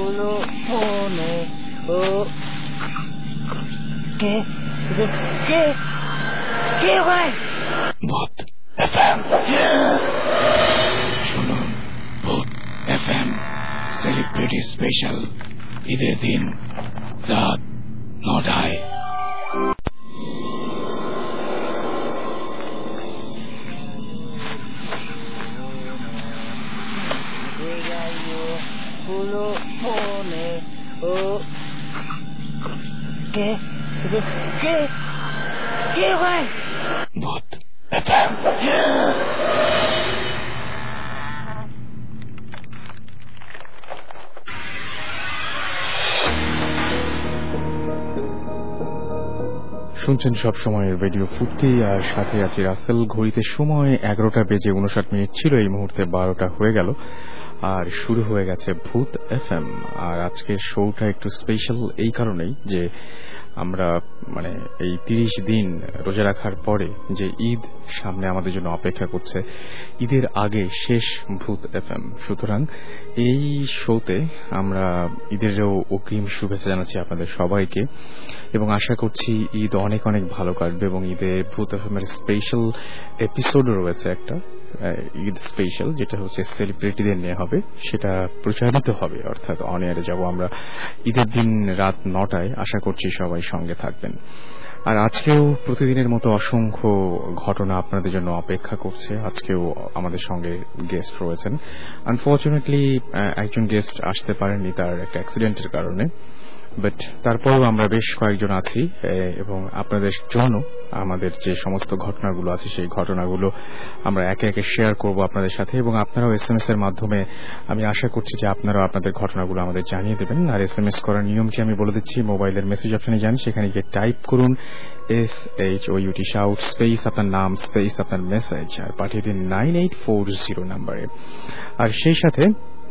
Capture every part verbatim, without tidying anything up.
holo phone o ke ke ke ভাই ভূত FM শুনুন ভূত এফএম সেলিব্রিটি স্পেশাল ঈদের দিন রাত নটায় holo phone o ke ke ke ভাই ভূত এফএম শুনছেন সব সময় রেডিও ফুর্তি আর সাথে আছে রাসেল। ঘড়িতে সময় এগারোটা বেজে উনষাট মিনিট ছিল, এই মুহূর্তে বারোটা হয়ে গেল আর শুরু হয়ে গেছে ভূত এফএম। আর আজকের শোটা একটু স্পেশাল এই কারণেই যে আমরা মানে এই তিরিশ দিন রোজা রাখার পরে যে ঈদ সামনে আমাদের জন্য অপেক্ষা করছে, ঈদের আগে শেষ ভূত এফএম। সুতরাং এই শোতে আমরা ঈদেরও অগ্রিম শুভেচ্ছা জানাচ্ছি আপনাদের সবাইকে এবং আশা করছি ঈদ অনেক অনেক ভালো কাটবে এবং ঈদে ভূত এফএম এর স্পেশাল এপিসোডও রয়েছে একটা ঈদ স্পেশাল, যেটা হচ্ছে সেলিব্রিটিদের নিয়ে হবে, সেটা প্রচারিত হবে, অর্থাৎ অন এয়ারে যাব আমরা ঈদের দিন রাত নটায়। আশা করছি সবাই সঙ্গে থাকবেন। আর আজকেও প্রতিদিনের মতো অসংখ্য ঘটনা আপনাদের জন্য অপেক্ষা করছে। আজকেও আমাদের সঙ্গে গেস্ট রয়েছেন। আনফর্চুনেটলি একজন গেস্ট আসতে পারেননি তার একটা অ্যাক্সিডেন্টের কারণে, বাট তারপরেও আমরা বেশ কয়েকজন আছি এবং আপনাদের জন্য আমাদের যে সমস্ত ঘটনাগুলো আছে সেই ঘটনাগুলো আমরা একে একে শেয়ার করব আপনাদের সাথে এবং আপনারাও এস এম এস এর মাধ্যমে আমি আশা করছি যে আপনারাও আপনাদের ঘটনাগুলো আমাদের জানিয়ে দেবেন। আর এস এম এস করার নিয়মটি আমি বলে দিচ্ছি, মোবাইলের মেসেজ অপশনে যান, সেখানে গিয়ে টাইপ করুন S H O U T shout space আপনার নাম স্পেস আপনার মেসেজ আর পাঠিয়ে দিন নাইন এইট ফোর জিরো নাম্বারে। আর সেই সাথে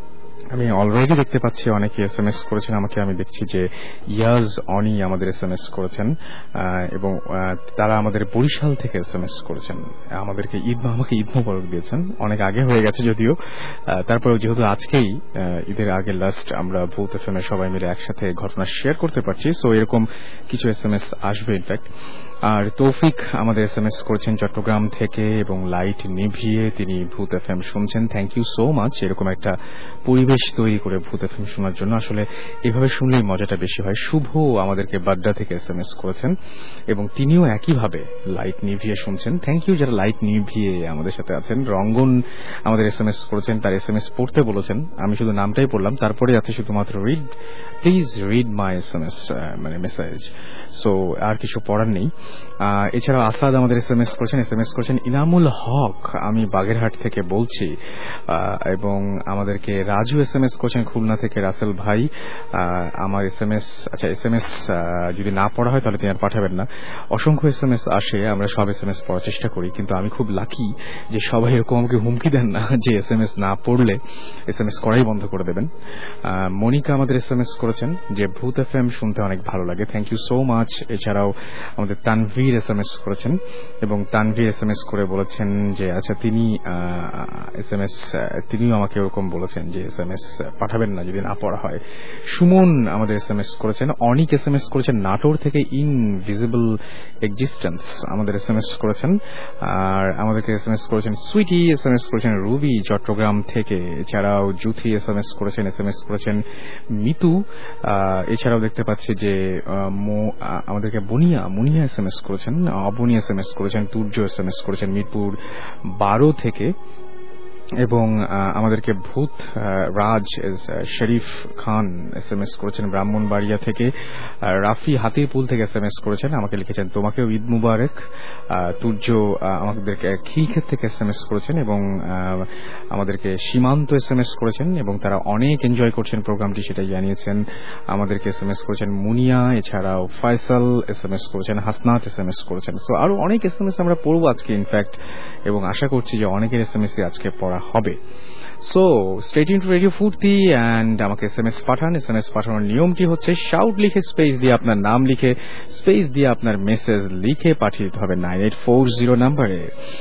আমি অলরেডি দেখতে পাচ্ছি অনেকে এস এম এস করেছেন আমাকে। আমি দেখছি যে ইয়াজ অনি আমাদের এস এম এস করেছেন এবং তারা আমাদের বরিশাল থেকে এস এম এস করেছেন, আমাদেরকে ঈদ আমাকে ঈদ মোবারক দিয়েছেন। অনেক আগে হয়ে গেছে যদিও, তারপরেও যেহেতু আজকেই ঈদের আগে লাস্ট আমরা ভূত এফ এম এ সবাই মিলে একসাথে ঘটনা শেয়ার করতে পারছি, সো এরকম কিছু এস এম এস আসবে ইনফ্যাক্ট। আর তৌফিক আমাদের এস এম এস করেছেন চট্টগ্রাম থেকে এবং লাইট নিভিয়ে তিনি ভূত এফ এম শুনছেন। থ্যাংক ইউ সো মাচ এরকম একটা পরিবেশ তৈরি করে ভূত এফ এম শোনার জন্য। আসলে এভাবে শুনলেই মজাটা বেশি হয়। শুভ আমাদেরকে বাড্ডা থেকে এস এম এস করেছেন এবং তিনিও একইভাবে লাইট নিভিয়ে শুনছেন। থ্যাংক ইউ যারা লাইট নিভিয়ে আমাদের সাথে আছেন। রঙ্গন আমাদের এস এম এস করেছেন, তার এস এম এস পড়তে বলেছেন, আমি শুধু নামটাই পড়লাম, তারপরে আছে শুধুমাত্র read please read my S M S মানে মেসেজ, সো আর কিছু পড়ার নেই। এছাড়াও আসাদ আমাদের এস এম এস করেছেন, এস এম এস করেছেন ইনামুল হক, আমি বাগেরহাট থেকে বলছি, এবং আমাদেরকে রাজু এস এম এস করেছেন খুলনা থেকে, রাসেল ভাই আমার এস এম এস, আচ্ছা এস এম এস যদি না পড়া হয় তাহলে তিনি আর পাঠাবেন না। অসংখ্য এস এম এস আসে, আমরা সব এস এম এস পড়ার চেষ্টা করি, কিন্তু আমি খুব লাকি যে সবাই এরকম আমাকে হুমকি দেন না যে এস এম এস না পড়লে এস এম এস করাই বন্ধ করে দেবেন। মনিকা আমাদের এস এম এস করেছেন যে ভূত এফ এম শুনতে অনেক ভালো লাগে, থ্যাংক ইউ সো মাচ। এছাড়াও আমাদের তানভীর এস এম এস করেছেন এবং তানভীর এস এম এস করে বলেছেন যে আচ্ছা তিনি এস এম এস তিনিও আমাকে ওরকম বলেছেন যে এস এম এস পাঠাবেন না যদি না পড়া হয়। সুমন আমাদের এস এম এস করেছেন, অনিক এস এম এস করেছেন নাটোর থেকে, ইনভিজিবল এক্সিস্টেন্স আমাদের এস এম এস করেছেন, আর আমাদেরকে এস এম এস করেছেন সুইটি, এস এম এস করেছেন রুবি চট্টগ্রাম থেকে, এছাড়াও জুথি এস এম এস করেছেন, এস এম এস করেছেন মিতু, এছাড়াও দেখতে পাচ্ছি যে আমাদেরকে বুনিয়া মুনিয়া এস এম এস করেছেন, অবনী এস এম এস করেছেন, তুর্য এস এম এস করেছেন মিরপুর বারো থেকে, এবং আমাদেরকে Bhoot Raj Sharif Khan S M S করেছেন ব্রাহ্মণবাড়িয়া থেকে, রাফি হাতিরপুল থেকে এস এম এস করেছেন, আমাকে লিখেছেন তোমাকেও ঈদ মুবারক। তুর্য আমাদেরকে খিলক্ষেত থেকে এস এম এস করেছেন এবং আমাদেরকে সীমান্ত এস এম এস করেছেন এবং তারা অনেক এনজয় করছেন প্রোগ্রামটি, সেটাই জানিয়েছেন। আমাদেরকে এস এম এস করেছেন মুনিয়া, এছাড়াও ফয়সাল এস এম এস করেছেন, হাসনাত এস এম এস করেছেন। সো আরো অনেক এস এম এস আমরা পড়বো আজকে ইনফ্যাক্ট, এবং আশা করছি যে অনেকের এস এম এস আজকে পড়া করা হবে। So straight into radio Foorti and আমাকে এস এম এস পাঠান। এস এম এস পাঠানোর নিয়মটি হচ্ছে শাউট লিখে স্পেস দিয়ে আপনার নাম লিখে স্পেস দিয়ে আপনার মেসেজ লিখে পাঠিয়ে দিতে হবে নাইন এইট ফোর জিরো নাম্বারে।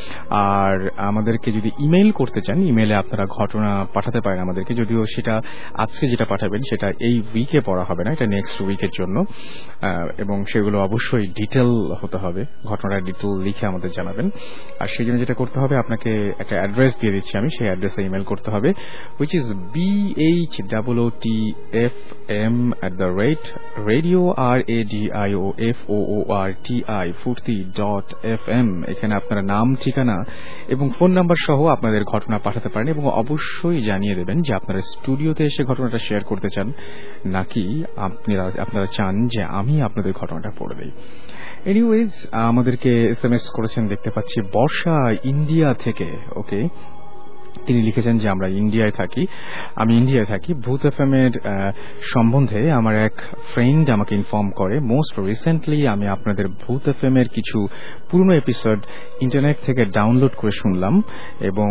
আর আমাদেরকে যদি ইমেইল করতে চান, ইমেইলে আপনারা ঘটনা পাঠাতে পারেন আমাদেরকে, যদিও সেটা আজকে যেটা পাঠাবেন সেটা এই উইকে পড়া হবে না, এটা নেক্সট উইকের জন্য, এবং সেগুলো অবশ্যই ডিটেল হতে হবে, ঘটনার ডিটেল লিখে আমাদের জানাবেন। আর সেই জন্য যেটা করতে হবে, আপনাকে একটা অ্যাড্রেস দিয়ে দিচ্ছি আমি, সেই অ্যাড্রেসে ইমেল করতে হবে, which is b h o o t f m at the rate radio r a d i o f o o r t i Foorti dot F M. এখানে আপনারা নাম, ঠিকানা এবং ফোন নাম্বার সহ আপনাদের ঘটনা পাঠাতে পারেন, এবং অবশ্যই জানিয়ে দেবেন যে আপনারা স্টুডিওতে এসে ঘটনাটা শেয়ার করতে চান নাকি আপনারা আপনারা চান যে আমি আপনাদের ঘটনাটা পড়ে দেই। এনিওয়েজ, আমাদেরকে এস এম এস করেছেন দেখতে পাচ্ছি বর্ষা ইন্ডিয়া থেকে। ওকে, তিনি লিখেছেন যে আমরা ইন্ডিয়ায় থাকি, আমি ইন্ডিয়ায় থাকি। ভূত এফ এম এর সম্বন্ধে আমার এক ফ্রেন্ড আমাকে ইনফর্ম করে, মোস্ট রিসেন্টলি আমি আপনাদের ভূত এফ এম এর কিছু পুরনো এপিসোড ইন্টারনেট থেকে ডাউনলোড করে শুনলাম, এবং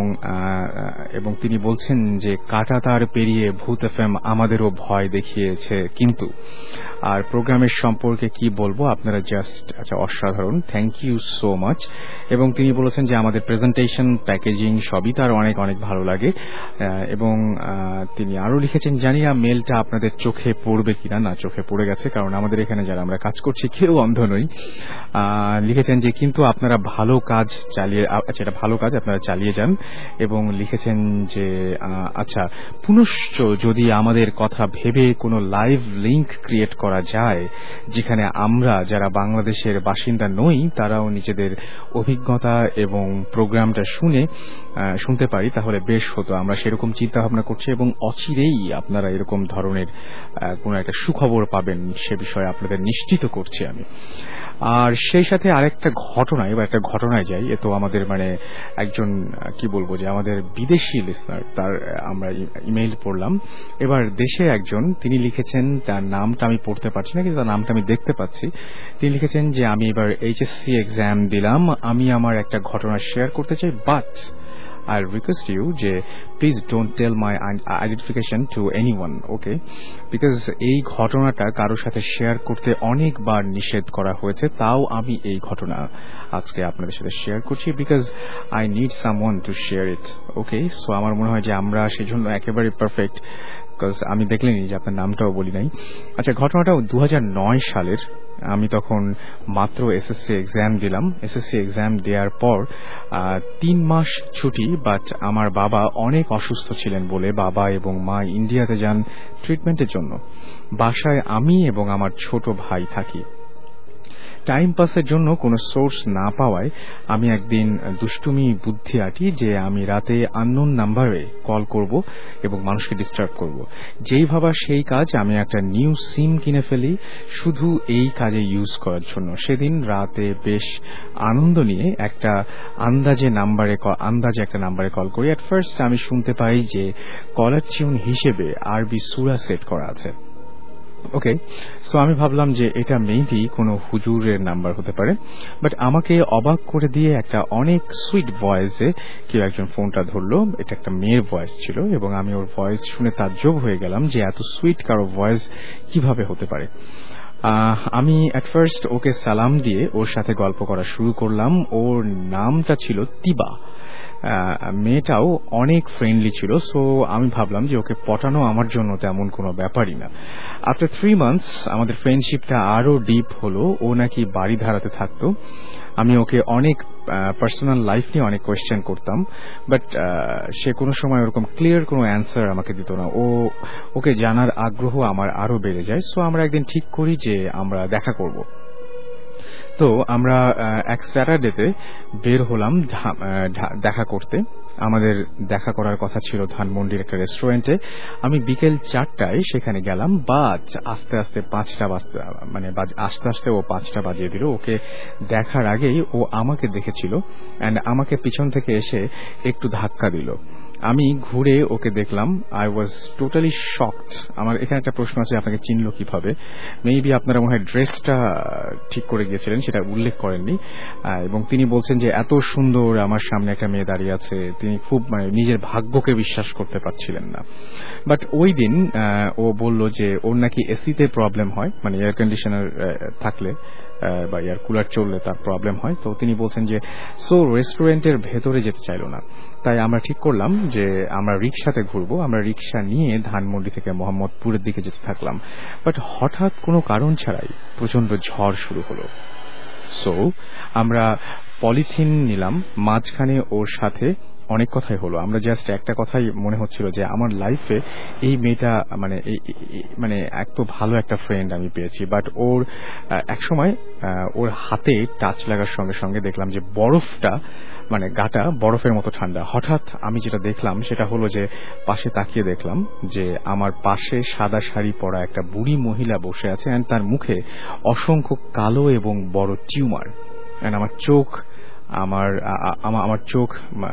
এবং তিনি বলছেন যে কাঁটাতার পেরিয়ে ভূত এফ এম আমাদেরও ভয় দেখিয়েছে কিন্তু। আর প্রোগ্রামের সম্পর্কে কি বলবো, আপনারা জাস্ট আচ্ছা অসাধারণ, থ্যাংক ইউ সো মাচ। এবং তিনি বলেছেন যে আমাদের প্রেজেন্টেশন, প্যাকেজিং সবই তার অনেক অনেক ভালো লাগে। এবং তিনি আরো লিখেছেন, জানি না মেলটা আপনাদের চোখে পড়বে কিনা। না, চোখে পড়ে গেছে, কারণ আমাদের এখানে যারা আমরা কাজ করছি কেউ অন্ধ নই। লিখেছেন যে কিন্তু আপনারা ভালো কাজ চালিয়ে, আচ্ছা এটা ভালো কাজ, আপনারা চালিয়ে যান। এবং লিখেছেন যে আচ্ছা পুনশ্চ যদি আমাদের কথা ভেবে কোনো লাইভ লিংক ক্রিয়েট করা যায়, যেখানে আমরা যারা বাংলাদেশের বাসিন্দা নই তারাও নিজেদের অভিজ্ঞতা এবং প্রোগ্রামটা শুনে শুনতে পারি, তাহলে বেশ হতো। আমরা সেরকম চিন্তা ভাবনা করছি, এবং অচিরেই আপনারা এরকম ধরনের কোনো একটা সুখবর পাবেন সে বিষয়ে আপনাদের নিশ্চিত করছি আমি। আর সেই সাথে আরেকটা ঘটনা, এবার একটা ঘটনায় যাই। এ তো আমাদের মানে একজন কি বলবো যে আমাদের বিদেশি লিসনার, তার আমরা ইমেইল পড়লাম। এবার দেশে একজন, তিনি লিখেছেন, তার নামটা আমি পড়তে পারছি না কিন্তু তার নামটা আমি দেখতে পাচ্ছি। তিনি লিখেছেন যে আমি এবার এইচএসসি এক্সাম দিলাম, আমি আমার একটা ঘটনা শেয়ার করতে চাই, বাট I'll request you যে please don't tell my identification to anyone, okay? Because এই ঘটনাটা কারোর সাথে শেয়ার করতে অনেকবার নিষেধ করা হয়েছে, তাও আমি এই ঘটনা আজকে আপনাদের সাথে শেয়ার করছি, because I need someone to share it, okay? So আমার মনে হয় যে আমরা সেজন্য একেবারে পারফেক্ট, বিকজ আমি দেখলেনি যে আপনার নামটাও বলি নাই। আচ্ছা, ঘটনাটা দু হাজার নয় সালের। আমি তখন মাত্র এসএসসি এক্সাম দিলাম। এসএসসি এক্সাম দেওয়ার পর তিন মাস ছুটি, বাট আমার বাবা অনেক অসুস্থ ছিলেন বলে বাবা এবং মা ইন্ডিয়াতে যান ট্রিটমেন্টের জন্য। বাসায় আমি এবং আমার ছোট ভাই থাকি। টাইম পাসের জন্য কোনো সোর্স না পাওয়ায় আমি একদিন দুষ্টুমি বুদ্ধি আঁটি যে আমি রাতে আননোন নাম্বারে কল করব এবং মানুষকে ডিস্টার্ব করব। যেই ভাবা সেই কাজ, আমি একটা নিউ সিম কিনে ফেলি শুধু এই কাজে ইউজ করার জন্য। সেদিন রাতে বেশ আনন্দ নিয়ে একটা আন্দাজে নাম্বারে আন্দাজে একটা নাম্বারে কল করি। অ্যাট ফার্স্ট আমি শুনতে পাই যে কলার টিউন হিসেবে আরবি সূরা সেট করা আছে। ওকে, সো আমি ভাবলাম যে এটা মেবি কোনো হুজুরের নাম্বার হতে পারে, বাট আমাকে অবাক করে দিয়ে একটা অনেক সুইট ভয়েসে কেউ একজন ফোনটা ধরলো। এটা একটা মেয়ের ভয়েস ছিল, এবং আমি ওর ভয়েস শুনে তাজ্জব হয়ে গেলাম যে এত সুইট কারো ভয়েস কিভাবে হতে পারে। আমি অ্যাট ফার্স্ট ওকে সালাম দিয়ে ওর সাথে গল্প করা শুরু করলাম। ওর নামটা ছিল তিবা। মেয়েটাও অনেক ফ্রেন্ডলি ছিল, সো আমি ভাবলাম যে ওকে পটানো আমার জন্য তেমন কোনো ব্যাপারই না। আফটার থ্রি মান্থস আমাদের ফ্রেন্ডশিপটা আরো ডিপ হলো। ও নাকি বাড়ি ধারাতে থাকতো। আমি ওকে অনেক পার্সোনাল লাইফ নিয়ে অনেক কোয়েশ্চেন করতাম, বাট সে কোনো সময় ওরকম ক্লিয়ার কোনো অ্যান্সার আমাকে দিত না। ও ওকে জানার আগ্রহ আমার আরো বেড়ে যায়। সো আমরা একদিন ঠিক করি যে আমরা দেখা করব। তো আমরা এক স্যাটারডেতে বের হলাম দেখা করতে। আমাদের দেখা করার কথা ছিল ধানমন্ডির একটা রেস্টুরেন্টে। আমি বিকেল চারটায় সেখানে গেলাম, বাট আস্তে আস্তে পাঁচটা বাজতে মানে আস্তে আস্তে ও পাঁচটা বাজিয়ে দিল। ওকে দেখার আগেই ও আমাকে দেখেছিল, অ্যান্ড আমাকে পিছন থেকে এসে একটু ধাক্কা দিল। আমি ঘুরে ওকে দেখলাম, আই ওয়াজ টোটালি শকড। আমার এখানে একটা প্রশ্ন আছে, আপনাকে চিনল কিভাবে? মেবি আপনারা মনে হয় ড্রেসটা ঠিক করে গিয়েছিলেন, সেটা উল্লেখ করেননি। এবং তিনি বলছেন যে এত সুন্দর আমার সামনে একটা মেয়ে দাঁড়িয়ে আছে, তিনি খুব মানে নিজের ভাগ্যকে বিশ্বাস করতে পারছিলেন না। বাট ওই দিন ও বলল যে ওর নাকি এসিতে প্রবলেম হয়, মানে এয়ার কন্ডিশনার থাকলে বা এয়ার কুলার চললে তার প্রবলেম হয়। তো তিনি বলছেন যে সো রেস্টুরেন্টের ভেতরে যেতে চাইল না, তাই আমরা ঠিক করলাম যে আমরা রিক্সাতে ঘুরবো। আমরা রিক্সা নিয়ে ধানমন্ডি থেকে মোহাম্মদপুরের দিকে যেতে থাকলাম। বাট হঠাৎ কোনো কারণ ছাড়াই প্রচন্ড ঝড় শুরু হলো। সো আমরা পলিথিন নিলাম, মাঝখানে ওর সাথে অনেক কথাই হলো। আমরা জাস্ট একটা কথাই মনে হচ্ছিল যে আমার লাইফে এই মেয়েটা মানে মানে এক তো ভালো একটা ফ্রেন্ড আমি পেয়েছি। বাট ওর এক সময় ওর হাতে টাচ লাগার সঙ্গে সঙ্গে দেখলাম যে বরফটা মানে গাটা বরফের মতো ঠান্ডা। হঠাৎ আমি যেটা দেখলাম সেটা হলো যে পাশে তাকিয়ে দেখলাম যে আমার পাশে সাদা শাড়ি পরা একটা বুড়ি মহিলা বসে আছে, এন্ড তার মুখে অসংখ্য কালো এবং বড় টিউমার। এন্ড আমার চোখ আমার আমার চোখ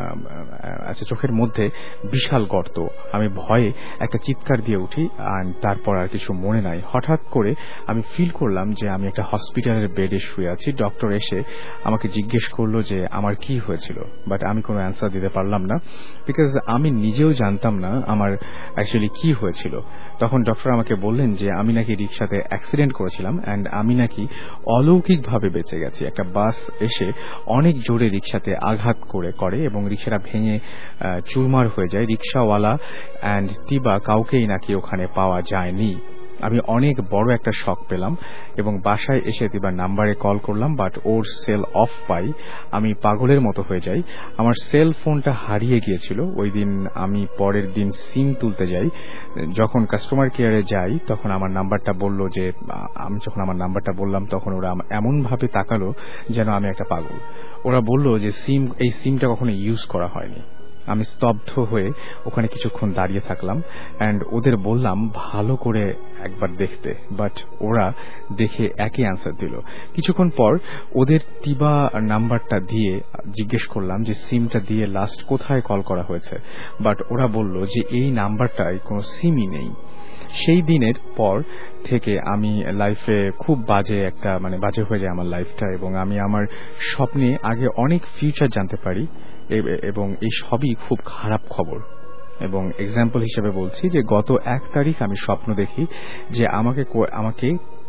আচ্ছা চোখের মধ্যে বিশাল গর্ত। আমি ভয়ে একটা চিৎকার দিয়ে উঠি, আর তারপর আর কিছু মনে নাই। হঠাৎ করে আমি ফিল করলাম যে আমি একটা হসপিটালের বেডে শুয়ে আছি। ডক্টর এসে আমাকে জিজ্ঞেস করলো যে আমার কি হয়েছিল, বাট আমি কোনো অ্যান্সার দিতে পারলাম না, বিকজ আমি নিজেও জানতাম না আমার অ্যাকচুয়ালি কি হয়েছিল। তখন ডক্টর আমাকে বললেন যে আমি নাকি রিক্সাতে অ্যাক্সিডেন্ট করেছিলাম, অ্যান্ড আমি নাকি অলৌকিকভাবে বেঁচে গেছি। একটা বাস এসে অনেক জোরে রিক্সাতে আঘাত করে করে এবং রিক্সাটা ভেঙে চুরমার হয়ে যায়। রিক্সাওয়ালা অ্যান্ড তিবা কাউকেই নাকি ওখানে পাওয়া যায়নি। আমি অনেক বড় একটা শক পেলাম এবং বাসায় এসে তিবার নাম্বারে কল করলাম, বাট ওর সেল অফ পাই। আমি পাগলের মতো হয়ে যাই। আমার সেল ফোনটা হারিয়ে গিয়েছিল। ওই দিন আমি পরের দিন সিম তুলতে যাই। যখন কাস্টমার কেয়ারে যাই তখন আমার নাম্বারটা বলল যে আমি যখন আমার নাম্বারটা বললাম তখন ওরা এমন ভাবে তাকালো যেন আমি একটা পাগল। ওরা বলল যে সিম এই সিমটা কখনো ইউজ করা হয়নি। আমি স্তব্ধ হয়ে ওখানে কিছুক্ষণ দাঁড়িয়ে থাকলাম অ্যান্ড ওদের বললাম ভালো করে একবার দেখতে, বাট ওরা দেখে একই অ্যান্সার দিল। কিছুক্ষণ পর ওদের তিবা নাম্বারটা দিয়ে জিজ্ঞেস করলাম যে সিমটা দিয়ে লাস্ট কোথায় কল করা হয়েছে, বাট ওরা বলল যে এই নাম্বারটায় কোনো সিমই নেই। সেই দিনের পর থেকে আমি লাইফে খুব বাজে একটা মানে বাজে হয়ে যায় আমার লাইফটা, এবং আমি আমার স্বপ্নে আগে অনেক ফিউচার জানতে পারি, এবং এই সবই খুব খারাপ খবর। এবং এক্সাম্পল হিসেবে বলছি যে গত এক তারিখ আমি স্বপ্ন দেখি যে আমাকে আমাকে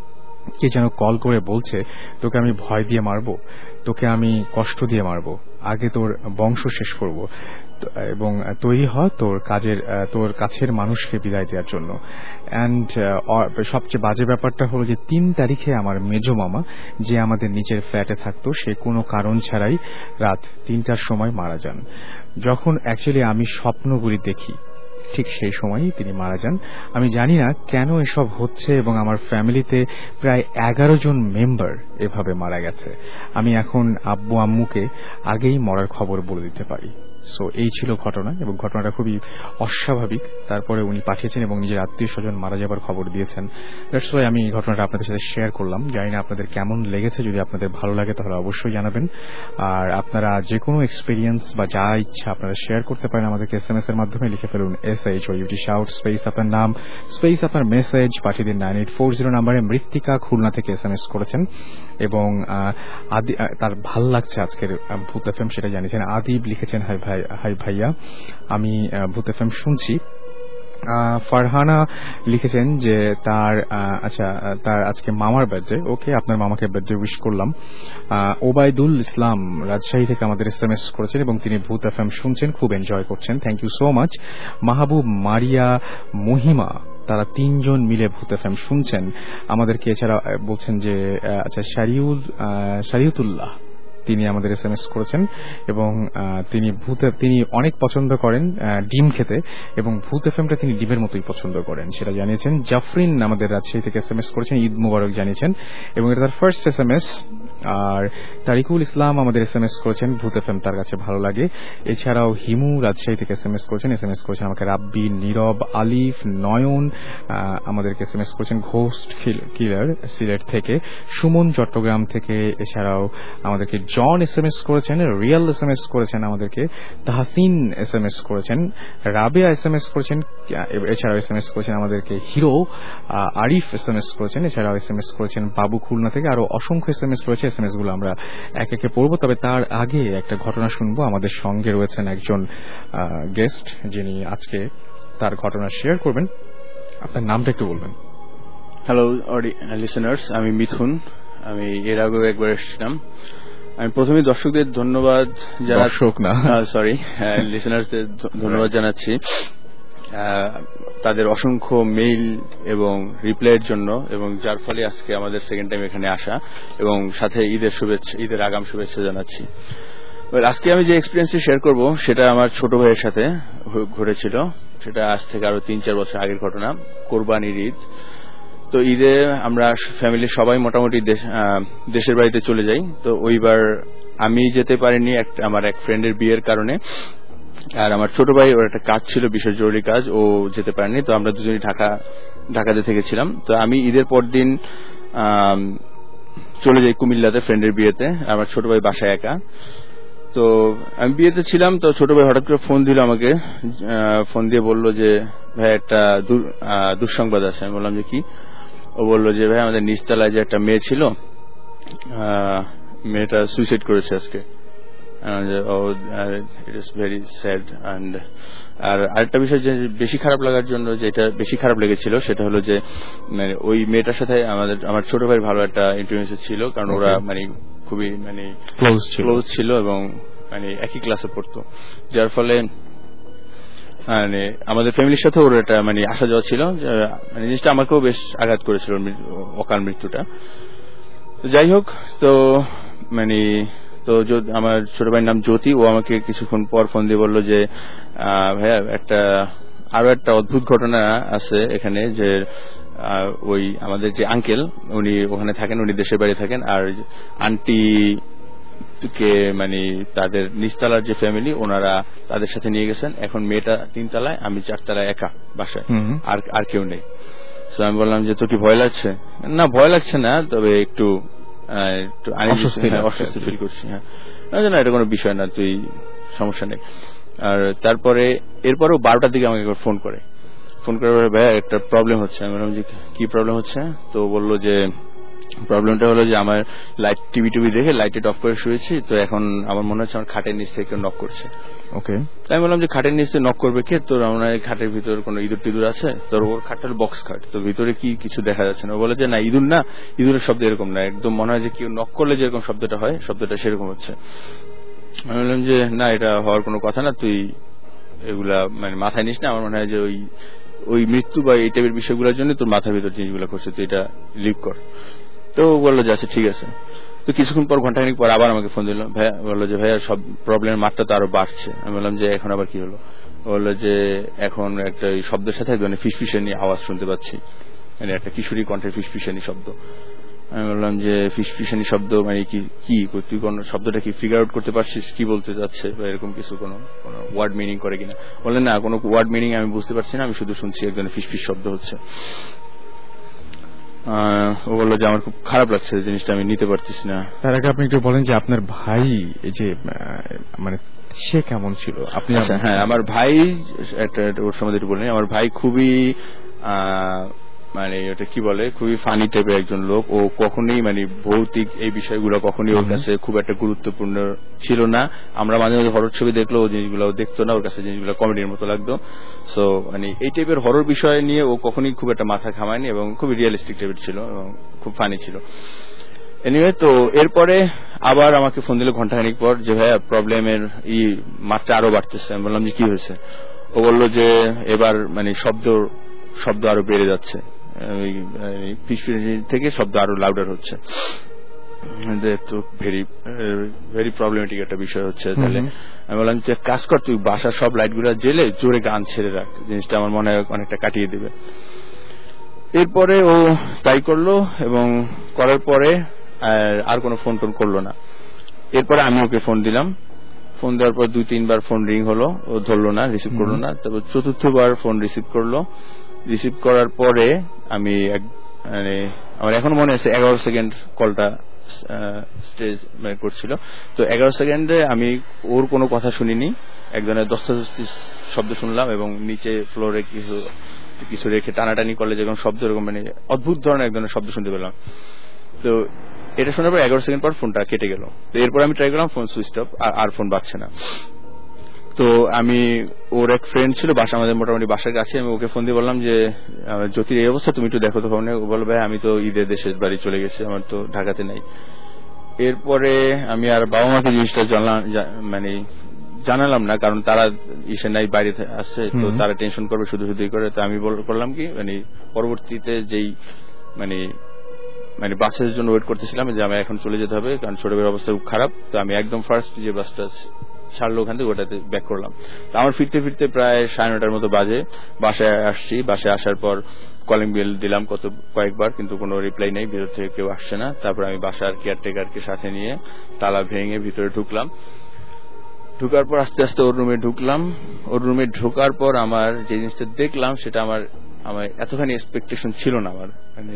কে যেন কল করে বলছে তোকে আমি ভয় দিয়ে মারবো, তোকে আমি কষ্ট দিয়ে মারবো, আগে তোর বংশ শেষ করব এবং তৈরি হ তোর কাজের তোর কাছের মানুষকে বিদায় দেওয়ার জন্য। অ্যান্ড সবচেয়ে বাজে ব্যাপারটা হলো যে তিন তারিখে আমার মেজো মামা যে আমাদের নিচের ফ্ল্যাটে থাকতো সে কোনো কারণ ছাড়াই রাত তিনটার সময় মারা যান। যখন অ্যাকচুয়ালি আমি স্বপ্নগুলি দেখি ঠিক সেই সময়ই তিনি মারা যান। আমি জানি না কেন এসব হচ্ছে, এবং আমার ফ্যামিলিতে প্রায় এগারো জন মেম্বার এভাবে মারা গেছে। আমি এখন আব্বু আম্মুকে আগেই মরার খবর বলে দিতে পারি। সো এই ছিল ঘটনা, এবং ঘটনাটা খুবই অস্বাভাবিক। তারপরে উনি পাঠিয়েছেন এবং নিজের আত্মীয় স্বজন মারা যাবার খবর দিয়েছেন। দ্যাটস ওয়াই আমি এই ঘটনাটা আপনাদের সাথে শেয়ার করলাম। জানি না আপনাদের কেমন লেগেছে, যদি আপনাদের ভালো লাগে তাহলে অবশ্যই জানাবেন। আর আপনারা যে কোনো এক্সপিরিয়েন্স বা যা ইচ্ছা আপনারা শেয়ার করতে পারেন আমাদেরকে এস এম এস এর মাধ্যমে। লিখে ফেলুন S H O U T shout space আপনার নাম স্পেস আপনার মেসেজ, পাঠিয়ে দিন নাইন এইট ফোর জিরো নাম্বারে। মৃত্তিকা খুলনা থেকে এস এম এস করেছেন এবং আদি তার ভাল লাগছে আজকের ভূত এফ এম সেটা জানিয়েছেন। আদিব লিখেছেন হাই ভাই হাই ভাইয়া আমি ভূত এফ এম শুনছি। ফারহানা লিখেছেন যে তার আচ্ছা তার আজকে মামার বার্থডে। ওকে, আপনার মামাকে বার্থডে উইশ করলাম। ওবায়দুল ইসলাম রাজশাহী থেকে আমাদের এস এম এস করেছেন এবং তিনি ভূত এফ এম শুনছেন, খুব এনজয় করছেন। Thank you so much. Mahbub, Maria, Mahima তারা তিনজন মিলে ভূত এফ এম শুনছেন আমাদেরকে। এছাড়া বলছেন যে আচ্ছা শারিউল শারিউতুল্লাহ তিনি আমাদের এস এম এস করেছেন এবং তিনি ভূত তিনি অনেক পছন্দ করেন ডিম খেতে এবং ভূত এফ এমটা তিনি ডিমের মতোই পছন্দ করেন সেটা জানিয়েছেন। জাফরিন আমাদের রাজশাহী থেকে এস এম এস করেছেন, ঈদ মুবারক জানিয়েছেন এবং এটা তার ফার্স্ট এস এম এস। আর তারিকুল ইসলাম আমাদের এস এম এস করেছেন ভূত এফ এম তার কাছে ভালো লাগে। এছাড়াও হিমু রাজশাহী থেকে এস এম এস করেছেন এস এম এস করেছেন আমাকে রাব্বি, নীরব, আলিফ, নয়ন আমাদেরকে এস এম এস করেছেন ঘোস্ট কিলার সিলেট থেকে, সুমন চট্টগ্রাম থেকে, এছাড়াও আমাদেরকে জন এস এম এস করেছেন, রিয়াল এস এম এস করেছেন আমাদেরকে, তাহসিন এস এম এস করেছেন, রাবেয়া এস এম এস করেছেন, এছাড়াও এস এম এস করেছেন আমাদেরকে hero, Arif S M S করেছেন, এছাড়াও এস এম এস করেছেন বাবু খুলনা থেকে। আরো অসংখ্য এস এম এস রয়েছে, এস এম এস গুলো আমরা এক একে পড়বো। তবে তার আগে একটা ঘটনা শুনবো। আমাদের সঙ্গে রয়েছেন একজন গেস্ট যিনি আজকে তার ঘটনা শেয়ার করবেন। আপনার নামটা একটু বলবেন। হ্যালো লিসেনার্স, আমি মিথুন। আমি এর আগেও একবার এসেছিলাম। আমি প্রথমে দর্শকদের ধন্যবাদ দর্শক না সরি লিসেনার্সদের ধন্যবাদ জানাচ্ছি তাদের অসংখ্য মেইল এবং রিপ্লাইয়ের জন্য, এবং যার ফলে আজকে আমাদের সেকেন্ড টাইম এখানে আসা, এবং সাথে ঈদের শুভেচ্ছা, ঈদের আগাম শুভেচ্ছা জানাচ্ছি। আজকে আমি যে এক্সপিরিয়েন্সটি শেয়ার করব সেটা আমার ছোট ভাইয়ের সাথে ঘটেছিল। সেটা আজ থেকে আরো তিন চার বছর আগের ঘটনা, কোরবানির ঈদ। তো ঈদে আমরা ফ্যামিলির সবাই মোটামুটি দেশের বাড়িতে চলে যাই। তো ওইবার আমি যেতে পারিনি আমার এক ফ্রেন্ডের বিয়ের কারণে, আর আমার ছোট ভাই ওর একটা কাজ ছিল, বিশেষ জরুরি কাজ, ও যেতে পারেনি। তো আমরা দুজনই ঢাকা ঢাকাতে থেকেছিলাম। তো আমি ঈদের পর দিন চলে যাই কুমিল্লাতে ফ্রেন্ডের বিয়েতে, আমার ছোট ভাই বাসায় একা। তো আমি বিয়েতে ছিলাম। তো ছোট ভাই হঠাৎ করে ফোন দিল আমাকে, ফোন দিয়ে বলল যে ভাই একটা দুঃসংবাদ আছে। আমি বললাম যে কি? ও বলল যে ভাই আমাদের নিচতলায় যে একটা মেয়ে ছিল, মেয়েটা সুইসাইড করেছে আজকে। It is very sad. And আর আরেকটা বিষয় যে বেশি খারাপ লাগার জন্য, যেটা বেশি খারাপ লেগেছিল সেটা হলো যে মানে ওই মেয়েটার সাথে আমাদের আমার ছোট ভাইয়ের ভালো একটা ইন্টিমেসি ছিল, কারণ ওরা মানে খুবই মানে ক্লোজ ছিল এবং মানে একই ক্লাসে পড়তো, যার ফলে মানে আমাদের ফ্যামিলির সাথে ওর একটা মানে আসা যাওয়া ছিল। মানে জিনিসটা আমাকেও বেশ আঘাত করেছিল, অকাল মৃত্যুটা। তো যাই হোক, তো মানে তো আমার ছোট ভাইয়ের নাম জ্যোতি। ও আমাকে কিছুক্ষণ পর ফোন দিয়ে বললো যে ভাইয়া একটা আরো একটা অদ্ভুত ঘটনা আছে এখানে, যে ওই আমাদের যে আঙ্কেল উনি ওখানে থাকেন, উনি দেশের বাইরে থাকেন, আর আন্টি কে মানে তাদের নিচতলার যে ফ্যামিলি ওনারা তাদের সাথে নিয়ে গেছেন। এখন মেয়েটা তিনতলায়, আমি চারতলায় একা বাসায়, আর আর কেউ নেই। তো আমি বললাম যে তোর কি ভয় লাগছে? না ভয় লাগছে না, তবে একটু অস্বস্তি ফিল করছি। হ্যাঁ না, এটা কোনো বিষয় না, তুই সমস্যা নেই। আর তারপরে এরপরেও বারোটার দিকে আমাকে ফোন করে ফোন করে ভাইয়া একটা প্রবলেম হচ্ছে। আমি বললাম যে কি প্রবলেম হচ্ছে? তো বললো যে প্রবলেমটা হলো যে আমার লাইট টিভি টিভি দেখে লাইট অফ করে শুয়েছি, তো এখন আমার মনে হচ্ছে আমার খাটের নিচ থেকে নক করছে। ওকে, তাই আমি বললাম যে খাটের নিচে নক করবে কে? তোর আমার খাটের ভিতর কোনো ইঁদুর টিঁদুর আছে? তোর ওর খাটটা বক্স খাট, তো ভিতরে কি কিছু দেখা যাচ্ছে না? ও বলে যে না ইঁদুর না, ইঁদুরের শব্দ এরকম না, একদম মনে হয় যে কেউ নক করলে যেরকম শব্দটা হয় শব্দটা সেরকম হচ্ছে। আমি বললাম যে না, এটা হওয়ার কোনো কথা না, তুই এগুলা মানে মাথায় নিস না। আমার মনে হয় যে ওই ওই মৃত্যু বা এই টাইপের বিষয়গুলোর জন্য তোর মাথার ভিতর জিনিসগুলো করছে, তুই এটা লিভ কর। তো বললো যে আচ্ছা ঠিক আছে। তো কিছুক্ষণ পর ঘন্টাখানিক পর আবার আমাকে ফোন দিল, ভাইয়া বললো যে ভাইয়া সব প্রবলেমের মাত্রা তো আরো বাড়ছে। আমি বললাম যে এখন আবার কি হলো? বললো যে এখন একটা শব্দের সাথে এক ধরনের ফিসফিসানি আওয়াজ শুনতে পাচ্ছি, মানে একটা কিশোরী কণ্ঠের ফিসফিসানি শব্দ। আমি বললাম যে ফিসফিসানি শব্দ মানে কি কি তুই কোন শব্দটা কি ফিগার আউট করতে পারছিস, কি বলতে চাচ্ছে বা এরকম কিছু কোনো কোনো ওয়ার্ড মিনিং করে কিনা? বললেন না, কোনো ওয়ার্ড মিনিং আমি বুঝতে পারছি না, আমি শুধু শুনছি এক ধরনের ফিসফিস শব্দ হচ্ছে। ও বললো যে আমার খুব খারাপ লাগছে, জিনিসটা আমি নিতে পারতেছি না। তার আগে আপনি একটু বলেন যে আপনার ভাই এই যে মানে সে কেমন ছিল? আপনি? হ্যাঁ, আমার ভাই একটা ওর সম্বন্ধে একটু বলেন। আমার ভাই খুবই মানে ওটা কি বলে, খুবই ফানি টাইপের একজন লোক। ও কখনোই মানে ভৌতিক এই বিষয়গুলো কখনোই ওর কাছে খুব একটা গুরুত্বপূর্ণ ছিল না। আমরা মাঝে মাঝে হরর ছবি দেখলো, ও জিনিসগুলো দেখতো না, ওর কাছে জিনিসগুলো কমেডির মতো লাগতো। সো মানে এই টাইপের হরর বিষয় নিয়ে ও কখনোই খুব একটা মাথা ঘামায়নি এবং খুবই রিয়েলিস্টিক টাইপের ছিল এবং খুব ফানি ছিল। এনিওয়ে, তো এরপরে আবার আমাকে ফোন দিল ঘন্টাখানিক পর যে ভাইয়া প্রবলেমের ই মাত্রা আরো বাড়তেছে। আমি বললাম যে কি হয়েছে? ও বললো যে এবার মানে শব্দ শব্দ আরো বেড়ে যাচ্ছে, থেকে শব্দ আরো লাউডার হচ্ছে। তো ভেরি ভেরি প্রবলেমেটিক একটা বিষয় হচ্ছে। তাহলে আমি বললাম যে কাজ কর, তুই বাসার সব লাইট গুলা জেলে জোরে গান ছেড়ে রাখ, জিনিসটা আমার মনে হয় অনেকটা কাটিয়ে দেবে। এরপরে ও তাই করলো এবং করার পরে আর কোনো ফোন টোন করলো না। এরপরে আমি ওকে ফোন দিলাম। ফোন দেওয়ার পর দুই তিনবার ফোন রিং হলো, ও ধরলো না, রিসিভ করলো না। তারপর চতুর্থবার ফোন রিসিভ করলো। রিসিভ করার পরে আমি মানে আমার এখন মনে আছে এগারো সেকেন্ড কলটা স্টেজ করছিল। তো এগারো সেকেন্ডে আমি ওর কোনো কথা শুনিনি, একজনের দস্তাদস্তি শব্দ শুনলাম এবং নিচে ফ্লোরে কিছু কিছু রেখে টানাটানি করলে যেরকম শব্দ, এরকম মানে অদ্ভুত ধরনের এক ধরনের শব্দ শুনতে পেলাম। তো এটা শোনার পর এগারো সেকেন্ড পর ফোনটা কেটে গেল। তো এরপর আমি ট্রাই করলাম, ফোন সুইচ অফ, আর ফোন বাজছে না। তো আমি, ওর এক ফ্রেন্ড ছিল বাসা, আমাদের মোটামুটি বাসার কাছে, আমি ওকে ফোন দিয়ে বললাম যে জ্যোতির এই অবস্থা, তুমি একটু দেখো তো ফোনে। ও বলল ভাই আমি তো ঈদের দেশের বাড়ি চলে গেছি, আমার তো ঢাকাতে নাই। এরপরে আমি আর বাবা মাকে জিনিসটা জানলাম, মানে জানালাম না, কারণ তারা ইসে নাই, বাইরে আসছে, তো তারা টেনশন করবে শুধু শুধুই করে। তো আমি করলাম কি, মানে পরবর্তীতে যেই মানে মানে বাসের জন্য ওয়েট করতেছিলাম যে আমি এখন চলে যেতে হবে, কারণ ছোট ভাইয়ের অবস্থা খুব খারাপ। তো আমি একদম ফার্স্ট যে বাসটা ছাড়লো ওখান থেকে ওটাতে ব্যাক করলাম। তো আমার ফিরতে ফিরতে প্রায় সাড়ে নটার মতো বাজে। বাসায় আসছি, বাসায় আসার পর কলিং বেল দিলাম কত কয়েকবার, কিন্তু কোনো রিপ্লাই নেই, ভিতর থেকে কেউ আসছে না। তারপর আমি বাসার কেয়ারটেকারকে সাথে নিয়ে তালা ভেঙে ভিতরে ঢুকলাম। ঢুকার পর আস্তে আস্তে ওর রুমে ঢুকলাম। ওর রুমে ঢোকার পর আমার যে জিনিসটা দেখলাম সেটা আমার আমার এতখানি এক্সপেকটেশন ছিল না। আমার মানে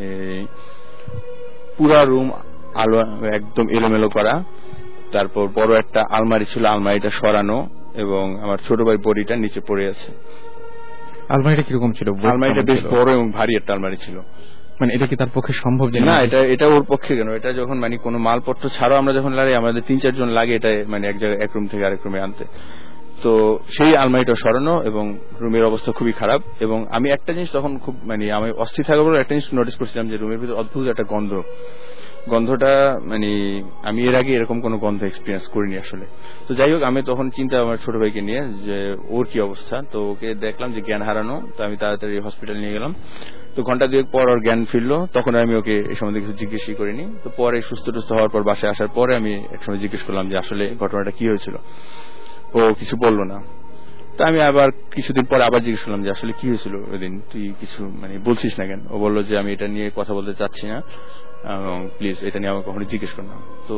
পুরা রুম আলো একদম এলোমেলো করা, তারপর বড় একটা আলমারি ছিল, আলমারিটা সরানো এবং আমার ছোট ভাই বডিটা নিচে পড়ে আছে। আলমারিটা কিরকম ছিল? আলমারিটা বেশ বড় এবং ভারী একটা আলমারি ছিল। মানে এটা কি তার পক্ষে সম্ভব? না, এটা এটা ওর পক্ষে কেন, এটা যখন মানে কোনো মালপত্র ছাড়াও আমরা যখন লাগে, আমাদের তিন চারজন লাগে এটা মানে এক জায়গায় এক রুম থেকে আরেক রুমে আনতে। তো সেই আলমারিটা সরানো এবং রুমের অবস্থা খুবই খারাপ। এবং আমি একটা জিনিস তখন খুব মানে আমি অস্থির থাকার পর একটা জিনিস নোটিস করছিলাম যে রুমের ভিতরে অদ্ভুত একটা গন্ধ। গন্ধটা মানে আমি এর আগে এরকম কোনো গন্ধ এক্সপিরিয়েন্স করিনি আসলে। তো যাই হোক, আমি তখন চিন্তা আমার ছোট ভাইকে নিয়ে যে ওর কি অবস্থা। তো ওকে দেখলাম যে জ্ঞান হারানো, তো আমি তাড়াতাড়ি হসপিটাল নিয়ে গেলাম। তো ঘন্টা দুয়েক পর ওর জ্ঞান ফিরলো, তখন আমি ওকে এই সম্বন্ধে কিছু জিজ্ঞেসই করিনি। তো পরে সুস্থ টুস্থ হওয়ার পর বাসায় আসার পরে আমি একসময় জিজ্ঞেস করলাম যে আসলে ঘটনাটা কি হয়েছিল। ও কিছু বললো না। তা আমি আবার কিছুদিন পরে আবার জিজ্ঞেস করলাম যে আসলে কি হয়েছিল ওই দিন, তুই কিছু মানে বলছিস না কেন? ও বললো যে আমি এটা নিয়ে কথা বলতে চাচ্ছি না, প্লিজ এটা নিয়ে আমাকে কখনো জিজ্ঞেস কর না। তো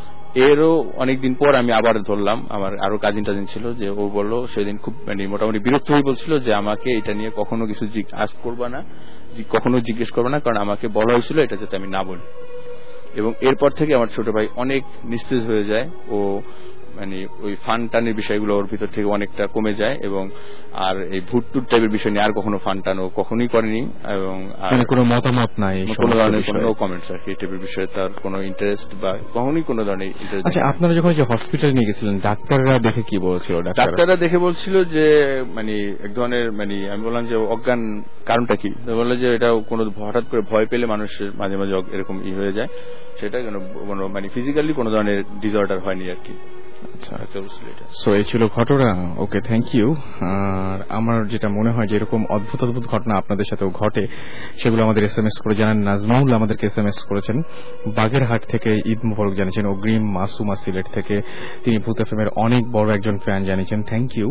এরও অনেকদিন পর আমি আবার ধরলাম, আমার আরো কাজিন টাজিন ছিল, যে ও বললো সেদিন খুব মানে মোটামুটি বিরক্ত হয়ে বলছিল যে আমাকে এটা নিয়ে কখনো কিছু আস্ক করবা না, কখনো জিজ্ঞেস করবা না, কারণ আমাকে বলা হয়েছিল এটা যাতে আমি না বলি। এবং এরপর থেকে আমার ছোট ভাই অনেক নিস্তেজ হয়ে যায়। ও মানে ওই ফান টানের বিষয়গুলো ওর ভিতর থেকে অনেকটা কমে যায় এবং আর এই ভূত টুট টাইপের বিষয় নিয়ে আর কখনো ফান টান ও কখনোই করেনি। এবং কোনো মতামত নাই, কোনো ধরনের কোনো কমেন্টস আর কি এই টাইপের বিষয়ে তার কোনো ইন্টারেস্ট বা কখনোই কোনো ধরনের ইন্টারেস্ট। আচ্ছা, আপনারা যখন যে হসপিটালে নিয়ে গেছিলেন ডাক্তাররা দেখে কি বলছিল? ডাক্তাররা দেখে বলছিল যে মানে এক ধরনের মানে আমি বললাম যে অজ্ঞান কারণটা কি, বললো যে এটা কোনো হঠাৎ করে ভয় পেলে মানুষের মাঝে মাঝে এরকম ই হয়ে যায়, সেটা কোনো মানে ফিজিক্যালি কোনো ধরনের ডিসঅর্ডার হয়নি আর কি। আচ্ছা, সো এই ছিল ঘটনা। ওকে, থ্যাংক ইউ। আর আমার যেটা মনে হয় যে এরকম অদ্ভুত অদ্ভুত ঘটনা আপনাদের সাথেও ঘটে, সেগুলো আমাদের এস এম এস করে জানান। নাজমাউল আমাদেরকে এস এম এস করেছেন বাগেরহাট থেকে, ঈদ মোবারক জানিয়েছেন। অগ্রিম মাসুমা সিলেট থেকে, তিনি ভূত এফ এম এর অনেক বড় একজন ফ্যান জানিয়েছেন, থ্যাংক ইউ।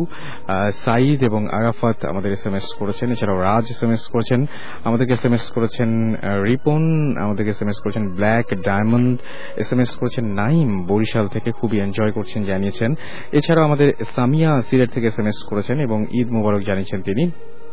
সাইদ এবং আরাফাত আমাদের এস এম এস করেছেন। এছাড়াও রাজ এস এম এস করেছেন, আমাদেরকে এস এম এস করেছেন রিপন, আমাদেরকে এস এম এস করেছেন black diamond, S M S করেছেন নাইম বরিশাল থেকে, খুবই এনজয় করছেন জানিয়েছেন। এছাড়াও আমাদের সামিয়া সিলেট থেকে এস এম এস করেছেন এবং ঈদ মোবারক জানিয়েছেন তিনি।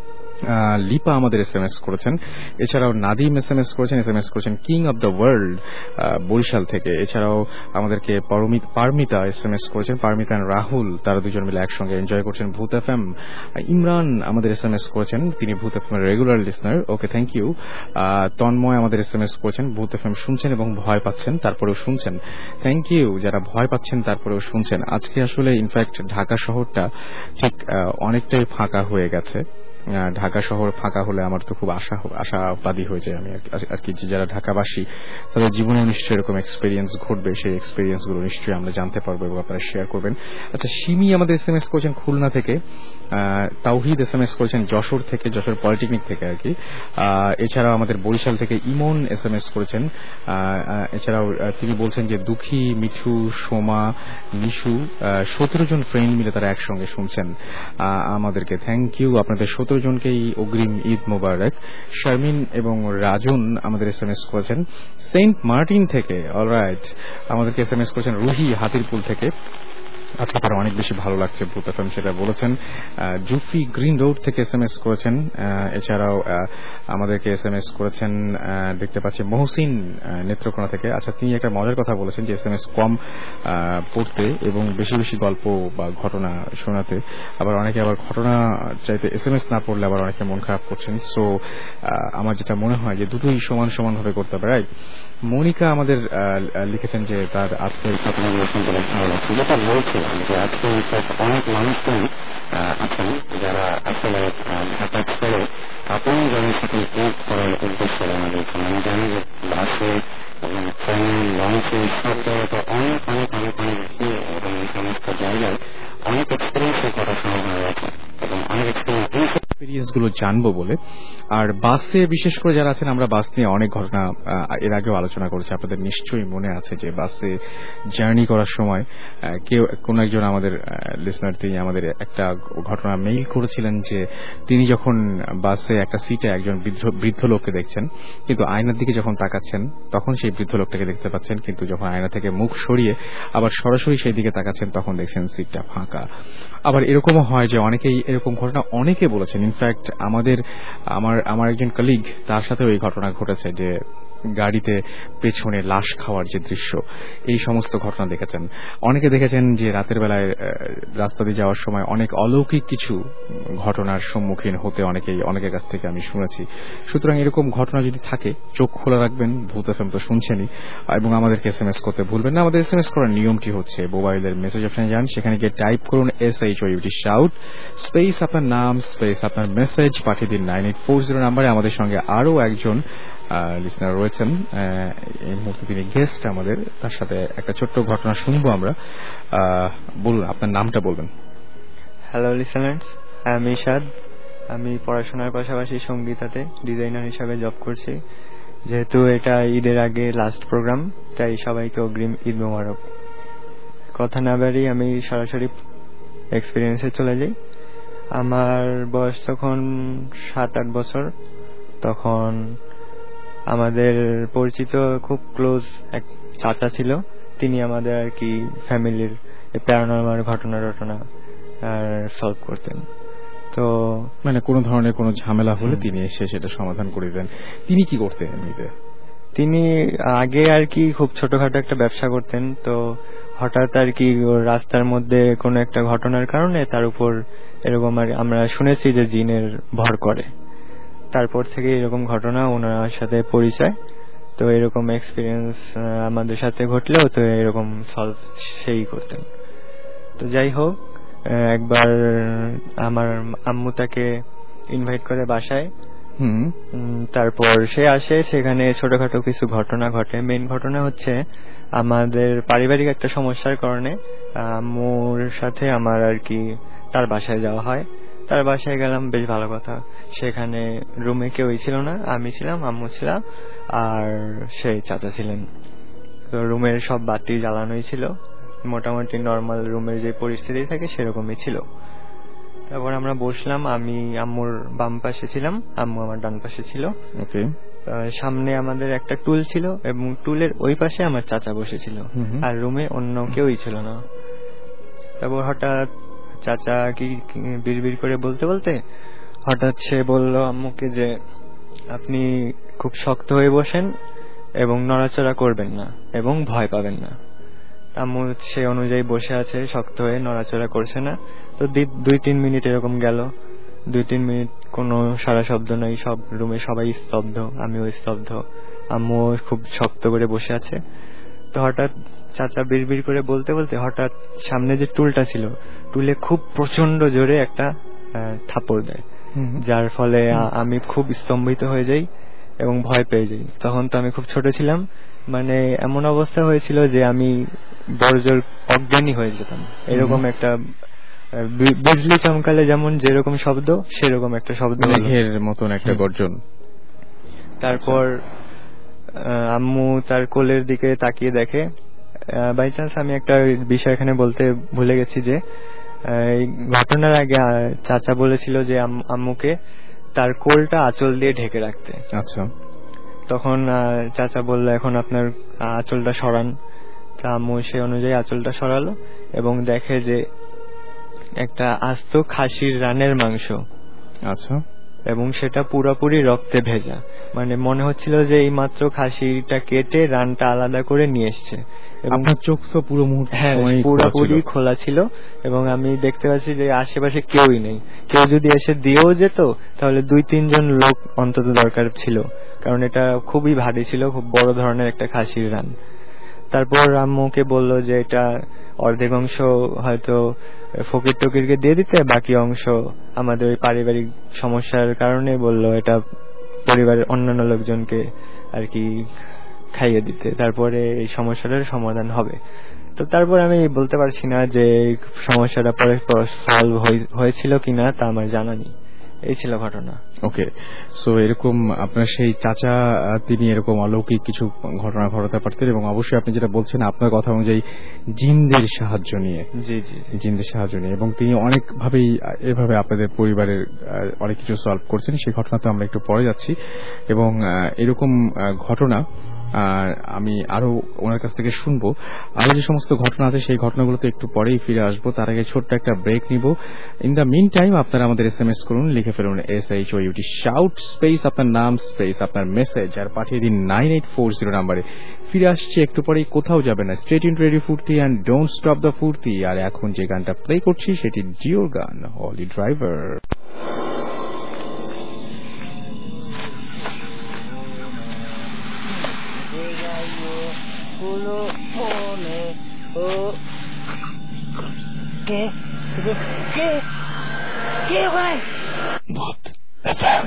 লিপা আমাদের এস এম এস করেছেন। এছাড়াও নাদিম এস এম এস করেছেন, এস এম এস করেছেন king of the world Barisal থেকে। এছাড়াও আমাদেরকে পারমিতা এস এম এস করেছেন, পারমিতা রাহুল, তারা দুজন মিলে একসঙ্গে এনজয় করছেন ভূত এফ এম। ইমরান আমাদের এস এম এস করেছেন, তিনি ভূত এফ এম এর regular listener, okay thank you. Tanmoy আমাদের এস এম এস করেছেন, ভূত এফ এম শুনছেন এবং ভয় পাচ্ছেন তারপরেও শুনছেন, থ্যাংক ইউ। যারা ভয় পাচ্ছেন তারপরেও শুনছেন, আজকে আসলে ইনফ্যাক্ট ঢাকা শহরটা ঠিক অনেকটাই ফাঁকা হয়ে গেছে। ঢাকা শহর ফাঁকা হলে আমার তো খুব আশা আশাবাদী হয়ে যায় আমি আর কি, যারা ঢাকাবাসী তাদের জীবনে নিশ্চয়ই এরকম এক্সপেরিয়েন্স ঘটবে, সেই এক্সপেরিয়েন্স গুলো নিশ্চয়ই আমরা জানতে পারবো এবং আপনারা শেয়ার করবেন। আচ্ছা, সিমি আমাদের এস এম এস করেছেন খুলনা থেকে, তাওহিদ এস এম এস করেছেন যশোর থেকে, যশোর পলিটেকনিক থেকে আর কি। এছাড়াও আমাদের বরিশাল থেকে ইমন এস এম এস করেছেন। এছাড়াও তিনি বলছেন যে দুঃখী, মিঠু, সোমা, নিশু, সতেরো জন ফ্রেন্ড মিলে তারা একসঙ্গে শুনছেন আমাদেরকে, থ্যাংক ইউ। আপনাদের সতেরো জনকেই অগ্রিম ঈদ মোবারক। শারমিন এবং রাজন আমাদের এস এম এস করেছেন সেন্ট মার্টিন থেকে, অলরাইট, আমাদেরকে এস এম এস করেছেন রুহি হাতিরপুল থেকে। আজকে তার অনেক বেশি ভালো লাগছে ভূত এফএম, সেটা বলেছেন। জুফি গ্রিন রোড থেকে এস এম এস করেছেন। এছাড়াও আমাদেরকে এস এম এস করেছেন দেখতে পাচ্ছি মহসিন নেত্রকোনা থেকে। আচ্ছা, তিনি একটা মজার কথা বলেছেন যে এস এম এস কম পড়তে এবং বেশি বেশি গল্প বা ঘটনা শোনাতে, আবার অনেকে আবার ঘটনা চাইতে এস এম এস না পড়লে আবার অনেকে মন খারাপ করছেন। সো আমার যেটা মনে হয় যে দুটোই সমান সমান ভাবে করতে হবে, রাইট? মনিকা আমাদের লিখেছেন যে তার আজকের ঘটনাগুলো শুনতে ভালো লাগছে, যেটা বলছিলাম যে আজকে অনেক মানুষজন আছেন যারা আসলে ঢাকা ছেড়ে আপনি যাদের সাথে এক করার উদ্দেশ্য রওনা দিয়েছেন। আমি জানি যে বাসে এবং ট্রেনে, লঞ্চে সব জায়গাতে অনেক অনেক অনেক অনেক ভিড় এবং এই সমস্ত জায়গায় অনেক এক্সপিরিয়েন্সের কথা শোনা আছে এবং অনেক এক্সপিরিয়েন্স এক্সপিরিয়েন্স গুলো জানবো বলে। আর বাসে বিশেষ করে যারা আছেন, আমরা বাস নিয়ে অনেক ঘটনা এর আগেও আলোচনা করেছি। আপনাদের নিশ্চয়ই মনে আছে যে বাসে জার্নি করার সময় কেউ কোন একজন আমাদের লিসনার তিনি আমাদের একটা ঘটনা মেইল করেছিলেন যে তিনি যখন বাসে একটা সিটে একজন বৃদ্ধ লোককে দেখছেন, কিন্তু আয়নার দিকে যখন তাকাচ্ছেন তখন সেই বৃদ্ধ লোকটাকে দেখতে পাচ্ছেন, কিন্তু যখন আয়না থেকে মুখ সরিয়ে আবার সরাসরি সেই দিকে তাকাচ্ছেন তখন দেখছেন সিটটা ফাঁকা। আবার এরকমও হয় যে অনেকেই এরকম ঘটনা অনেকে বলেছেন। ইনফ্যাক্ট আমাদের আমার আমার একজন কলিগ, তার সাথেও এই ঘটনা ঘটেছে যে গাড়িতে পেছনে লাশ খাওয়ার যে দৃশ্য, এই সমস্ত ঘটনা দেখেছেন। অনেকে দেখেছেন যে রাতের বেলায় রাস্তা দিয়ে যাওয়ার সময় অনেক অলৌকিক কিছু ঘটনার সম্মুখীন হতে অনেকেই অনেকের কাছ থেকে আমি শুনেছি। সুতরাং এরকম ঘটনা যদি থাকে চোখ খোলা রাখবেন, ভূত এফএম তো শুনছেনই, এবং আমাদেরকে এস এম এস করতে ভুলবেন না। আমাদের এস এম এস করার নিয়মটি হচ্ছে মোবাইলের মেসেজ অপশনে যান, সেখানে গিয়ে টাইপ করুন S H O U T shout space আপনার নাম স্পেস আপনার মেসেজ, পাঠিয়ে দিন নাইন এইট ফোর জিরো নাম্বারে। আমাদের সঙ্গে আরও একজন লিসনার রয়েছেন, এই মুহূর্তে তিনি গেস্ট আমাদের, তার সাথে একটা ছোট্ট ঘটনা শুনবো আমরা। বলুন, আপনার নামটা বলবেন। হ্যালো লিসনার্স, আমি ইশাদ। আমি পড়াশোনার পাশাপাশি সঙ্গীতাতে ডিজাইনার হিসাবে জব করছি। যেহেতু এটা ঈদের আগে লাস্ট প্রোগ্রাম, তাই সবাইকে অগ্রিম ঈদ মোবারক। কথা না বাড়ি আমি সরাসরি এক্সপিরিয়েন্সে চলে যাই। আমার বয়স তখন সাত আট বছর। তখন আমাদের পরিচিত খুব ক্লোজ এক চাচা ছিল, তিনি আমাদের আর কি ফ্যামিলির প্যারানরমাল ঘটনা টটনা সলভ করতেন। তো মানে কোনো ধরনের কোনো ঝামেলা হলে তিনি এসে সেটা সমাধান করে দেন। তিনি কি করতেন এমনিতে? তিনি আগে আর কি খুব ছোটখাটো একটা ব্যবসা করতেন। তো হঠাৎ আর কি রাস্তার মধ্যে কোনো একটা ঘটনার কারণে তার উপর এরকম আমরা শুনেছি যে জিনের ভর করে। তারপর থেকে এরকম ঘটনা ওনার সাথে পরিচয়। তো এরকম এক্সপিরিয়েন্স আমাদের সাথে ঘটলেও তো এরকম সলভ সেই করতেন। তো যাই হোক, একবার আমার আম্মু তাকে ইনভাইট করে বাসায়। তারপর সে আসে, সেখানে ছোটখাটো কিছু ঘটনা ঘটে। মেইন ঘটনা হচ্ছে আমাদের পারিবারিক একটা সমস্যার কারণে আম্মুর সাথে আমার আর কি তার বাসায় যাওয়া হয়। তার বাসায় গেলাম, বেশ ভালো কথা। সেখানে রুমে কেউই ছিল না, আমি ছিলাম, আম্মু ছিলাম, আর সেই চাচা ছিলেন। তো রুমের সব বাতি জ্বালানোই ছিল, মোটামুটি নর্মাল রুমের যে পরিস্থিতি থাকে সেরকমই ছিল। তারপর আমরা বসলাম, আমি আম্মুর বাম পাশে ছিলাম, আম্মু আমার ডান পাশে ছিল। সামনে আমাদের একটা টুল ছিল এবং টুলের ওই পাশে আমার চাচা বসেছিল, আর রুমে অন্য কেউই ছিল না। তারপর হঠাৎ চাচা কি বিড়বিড় করে বলতে বলতে হঠাৎ সে বলল আম্মুকে যে আপনি খুব শক্ত হয়ে বসেন এবং নড়াচড়া করবেন না এবং ভয় পাবেন না। আম্মু সে অনুযায়ী বসে আছে, শক্ত হয়ে নড়াচড়া করছে না। তো দুই তিন মিনিট এরকম গেল। দুই তিন মিনিট কোনো সারা শব্দ নাই, সব রুমে সবাই স্তব্ধ, আমিও স্তব্ধ, আম্মু খুব শক্ত করে বসে আছে। তো হঠাৎ চাচা বিড়বিড় করে বলতে বলতে হঠাৎ সামনে যে টুলটা ছিল, টুলে খুব প্রচন্ড জোরে একটা থাপড় দেয়, যার ফলে আমি খুব স্তম্ভিত হয়ে যাই এবং ভয় পেয়ে যাই। তখন তো আমি খুব ছোট ছিলাম, মানে এমন অবস্থা হয়েছিল যে আমি বড়জোর অজ্ঞানী হয়ে যেতাম। এরকম একটা বিজলি চমকালে যেমন যেরকম শব্দ, সেরকম একটা শব্দ, মেঘের মতন একটা গর্জন। তারপর আম্মু তার কোলের দিকে তাকিয়ে দেখে। বাই চান্স আমি একটা বিষয় এখানে বলতে ভুলে গেছি যে এই ঘটনার আগে চাচা বলেছিল যে আম্মুকে তার কোলটা আঁচল দিয়ে ঢেকে রাখতে। আচ্ছা। তখন চাচা বলল এখন আপনার আঁচলটা সরান। তা আম্মু সেই অনুযায়ী আঁচলটা সরালো এবং দেখে যে একটা আস্ত খাসির রানের মাংস। আচ্ছা। এবং সেটা পুরোপুরি রক্তে ভেজা, মানে মনে হচ্ছিল যে এই মাত্র খাসিটা কেটে রানটা আলাদা করে নিয়ে এসছে। আপনার চোখ তো পুরো মুহূর্তে হ্যাঁ পুরোপুরি খোলা ছিল এবং আমি দেখতে পাচ্ছি যে আশেপাশে কেউই নেই। কেউ যদি এসে দিয়েও যেত তাহলে দুই তিনজন লোক অন্তত দরকার ছিল, কারণ এটা খুবই ভারী ছিল, খুব বড় ধরনের একটা খাসির রান। তারপর আম্মুকে বলল যে এটা অর্ধেক অংশ হয়তো ফকির টকিরকে দিয়ে দিতে, বাকি অংশ আমাদের ওই পারিবারিক সমস্যার কারণে বলল এটা পরিবারের অন্যান্য লোকজনকে আর কি খাইয়ে দিতে, তারপরে এই সমস্যাটার সমাধান হবে। তো তারপর আমি বলতে পারছি না যে সমস্যাটা পরে সলভ হয়েছিল কিনা, তা আমার জানা নেই। এই ছিল ঘটনা। ওকে, সো এরকম আপনার সেই চাচা তিনি এরকম অলৌকিক কিছু ঘটনা ঘটাতে পারতেন এবং অবশ্যই আপনি যেটা বলছেন আপনার কথা অনুযায়ী জিনদের সাহায্য নিয়ে। জি জি জিনদের সাহায্য নিয়ে এবং তিনি অনেকভাবেই এভাবে আপনাদের পরিবারের অনেক কিছু সলভ করছেন। সেই ঘটনাতে আমরা একটু পরে যাচ্ছি এবং এরকম ঘটনা আমি আরো ওনার কাছ থেকে শুনবো। আরো যে সমস্ত ঘটনা আছে সেই ঘটনাগুলোতে একটু পরেই ফিরে আসবো। তার আগে ছোট্ট একটা ব্রেক নিব। ইন দ্য মিন টাইম আপনারা আমাদের এস এম এস করুন, লিখে ফেলুন S H O U T shout space আপনার নাম স্পেস আপনার মেসেজ আর পাঠিয়ে দিন নাইন এইট ফোর জিরো নাম্বারে। ফিরে আসছে একটু পরেই, কোথাও যাবে না, straight in radio Foorti and don't stop the Foorti. আর এখন যে গানটা প্লে করছি সেটি জিওর গান, holy driver. ¿Qué? ¿Qué? ¿Qué, güey? Bot F M.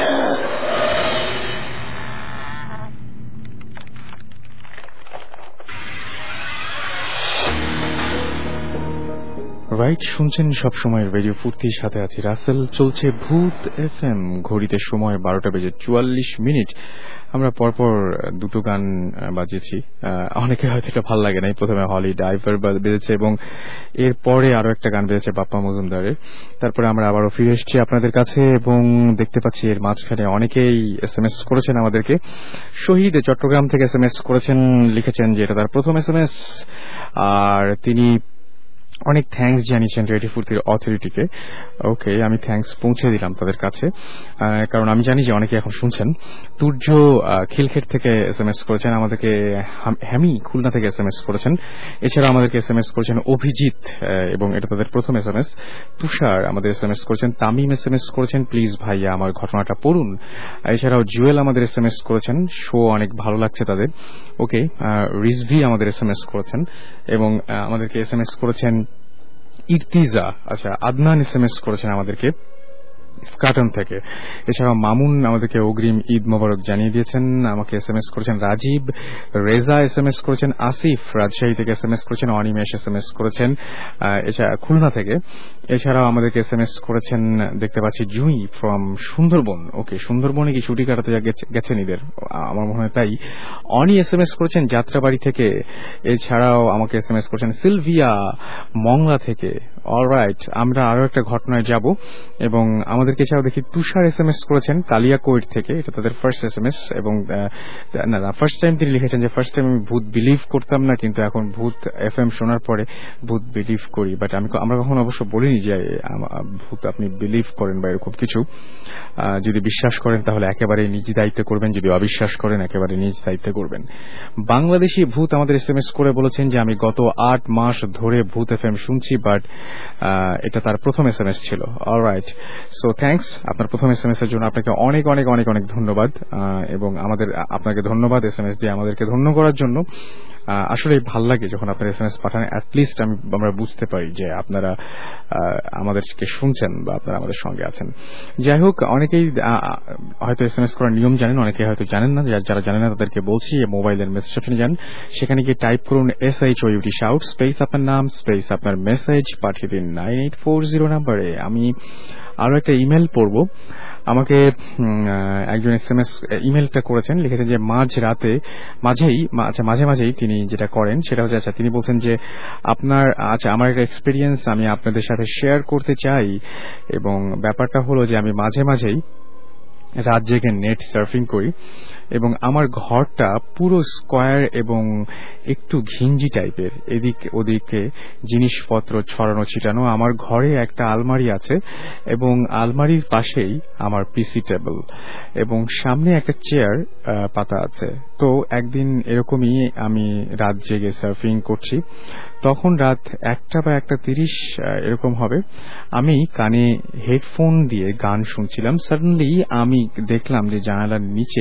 Right, শুনছেন সব সময়ের রেডিও ফুর্তির সাথে আছি রাসেল। চলছে ভূত এফ এম। ঘড়িতে সময় বারোটা বেজে চুয়াল্লিশ মিনিট। আমরা পরপর দুটো গান বাজিয়েছি। অনেকে হয়তো এটা ভালো লাগে নাই, প্রথমে হলি ড্রাইভার বেজেছে এবং এরপরে আরো একটা গান বেজেছে বাপ্পা মজুমদারের। তারপরে আমরা আবারও ফিরে এসেছি আপনাদের কাছে এবং দেখতে পাচ্ছি এর মাঝখানে অনেকেই এস এম এস করেছেন আমাদেরকে। শহীদ চট্টগ্রাম থেকে এস এম এস করেছেন, লিখেছেন যে এটা তার প্রথম এস এম এস আর তিনি অনেক থ্যাঙ্কস জানিয়েছেন রেডিও ফুর্তির অথরিটিকে। ওকে, আমি থ্যাঙ্কস পৌঁছে দিলাম তাদের কাছে, কারণ আমি জানি যে অনেকে এখন শুনছেন। তুর্য খিলক্ষেত থেকে এস এম এস করেছেন আমাদেরকে, হ্যামি খুলনা থেকে এস এম এস করেছেন, এছাড়া আমাদেরকে এস এম এস করেছেন অভিজিৎ এবং এটা তাদের প্রথম এস এম এস। তুষার আমাদের এস এম এস করেছেন, তামিম এস এম এস করেছেন প্লিজ ভাইয়া আমার ঘটনাটা পড়ুন। এছাড়াও জুয়েল আমাদের এস এম এস করেছেন, শো অনেক ভালো লাগছে তাদের। ওকে, রিজভি আমাদের এস এম এস করেছেন এবং আমাদেরকে এস এম এস করেছেন ইরতিজা। আচ্ছা, আদনান এস এম এস করেছেন আমাদেরকে স্কাটন থেকে। এছাড়াও মামুন আমাদেরকে অগ্রিম ঈদ মোবারক জানিয়ে দিয়েছেন। আমাকে এস এম এস করেছেন Rajib. Reza S M S করেছেন, আসিফ রাজশাহী থেকে এস এম এস করেছেন, অনিমেষ এস এম এস করেছেন এছাড়া খুলনা থেকে। এছাড়াও আমাদেরকে এস এম এস করেছেন দেখতে পাচ্ছি জুই ফ্রম সুন্দরবন। ওকে, সুন্দরবনে কি ছুটি কাটাতে গেছেন ঈদের, আমার মনে হয় তাই। অনি এস এম এস করেছেন যাত্রাবাড়ি থেকে। এছাড়াও আমাকে এস এম এস করেছেন সিলভিয়া মংলা থেকে। অলরাইট, আমরা আরো একটা ঘটনায় যাব এবং আমাদেরকে এছাড়াও দেখি তুষার এস এম এস করেছেন কালিয়াকৈর থেকে, এটা তাদের ফার্স্ট এস এম এস এবং না না ফার্স্ট টাইম তিনি লিখেছেন যে ফার্স্ট টাইম আমি ভূত বিলিভ করতাম না, কিন্তু এখন ভূত এফ এম শোনার পরে ভূত বিলিভ করি। বাট আমি আমরা কখনো অবশ্য বলিনি যে ভূত আপনি বিলিভ করেন বা এরকম কিছু। যদি বিশ্বাস করেন তাহলে একেবারে নিজ দায়িত্বে করবেন, যদি অবিশ্বাস করেন একেবারে নিজ দায়িত্বে করবেন। বাংলাদেশি ভূত আমাদের এস এম এস করে বলেছেন যে আমি গত আট মাস ধরে ভূত এফ এম শুনছি, বাট এটা তার প্রথম এস এম এস ছিল। অলরাইট, সো থ্যাঙ্কস আপনার প্রথম এস এম এস এর জন্য। আপনাকে অনেক অনেক অনেক অনেক ধন্যবাদ এবং আমাদের আপনাকে ধন্যবাদ এস এম এস দিয়ে আমাদেরকে ধন্য করার জন্য। আসলে ভাল লাগে যখন আপনারা এস এম এস পাঠান, অ্যাটলিস্ট আমি আমরা বুঝতে পারি যে আপনারা আমাদেরকে শুনছেন বা আপনারা আমাদের সঙ্গে আছেন। যাই হোক, অনেকেই হয়তো এস এম এস করার নিয়ম জানেন, অনেকে হয়তো জানেন না। যারা জানেন না তাদেরকে বলছি, মোবাইলের মেসেজ অপশনে যান, সেখানে গিয়ে টাইপ করুন S H O U T shout space আপনার নাম স্পেস আপনার মেসেজ, পাঠিয়ে দিন নাইন এইট ফোর জিরো নাম্বারে। আমি আরো একটা ইমেল পড়বো। আমাকে একজন এস এম এস ইমেলটা করেছেন, লিখেছেন যে মাঝ রাতে মাঝেই আচ্ছা মাঝে মাঝেই তিনি যেটা করেন সেটা হচ্ছে, আচ্ছা তিনি বলছেন যে আপনার আচ্ছা আমার একটা এক্সপিরিয়েন্স আমি আপনাদের সাথে শেয়ার করতে চাই এবং ব্যাপারটা হলো যে আমি মাঝে মাঝেই রাত জেগে নেট সার্ফিং করি এবং আমার ঘরটা পুরো স্কোয়ার এবং একটু ঘিঞ্জি টাইপের, এদিক ওদিকে জিনিসপত্র ছড়ানো ছিটানো। আমার ঘরে একটা আলমারি আছে এবং আলমারির পাশেই আমার পিসি টেবিল এবং সামনে একটা চেয়ার পাতা আছে। তো একদিন এরকমই আমি রাত জেগে সার্ফিং করছি, তখন রাত একটা বা একটা তিরিশ এরকম হবে। আমি কানে হেডফোন দিয়ে গান শুনছিলাম। সাডেনলি আমি দেখলাম যে জানালার নিচে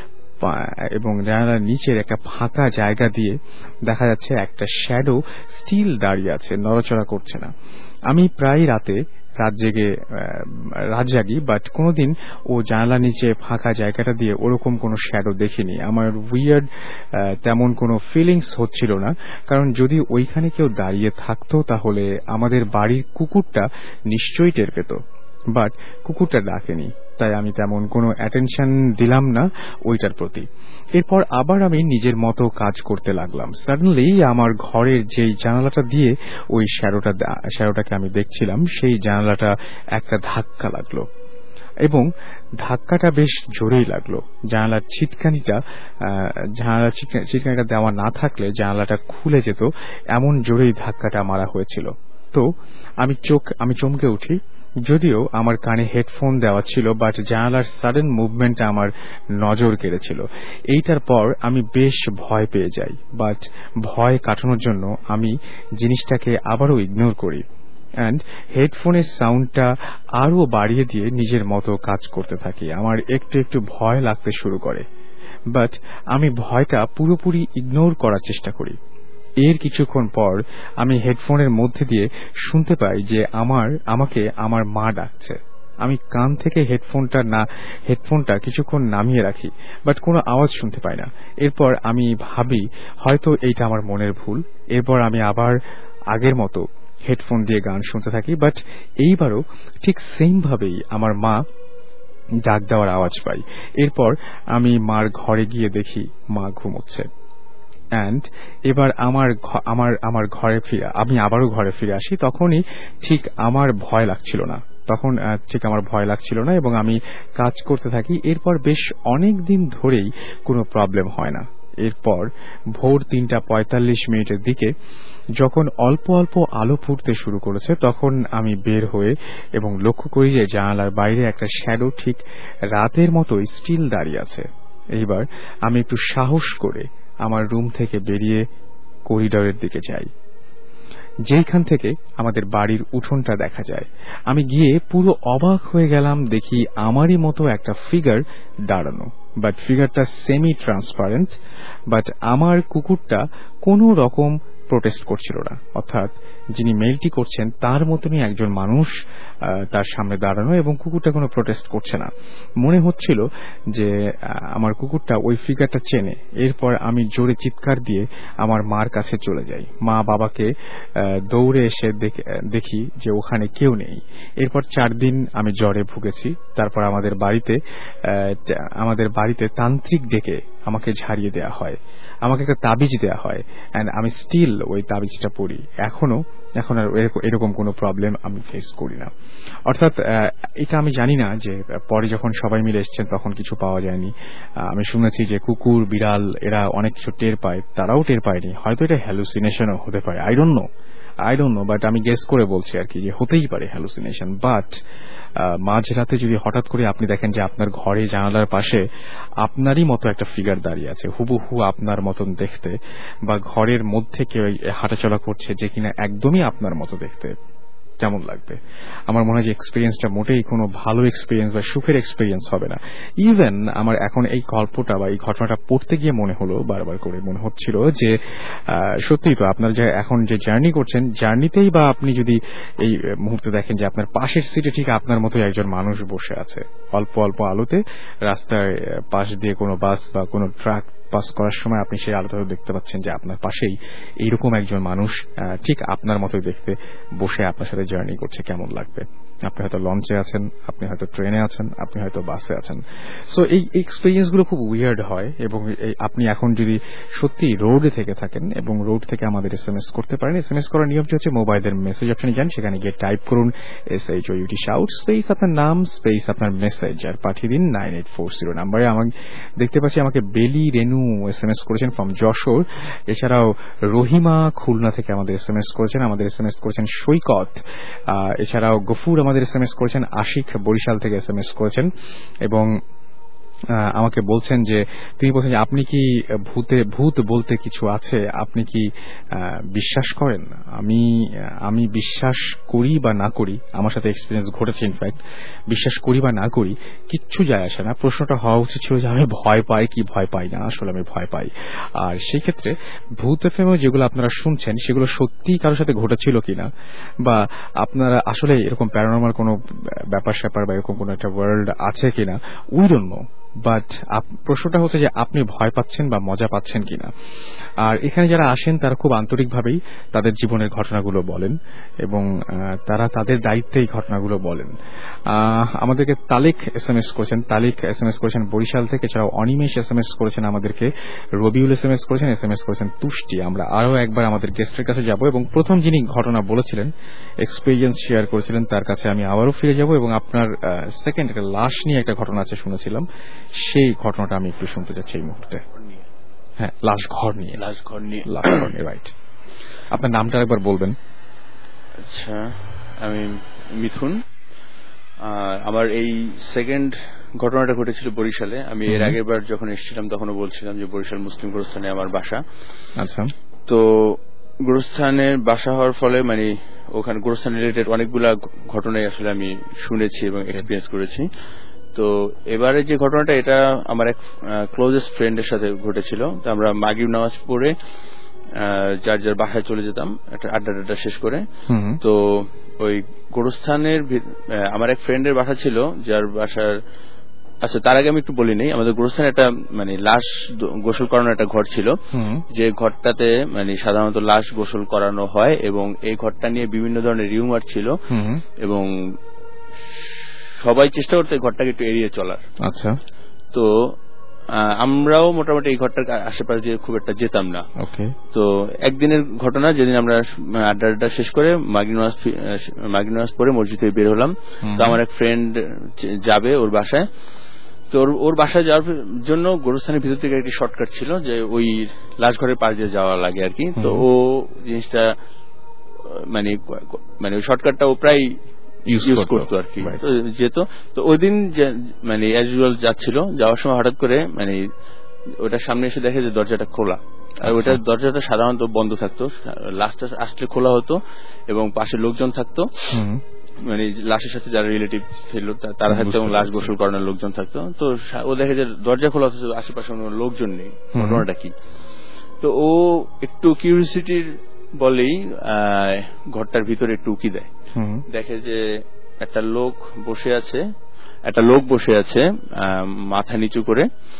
এবং জানালার নিচের একটা ফাঁকা জায়গা দিয়ে দেখা যাচ্ছে একটা শ্যাডো স্টিল দাঁড়িয়ে আছে, নড়াচড়া করছে না। আমি প্রায় রাতে রাত জেগে রাত জাগি, বাট কোনোদিন ও জানালার নিচে ফাঁকা জায়গাটা দিয়ে ওরকম কোনো শ্যাডো দেখিনি। আমার উইয়ার্ড তেমন কোনো ফিলিংস হচ্ছিল না, কারণ যদি ওইখানে কেউ দাঁড়িয়ে থাকতো তাহলে আমাদের বাড়ির কুকুরটা নিশ্চয়ই টের পেত, বাট কুকুরটা ডাকেনি, তাই আমি তেমন কোনো অ্যাটেনশন দিলাম না ওইটার প্রতি। এরপর আবার আমি নিজের মতো কাজ করতে লাগলাম। সাডেনলি আমার ঘরের যেই জানালাটা দিয়ে ওই শ্যাডোটা শ্যাডোটাকে আমি দেখছিলাম, সেই জানালাটা একটা ধাক্কা লাগলো এবং ধাক্কাটা বেশ জোরেই লাগলো। জানালার ছিটকানিটা জানালার ছিটকানিটা দেওয়া না থাকলে জানালাটা খুলে যেত, এমন জোরেই ধাক্কাটা মারা হয়েছিল। তো আমি চোখ আমি চমকে উঠি, যদিও আমার কানে হেডফোন দেওয়া ছিল, বাট জানালার সাডেন মুভমেন্টটা আমার নজর কেড়েছিল। এইটার পর আমি বেশ ভয় পেয়ে যাই, বাট ভয় কাটানোর জন্য আমি জিনিসটাকে আবারও ইগনোর করি অ্যান্ড হেডফোনের সাউন্ডটা আরও বাড়িয়ে দিয়ে নিজের মতো কাজ করতে থাকি। আমার একটু একটু ভয় লাগতে শুরু করে, বাট আমি ভয়টা পুরোপুরি ইগনোর করার চেষ্টা করি। এর কিছুক্ষণ পর আমি হেডফোনের মধ্যে দিয়ে শুনতে পাই যে আমার আমাকে আমার মা ডাকছে। আমি কান থেকে হেডফোনটা না হেডফোনটা কিছুক্ষণ নামিয়ে রাখি, বাট কোনো আওয়াজ শুনতে পাই না। এরপর আমি ভাবি হয়তো এইটা আমার মনের ভুল। এরপর আমি আবার আগের মতো হেডফোন দিয়ে গান শুনতে থাকি, বাট এইবারও ঠিক সেম ভাবেই আমার মা ডাক দেওয়ার আওয়াজ পাই। এরপর আমি মার ঘরে গিয়ে দেখি মা ঘুমোচ্ছে। অ্যান্ড এবার আমার আমার আমার ঘরে ফিরে আমি আবারও ঘরে ফিরে আসি। তখনই ঠিক আমার ভয় লাগছিল না তখন ঠিক আমার ভয় লাগছিল না এবং আমি কাজ করতে থাকি। এরপর বেশ অনেক দিন ধরেই কোনো প্রবলেম হয় না। এরপর ভোর তিনটা পঁয়তাল্লিশ মিনিটের দিকে যখন অল্প অল্প আলো ফুটতে শুরু করেছে, তখন আমি বের হয়ে এবং লক্ষ্য করি যে জানালার বাইরে একটা শ্যাডো ঠিক রাতের মতোই স্টিল দাঁড়িয়ে আছে। এইবার আমি একটু সাহস করে আমার রুম থেকে বেরিয়ে করিডোরের দিকে যাই, যেখান থেকে আমাদের বাড়ির উঠোনটা দেখা যায়। আমি গিয়ে পুরো অবাক হয়ে গেলাম, দেখি আমারই মতো একটা ফিগার দাঁড়ানো, বাট ফিগারটা সেমি ট্রান্সপারেন্ট। বাট আমার কুকুরটা কোনো রকম প্রোটেস্ট করছিল না, অর্থাৎ যিনি মেলটি করছেন তার মতনই একজন মানুষ তার সামনে দাঁড়ানো এবং কুকুরটা কোনো প্রোটেস্ট করছে না। মনে হচ্ছিল যে আমার কুকুরটা ওই ফিগারটা চেনে। এরপর আমি জোরে চিৎকার দিয়ে আমার মার কাছে চলে যাই। মা বাবাকে দৌড়ে এসে দেখি যে ওখানে কেউ নেই। এরপর চার দিন আমি জ্বরে ভুগেছি। তারপর আমাদের বাড়িতে আমাদের বাড়িতে তান্ত্রিক ডেকে আমাকে ঝাড়িয়ে দেওয়া হয়, আমাকে একটা তাবিজ দেওয়া হয়, এন্ড আমি স্টিল ওই তাবিজটা পড়ি। এখনো এখন আর এরকম কোনো প্রবলেম আমি ফেস করি না। অর্থাৎ এটা আমি জানি না যে পরে যখন সবাই মিলে এসছেন তখন কিছু পাওয়া যায়নি। আমি শুনেছি যে কুকুর বিড়াল এরা অনেক কিছু টের পায়, তারাও টের পায়নি। হয়তো এটা হ্যালুসিনেশনও হতে পারে, I don't know I don't know but আমি গেস করে বলছি আর কি যে হতেই পারে হ্যালুসিনেশন। বাট মাঝরাতে যদি হঠাৎ করে আপনি দেখেন যে আপনার ঘরে জানালার পাশে আপনারই মতো একটা ফিগার দাঁড়িয়ে আছে, হুবহু আপনার মতন দেখতে, বা ঘরের মধ্যে কেউ হাঁটাচলা করছে যে কিনা একদমই আপনার মতো দেখতে, কেমন লাগবে? আমার মনে হয় যে এক্সপিরিয়েন্সটা মোটেই কোনো ভালো এক্সপিরিয়েন্স বা সুখের এক্সপিরিয়েন্স হবে না। ইভেন আমার এখন এই গল্পটা বা এই ঘটনাটা পড়তে গিয়ে মনে হলো, বারবার করে মনে হচ্ছিল যে সত্যিই তো আপনার যে এখন যে জার্নি করছেন, জার্নিতেই বা আপনি যদি এই মুহূর্তে দেখেন যে আপনার পাশের সিটে ঠিক আপনার মতোই একজন মানুষ বসে আছে, অল্প অল্প আলোতে রাস্তার পাশ দিয়ে কোনো বাস বা কোনো ট্রাক পাস করার সময় আপনি সেই আলোটা দেখতে পাচ্ছেন যে আপনার পাশেই এইরকম একজন মানুষ ঠিক আপনার মতোই দেখতে বসে আপনার সাথে জার্নি করছে, কেমন লাগবে? আপনি হয়তো লঞ্চে আছেন, আপনি হয়তো ট্রেনে আছেন, আপনি হয়তো বাসে আছেন। সো এই এক্সপিরিয়েন্স গুলো খুব উইয়ার্ড হয়, এবং আপনি এখন যদি সত্যি রোডে থেকে থাকেন এবং রোড থেকে আমাদের এস এম এস করতে পারেন, এস এম এস করার নিয়ম হচ্ছে মোবাইলের মেসেজ অপশনে যান, সেখানে গিয়ে টাইপ করুন S H O U T shout space আপনার নাম স্পেস আপনার মেসেজ আর পাঠিয়ে দিন নাইন এইট ফোর জিরো নাম্বারে। আমি দেখতে পাচ্ছি আমাকে Beli Renu S M S করেছেন ফ্রম যশোর, এছাড়াও রহিমা খুলনা থেকে আমাদের এস এম এস করেছেন, আমাদের এস এম এস করেছেন সৈকত, এছাড়াও গফুর আমাদের এস এম এস করেছেন, আশিক বরিশাল থেকে এস এম এস করেছেন এবং আমাকে বলছেন যে তিনি বলছেন যে আপনি কি ভূতে ভূত বলতে কিছু আছে, আপনি কি বিশ্বাস করেন? আমি আমি বিশ্বাস করি বা না করি, আমার সাথে এক্সপিরিয়েন্স ঘটেছে, ইনফ্যাক্ট বিশ্বাস করি বা না করি কিচ্ছু যায় আসে না। প্রশ্নটা হওয়া উচিত ছিল যে আমি ভয় পাই কি ভয় পাই না। আসলে আমি ভয় পাই। আর সেই ক্ষেত্রে ভূত এফএম যেগুলো আপনারা শুনছেন সেগুলো সত্যি কারোর সাথে ঘটেছিল কিনা, বা আপনারা আসলে এরকম প্যারানর্মাল কোনো ব্যাপার স্যাপার বা এরকম কোনো একটা ওয়ার্ল্ড আছে কিনা, উই ডোন্ট নো। বাট প্রশ্নটা হচ্ছে যে আপনি ভয় পাচ্ছেন বা মজা পাচ্ছেন কিনা। আর এখানে যারা আসেন তারা খুব আন্তরিকভাবেই তাদের জীবনের ঘটনাগুলো বলেন এবং তারা তাদের দায়িত্বে এই ঘটনাগুলো বলেন। আমাদেরকে তালিক এস এম এস করেছেন, তালিক এস এম এস করেছেন বরিশাল থেকে, এছাড়াও অনিমেষ এস এম এস করেছেন আমাদেরকে, রবিউল এস এম এস করেছেন, এস এম এস করেছেন তুষ্টি। আমরা আরও একবার আমাদের গেস্টের কাছে যাব এবং প্রথম যিনি ঘটনা বলেছিলেন, এক্সপিরিয়েন্স শেয়ার করেছিলেন, তার কাছে আমি আবারও ফিরে যাব এবং আপনার সেকেন্ড একটা লাশ নিয়ে একটা ঘটনা আছে শুনেছিলাম, সেই ঘটনাটা আমি একটু শুনতে চাচ্ছি এই মুহূর্তে। হ্যাঁ, লাশ ঘর নিয়ে লাশ ঘর নিয়ে লাশ ঘর নিয়ে রাইট। আপনার নামটা একবার বলবেন? আচ্ছা, আমি মিথুন। আমার এই সেকেন্ড ঘটনাটা ঘটেছিল বরিশালে। আমি এর আগের বার যখন এসেছিলাম তখনও বলছিলাম যে বরিশাল মুসলিম গোরস্থানে আমার বাসা। আচ্ছা, তো গোরস্থানের বাসা হওয়ার ফলে মানে ওখানে গোরস্থান রিলেটেড অনেকগুলা ঘটনাই আসলে আমি শুনেছি এবং এক্সপিরিয়েন্স করেছি। তো এবারে যে ঘটনাটা, এটা আমার এক ক্লোজেস্ট ফ্রেন্ডের সাথে ঘটেছিল। তো আমরা মাগরিব নামাজ পড়ে যার যার বাসায় চলে যেতাম একটা আড্ডা আড্ডা শেষ করে। তো ওই গোরস্থানের আমার এক ফ্রেন্ডের বাসা ছিল, যার বাসার আচ্ছা তার আগে আমি একটু বলি নেই, আমাদের গোরস্থানে একটা মানে লাশ গোসল করানোর একটা ঘর ছিল, যে ঘরটাতে মানে সাধারণত লাশ গোসল করানো হয় এবং এই ঘরটা নিয়ে বিভিন্ন ধরনের রিউমার ছিল এবং সবাই চেষ্টা করতে ঘরটাকে একটু এড়িয়ে চলার। আচ্ছা, তো আমরাও মোটামুটি এই ঘরটার আশেপাশে দিয়ে খুব একটা যেতাম না। তো একদিনের ঘটনা, যেদিন আমরা আড্ডা আড্ডা শেষ করে মাগরিব নামাজ মাগরিব নামাজ পড়ে মসজিদে বের হলাম। তো আমার এক ফ্রেন্ড যাবে ওর বাসায়। তো ওর বাসায় যাওয়ার জন্য গোরস্থানের ভিতর থেকে একটি শর্টকাট ছিল, যে ওই লাশ ঘরের পাশ দিয়ে যাওয়া লাগে আর কি। তো ও জিনিসটা মানে মানে ওই শর্টকাটটা ও প্রায় ইউজ করতো আর কি, যেত। তো ওই দিন মানে অ্যাজ ইউজুয়াল যাচ্ছিল, যাওয়ার সময় হঠাৎ করে মানে ওটার সামনে এসে দেখে যে দরজাটা খোলা, আর ওটা দরজাটা সাধারণত বন্ধ থাকতো, লাশটা আসলে খোলা হতো এবং পাশে লোকজন থাকতো, মানে লাশের সাথে যারা রিলেটিভ ছিল তারা হয়তো লাশ গোসল করানোর লোকজন থাকতো। তো ও দেখে যে দরজা খোলা হতো, আশেপাশে লোকজন নেই, ঘটনাটা কি। তো ও একটু কিউরিওসিটির বলেই ঘরটার ভিতরে একটু উকি দেয়, দেখে যে একটা লোক বসে আছে, একটা লোক বসে আছে মাথা নিচু করে,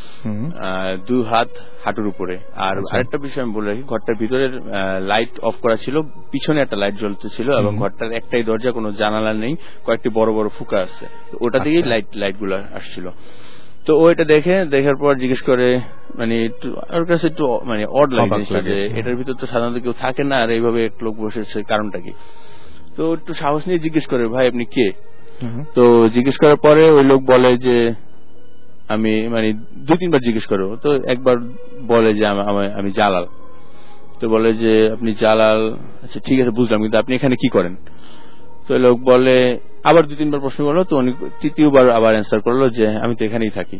দুই হাত হাঁটুর উপরে। আর আরেকটা বিষয় আমি বলে রাখি, ঘরটার ভিতরের লাইট অফ করা ছিল, পিছনে একটা লাইট জ্বলতেছিল এবং ঘরটার একটাই দরজা, কোনো জানালা নেই, কয়েকটি বড় বড় ফুঁকা আছে, ওটা দিকেই লাইট লাইট গুলো আসছিল। তো ও এটা দেখে দেখার পর জিজ্ঞেস করে, মানে একটু ওর কাছে একটু মানে অড লাগে যে এটার ভিতর তো সাধারণত কেউ থাকে না, আর এইভাবে এক লোক বসেছে, কারণটা কি। তো একটু সাহস নিয়ে জিজ্ঞেস করে, ভাই আপনি কে? তো জিজ্ঞেস করার পরে ওই লোক বলে যে আমি, মানে দুই তিনবার জিজ্ঞেস করো। তো একবার বলে যে আমি জালাল। তো বলে যে আপনি জালাল, আচ্ছা ঠিক আছে বুঝলাম, কিন্তু আপনি এখানে কি করেন? তো লোক বলে, আবার দুই তিনবার প্রশ্ন করলো, তো উনি তৃতীয়বার আবার অ্যান্সার করলো যে আমি তো এখানেই থাকি।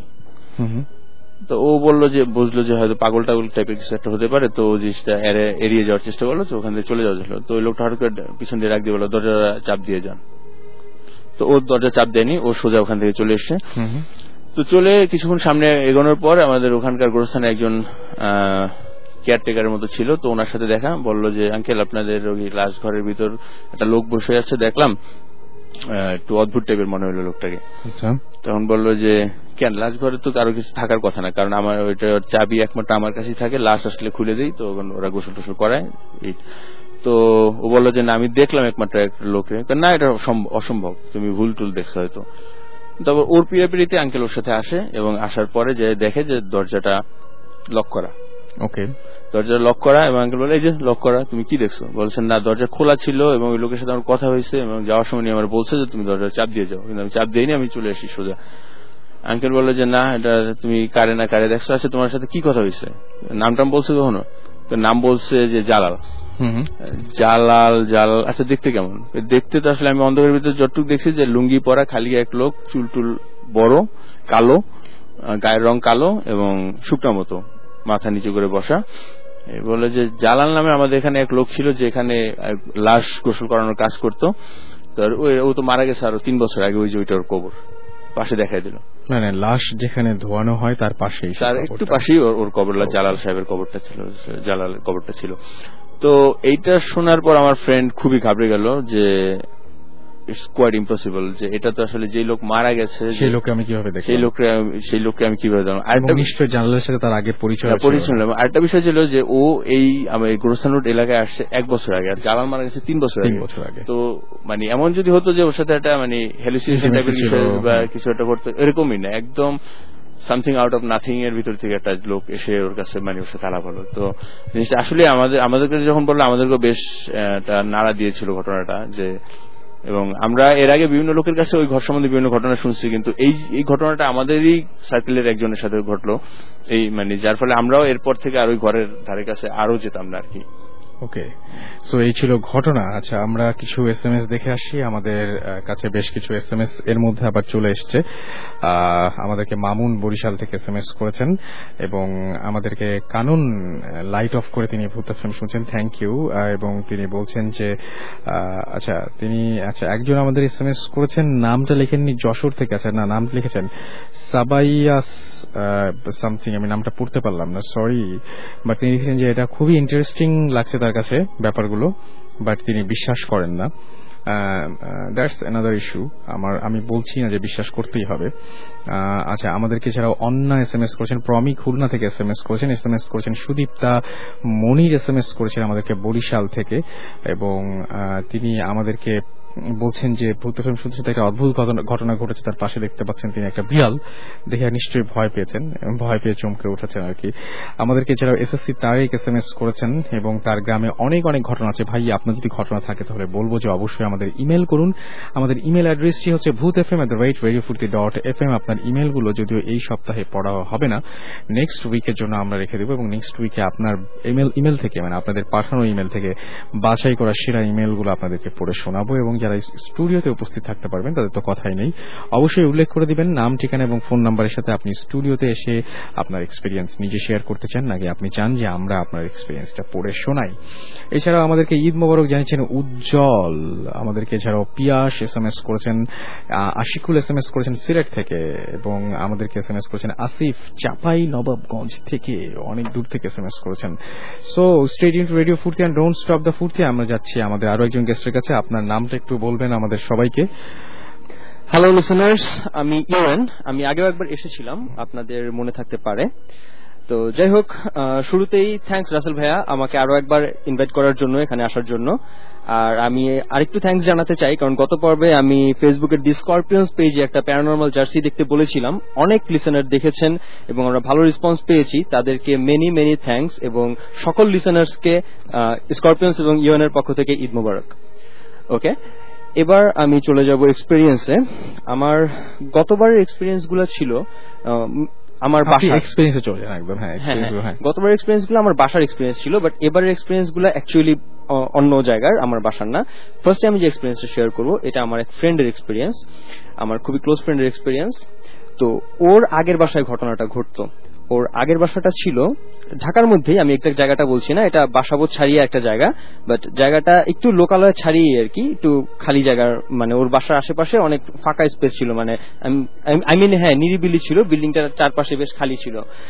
তো ও বললো যে বুঝলো যে হয়তো পাগল টাগল টাইপের কিছু একটা হতে পারে, তো ও জিনিসটা এড়িয়ে যাওয়ার চেষ্টা করলো, তো ওখান থেকে চলে যাওয়া ছিল। তো ওই লোকটা হঠাৎ করে পিছন দিয়ে রাখ দিয়ে বললো দরজা চাপ দিয়ে যান। তো ও দরজা চাপ দেয়নি, ও সোজা ওখান থেকে চলে এসছে। তো চলে কিছুক্ষণ সামনে এগোনোর পর আমাদের ওখানকার গোরস্থানে একজন কেয়ারটেকারের মতো ছিল, তো ওনার সাথে দেখা, বললো যে আঙ্কেল আপনাদের ওই লাশ ঘরের ভিতর একটা লোক বসে আছে, দেখলাম একটু অদ্ভুত টাইপের মনে হলো লোকটাকে। তখন বললো যে কেন, লাশ ঘরে তো কারো কিছু থাকার কথা না, কারণ আমার ওইটা চাবি একমাত্র আমার কাছেই থাকে, লাশ আসলে খুলে দিই, তো ওরা গোসল টোসল করায়। তো ও বললো যে না আমি দেখলাম একমাত্র একটা লোকে, না এটা অসম্ভব, তুমি ভুল টুল দেখছো হয়তো। তারপর ওর পিড়াপিড়িতে আঙ্কেল ওর সাথে আসে এবং আসার পরে যে দেখে যে দরজাটা লক করা। ওকে, দরজা লক করা এবং আঙ্কেল বলে এই যে লক করা, তুমি কি দেখছো? বলছেন না দরজা খোলা ছিল এবং ওই লোকের সাথে আমার কথা হয়েছে এবং যাওয়ার সময় আমার বলছে যে তুমি দরজা চাপ দিয়ে যাও, কিন্তু আমি চাপ দিইনি, আমি চলে আসি সোজা। আঙ্কেল বললো যে না এটা তুমি কারে না কারে দেখছো, আছে তোমার সাথে কি কথা হয়েছে, নাম টাম বলছে কখনো? তো নাম বলছে যে জালাল। জালাল জালাল আচ্ছা দেখতে কেমন? দেখতে তো আসলে আমি অন্ধকারের ভিতরে যতটুকু দেখছি যে লুঙ্গি পরা খালি এক লোক, চুল টুল বড়, কালো, গায়ের রং কালো এবং শুকনা মতো, মাথা নিচু করে বসা। বলে যে জালাল নামে আমাদের এখানে এক লোক ছিল যে এখানে লাশ গোসল করানোর কাজ করতো, তো ও তো মারা গেছে আরো তিন বছর আগে, ওই যে ওইটা ওর কবর পাশে দেখাই দিল। না না, লাশ যেখানে ধোয়ানো হয় তার পাশেই, তার একটু পাশেই ওর কবর, জালাল সাহেবের কবরটা ছিল, জালাল কবরটা ছিল। তো এইটা শোনার পর আমার ফ্রেন্ড খুবই ঘাবড়ে গেল যে ইটস কোয়াইট ইম্পসিবল, যে এটা তো আসলে যে লোক মারা গেছে সেই লোককে আমি কিভাবে দেখব, সেই লোককে সেই লোককে আমি কিভাবে দেখব। আর নিশ্চয়ই জানালার সাথে তার আগে পরিচয় পরিচয় ছিল। আরেকটা বিষয় ছিল যে ও এই গোরস্থান রোড এলাকায় আসছে এক বছর আগে, আর জালাল মারা গেছে তিন বছর আগে। তো মানে এমন যদি হতো যে ওর সাথে একটা মানে হ্যালুসিনেশন টাইপের বিষয় বা কিছু একটা করতো, এরকমই না, একদম সামথিং আউট অফ নাথিং এর ভিতর থেকে একটা লোক এসে ওর কাছে মানে ওর সাথে আলাপ হলো। তো জিনিসটা আসলে আমাদের আমাদেরকে যখন বললো আমাদেরকে বেশ একটা নাড়া দিয়েছিল ঘটনাটা, যে এবং আমরা এর আগে বিভিন্ন লোকের কাছে ওই ঘর সম্বন্ধে বিভিন্ন ঘটনা শুনছি, কিন্তু এই এই ঘটনাটা আমাদেরই সার্কেলের একজনের সাথে ঘটলো, এই মানে যার ফলে আমরাও এরপর থেকে আর ওই ঘরের ধারে কাছে আরো যেতাম না আর কি। ওকে, সো এই ছিল ঘটনা। আচ্ছা, আমরা কিছু এস এম এস দেখে আসি। আমাদের কাছে বেশ কিছু এস এম এস এর মধ্যে আবার চলে এসছে। আমাদেরকে মামুন বরিশাল থেকে এস এম এস করেছেন এবং আমাদেরকে কানুন লাইট অফ করে তিনি ভূত এফএম শুনছেন, থ্যাংক ইউ। এবং তিনি বলছেন যে আচ্ছা তিনি আচ্ছা একজন আমাদের এস এম এস করেছেন, নামটা লেখেননি, যশোর থেকে। আচ্ছা না, নামটা লিখেছেন সাবাইয়াস সামথিং, আমি নামটা পড়তে পারলাম না, সরি, বাট তিনি লিখেছেন যে এটা খুবই ইন্টারেস্টিং লাগছে তার কাছে ব্যাপারগুলো, বাট তিনি বিশ্বাস করেন না। That's another issue. আমার আমি বলছি না যে বিশ্বাস করতেই হবে। আচ্ছা, আমাদেরকে এছাড়াও অন্যা এস এম এস করেছেন, প্রমি খুলনা থেকে এস এম এস করেছেন, এস এম এস করেছেন Sudipta Monir, S M S করেছেন আমাদেরকে বরিশাল থেকে, এবং তিনি আমাদেরকে বলছেন যে ভূত এফএম শুনতে শুনতে একটা অদ্ভুত ঘটনা ঘটেছে। তার পাশে দেখতে পাচ্ছেন তিনি একটা বিড়াল, দেখে নিশ্চয়ই ভয় পেয়েছেন, ভয় পেয়ে চমকে উঠেছেন আর কি। আমাদেরকে এছাড়াও SSC Tarek S M S করেছেন এবং তার গ্রামে অনেক অনেক ঘটনা আছে। ভাই, আপনার যদি ঘটনা থাকে তাহলে বলবো যে অবশ্যই আমাদের ইমেল করুন। আমাদের ইমেল অ্যাড্রেসটি হচ্ছে Bhoot F M at the rate radio Foorti dot F M. আপনার ইমেলগুলো যদিও এই সপ্তাহে পড়া হবে না, নেক্সট উইকের জন্য আমরা রেখে দেবো, এবং নেক্সট উইকে আপনার ইমেল ইমেল থেকে মানে আপনাদের পাঠানো ইমেল থেকে বাছাই করা সেরা ইমেলগুলো আপনাদেরকে পড়ে শোনাবো। এবং যারা স্টুডিওতে উপস্থিত থাকতে পারবেন তাদের তো কথাই নেই, অবশ্যই উল্লেখ করে দিবেন নাম, ঠিকানা এবং ফোন নাম্বারের সাথে আপনি স্টুডিওতে এসে আপনার এক্সপিরিয়েন্স নিজে শেয়ার করতে চান, নাকি আপনি চান যে আমরা আপনার এক্সপিরিয়েন্সটা পড়ে শোনাই। এছাড়াও আমাদেরকে ঈদ মোবারক জানিয়েছেন উজ্জ্বল, আমাদেরকে এছাড়াও পিয়াস এস এম এস করেছেন, আশিকুল এস এম এস করেছেন সিলেট থেকে, এবং আমাদেরকে এস এম এস করেছেন আসিফ চাপাই নবাবগঞ্জ থেকে, অনেক দূর থেকে এস এম এস করেছেন। So stay tuned to radio Foorti and don't stop the Foorti. আমরা যাচ্ছি আমাদের আরো একজন গেস্টের কাছে। আপনার নামটা একটু বলবেন আমাদের সবাইকে। হ্যালো লিসেনার্স, আমি ইউএন। আমি আগেও একবার এসেছিলাম, আপনাদের মনে থাকতে পারে। তো যাই হোক, শুরুতেই থ্যাঙ্কস রাসেল ভাইয়া আমাকে আরো একবার ইনভাইট করার জন্য, এখানে আসার জন্য। আর আমি আরেকটু থ্যাঙ্কস জানাতে চাই, কারণ গত পর্বে আমি ফেসবুকের দি স্করপিয়ন্স পেজে একটা প্যারানরমাল জার্সি দেখতে বলেছিলাম, অনেক লিসেনার দেখেছেন এবং আমরা ভালো রেসপন্স পেয়েছি। তাদেরকে মেনি মেনি থ্যাঙ্কস, এবং সকল লিসেনার্সকে স্করপিয়ন্স এবং ইউএন এর পক্ষ থেকে ঈদ মোবারক। ওকে, এবার আমি চলে যাব এক্সপেরিয়েন্সে। আমার গতবারের এক্সপেরিয়েন্স গুলো ছিল আমার বাসার এক্সপেরিয়েন্সে চলে যান একদম। হ্যাঁ, গতবারের এক্সপেরিয়েন্স গুলো আমার বাসার এক্সপেরিয়েন্স ছিল, বাট এবারের এক্সপেরিয়েন্স গুলো অ্যাকচুয়ালি অন্য জায়গার, আমার বাসার না। ফার্স্টে আমি যে এক্সপেরিয়েন্সটা শেয়ার করবো, এটা আমার এক ফ্রেন্ডের এক্সপেরিয়েন্স, আমার খুবই ক্লোজ ফ্রেন্ডের এক্সপেরিয়েন্স। তো ওর আগের বাসায় ঘটনাটা ঘটতো। ওর আগের বাসাটা ছিল ঢাকার মধ্যেই, আমি একটা জায়গাটা বলছি না, এটা বাসাবোধ ছাড়িয়ে একটা জায়গা, বাট জায়গাটা একটু লোকালয় ছাড়িয়ে আর কি, একটু খালি জায়গার, মানে ওর বাসার আশেপাশে অনেক ফাঁকা স্পেস ছিল, মানে আই মিন হ্যাঁ নিরিবিলি ছিল, বিল্ডিংটার চারপাশে বেশ খালি ছিল।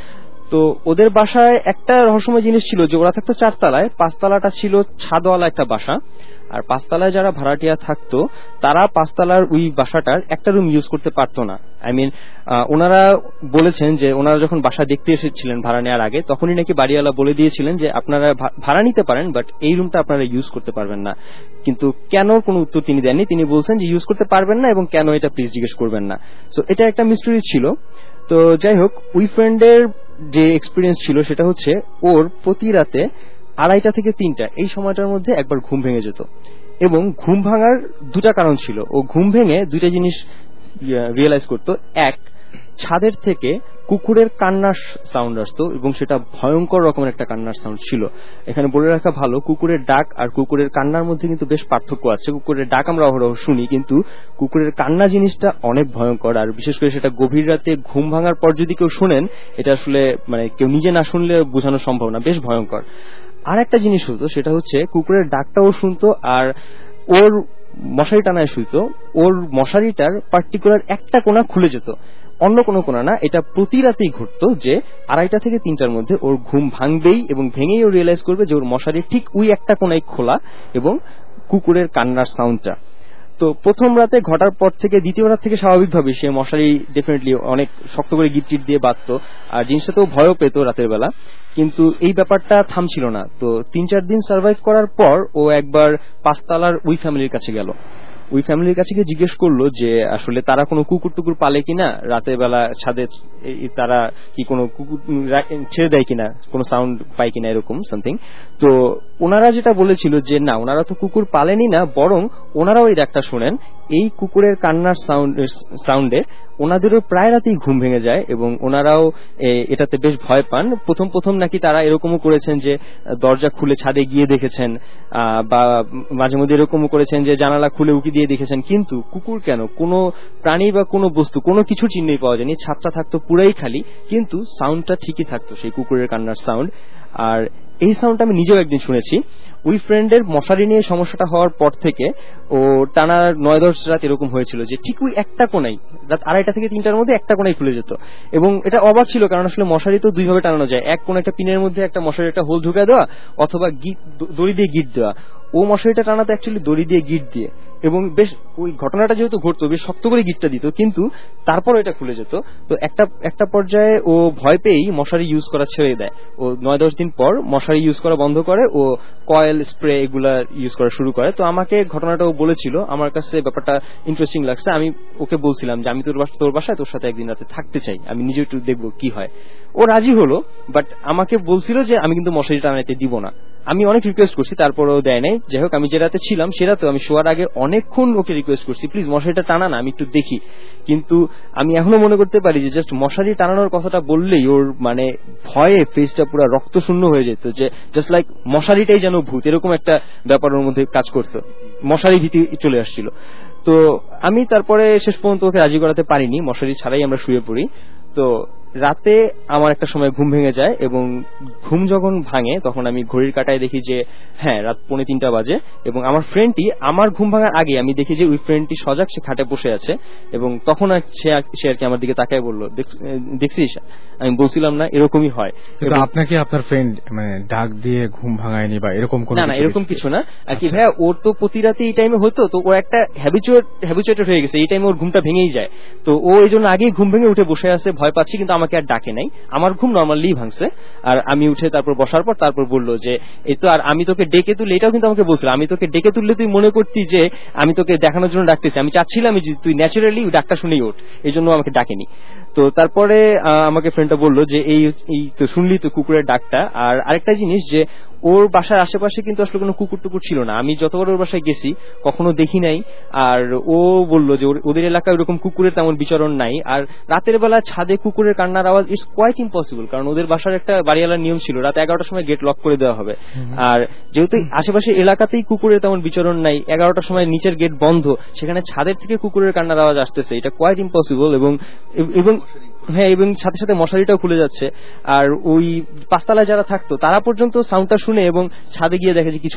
তো ওদের বাসায় একটা রহস্যময় জিনিস ছিল যে ওরা থাকতো চারতলায়, পাঁচতলাটা ছিল ছাদওয়ালা একটা বাসা, আর পাঁচতলায় যারা ভাড়াটিয়া থাকতো তারা পাঁচতলার ওই বাসাটার একটা রুম ইউজ করতে পারতো না। আই মিন ওনারা বলেছেন যে ওনারা যখন বাসা দেখতে এসেছিলেন ভাড়া নেওয়ার আগে, তখনই নাকি বাড়িওয়ালা বলে দিয়েছিলেন যে আপনারা ভাড়া নিতে পারেন, বাট এই রুমটা আপনারা ইউজ করতে পারবেন না। কিন্তু কেন কোনো উত্তর তিনি দেননি, তিনি বলছেন যে ইউজ করতে পারবেন না এবং কেন এটা প্লিজ জিজ্ঞেস করবেন না। সো এটা একটা মিস্ট্রি ছিল। তো যাই হোক, ওই ফ্রেন্ডের যে এক্সপিরিয়েন্স ছিল সেটা হচ্ছে ওর প্রতি রাতে আড়াইটা থেকে তিনটা এই সময়টার মধ্যে একবার ঘুম ভেঙে যেত, এবং ঘুম ভাঙার দুটা কারণ ছিল। ও ঘুম ভেঙে দুইটা জিনিস রিয়েলাইজ করতো। এক, ছাদের থেকে কুকুরের কান্নার সাউন্ড আসতো এবং সেটা ভয়ঙ্কর রকমের একটা কান্নার সাউন্ড ছিল। এখানে বলে রাখা ভালো, কুকুরের ডাক আর কুকুরের কান্নার মধ্যে কিন্তু বেশ পার্থক্য আছে। কুকুরের ডাক আমরা অহরহ শুনি, কিন্তু কুকুরের কান্না জিনিসটা অনেক ভয়ঙ্কর, আর বিশেষ করে সেটা গভীর রাতে ঘুম ভাঙার পর যদি কেউ শোনেন, এটা আসলে মানে কেউ নিজে না শুনলে বোঝানো সম্ভব না, বেশ ভয়ঙ্কর। আর একটা জিনিস হতো, সেটা হচ্ছে কুকুরের ডাকটাও শুনতো, আর ওর মশারি টানায় শুইতো, ওর মশারিটার পার্টিকুলার একটা কোণা খুলে যেত, অন্য কোনো কোণা না। এটা প্রতি রাতেই ঘটতো যে আড়াইটা থেকে তিনটার মধ্যে ওর ঘুম ভাঙবেই, এবং ভেঙেই ও রিয়েলাইজ করবে যে ওর মশারি ঠিক ওই একটা কোণায় খোলা এবং কুকুরের কান্নার সাউন্ডটা। তো প্রথম রাতে ঘটার পর থেকে দ্বিতীয় রাত থেকে স্বাভাবিকভাবে সে মশারি ডেফিনেটলি অনেক শক্ত করে গিট টিট দিয়ে বাঁধতো, আর জিনিসটাতেও ভয়ও পেত রাতের বেলা, কিন্তু এই ব্যাপারটা থামছিল না। তো তিন চার দিন সার্ভাইভ করার পর ও একবার পাঁচতলার ওই ফ্যামিলির কাছে গেল। ওই ফ্যামিলির কাছে গিয়ে জিজ্ঞেস করলো যে আসলে তারা কোনো কুকুর টুকুর পালে কিনা, রাতের বেলা ছাদে তারা কি কোনো কুকুর ছেড়ে দেয় কিনা, কোনো সাউন্ড পায় কিনা, এরকম সামথিং। তো ওনারা যেটা বলেছিল যে না, ওনারা তো কুকুর পালেনি না, বরং ওনারাও এই ডাকটা শোনেন, এই কুকুরের কান্নার সাউন্ড সাউন্ডে ওনাদেরও প্রায় রাতেই ঘুম ভেঙে যায়, এবং ওনারাও এটাতে বেশ ভয় পান। প্রথম প্রথম নাকি তারা এরকমও করেছেন যে দরজা খুলে ছাদে গিয়ে দেখেছেন, বা মাঝে মধ্যে এরকমও করেছেন যে জানালা খুলে উকি দিয়ে দেখেছেন, কিন্তু কুকুর কেন, কোনো প্রাণী বা কোনো বস্তু কোনো কিছু চিহ্নই পাওয়া যায়নি। ছাদটা থাকতো পুরাই খালি, কিন্তু সাউন্ডটা ঠিকই থাকতো, সেই কুকুরের কান্নার সাউন্ড। আর এই সাউন্ড আমি নিজেও একদিন শুনেছি। ওই ফ্রেন্ডের মশারি নিয়ে সমস্যাটা হওয়ার পর থেকে ও টানা নয় দশ রাত এরকম হয়েছিল যে ঠিক ওই একটা কোণাই, রাত আড়াইটা থেকে তিনটার মধ্যে একটা কোণাই খুলে যেত। এবং এটা অবাক ছিল, কারণ আসলে মশারি তো দুইভাবে টানানো যায়, এক কোন একটা পিনের মধ্যে একটা মশারি একটা হোল ঢুকে দেওয়া, অথবা গিট দড়ি দিয়ে গিট দেওয়া। ও মশারিটা টানাতো অ্যাকচুয়ালি দড়ি দিয়ে গিট দিয়ে, এবং বেশ ওই ঘটনাটা যেহেতু ঘটতো বেশ শক্ত করে গিটটা দিত, কিন্তু তারপর এটা খুলে যেত। তো একটা একটা পর্যায়ে ও ভয় পেয়েই মশারি ইউজ করা ছেড়ে দেয়। ও নয় দশ দিন পর মশারি ইউজ করা বন্ধ করে, ও কয়েল স্প্রে এগুলা ইউজ করা শুরু করে। তো আমাকে ঘটনাটা ও বলেছিল, আমার কাছে ব্যাপারটা ইন্টারেস্টিং লাগছে। আমি ওকে বলছিলাম যে আমি তোর বাসা তোর বাসায় তোর সাথে একদিন রাতে থাকতে চাই, আমি নিজে একটু দেখবো কি হয়। ও রাজি হলো, বাট আমাকে বলছিল যে আমি কিন্তু মশারি টানাইতে দিব না। আমি অনেক রিকোয়েস্ট করছি, তারপরেও দেয় নাই। যাই হোক, আমি যে রাতে ছিলাম সে রাতে আমি শোয়ার আগে অনেকক্ষণ ওকে রিকোয়েস্ট করছি, প্লিজ মশারিটা টানা না, আমি একটু দেখি। কিন্তু আমি এখনো মনে করতে পারি যে জাস্ট মশারি টানানোর কথাটা বললেই ওর মানে ভয়ে ফেসটা পুরো রক্তশূন্য হয়ে যেত, যে জাস্ট লাইক মশারিটাই যেন ভূত, এরকম একটা ব্যাপার ওর মধ্যে কাজ করতো, মশারি ভীতি চলে আসছিল। তো আমি তারপরে শেষ পর্যন্ত ওকে রাজি করাতে পারিনি, মশারি ছাড়াই আমরা শুয়ে পড়ি। তো রাতে আমার একটা সময় ঘুম ভেঙে যায়, এবং ঘুম যখন ভাঙে তখন আমি ঘড়ির কাঁটায় দেখি যে হ্যাঁ রাত পৌনে তিনটা বাজে, এবং আমার ফ্রেন্ডটি আমার ঘুম ভাঙার আগে আমি দেখি যে ওই ফ্রেন্ডটি সজাগ, সে খাটে বসে আছে, এবং তখন সে আর কি আমার দিকে তাকায় বললো, দেখছিস আমি বলছিলাম না, এরকমই হয়। আপনাকে আপনার ফ্রেন্ড মানে ডাক দিয়ে ঘুম ভাঙায়নি বা এরকম কোনো? না না, এরকম কিছু না আর কি ভাইয়া, ওর তো প্রতি রাতে এই টাইমে হতো, তো ও একটা হ্যাবিচুয়েট হ্যাবিচুয়েটেড হয়ে গেছে, এই টাইমে ওর ঘুমটা ভেঙেই যায়। তো ও এই জন্য আগেই ঘুম ভেঙে উঠে বসে আছে, ভয় পাচ্ছি, কিন্তু আমাকে আর ডাকে নাই। আমার ঘুম নর্মালি ভাঙছে, আর আমি উঠে তারপর বসার পর তারপর বললো যে এই তো, আর আমি তোকে ডেকে তুললে, এটাও কিন্তু আমাকে বলছিল, আমি তোকে ডেকে তুললে তুই মনে করতি যে আমি তোকে দেখানোর জন্য ডাকতেছি, আমি চাচ্ছিলাম যে তুই ন্যাচারালি ডাকটা শুনেই ওঠ, এই জন্য আমাকে ডাকেনি। তো তারপরে আমাকে ফ্রেন্ডটা বললো যে এই তো শুনলি তো কুকুরের ডাকটা। আর আরেকটা জিনিস যে ওর বাসার আশেপাশে কিন্তু আসলে কোনো কুকুর টুকুর ছিল না, আমি যতবার ওর বাসায় গেছি কখনো দেখি নাই। আর ও বললো যে ওদের এলাকায় ওরকম কুকুরের তেমন বিচরণ নাই। আর রাতের বেলা ছাদে কুকুরের কান্নার আওয়াজ ইটস কোয়াইট ইম্পসিবল, কারণ ওদের বাসার একটা বাড়িওয়ালার নিয়ম ছিল রাত এগারোটার সময় গেট লক করে দেওয়া হবে। আর যেহেতু আশেপাশে এলাকাতেই কুকুরের তেমন বিচরণ নাই, এগারোটার সময় নিচের গেট বন্ধ, সেখানে ছাদের থেকে কুকুরের কান্নার আওয়াজ আসতেছে, এটা কোয়াইট ইম্পসিবল। এবং এবং হ্যাঁ, এবং সাথে সাথে মশারিটাও খুলে যাচ্ছে। আর ওই পাঁচতলায় যারা থাকতো তারা পর্যন্ত সাউন্ডটা শুনে এবং ছাদে গিয়ে দেখে যে কিছু নাই,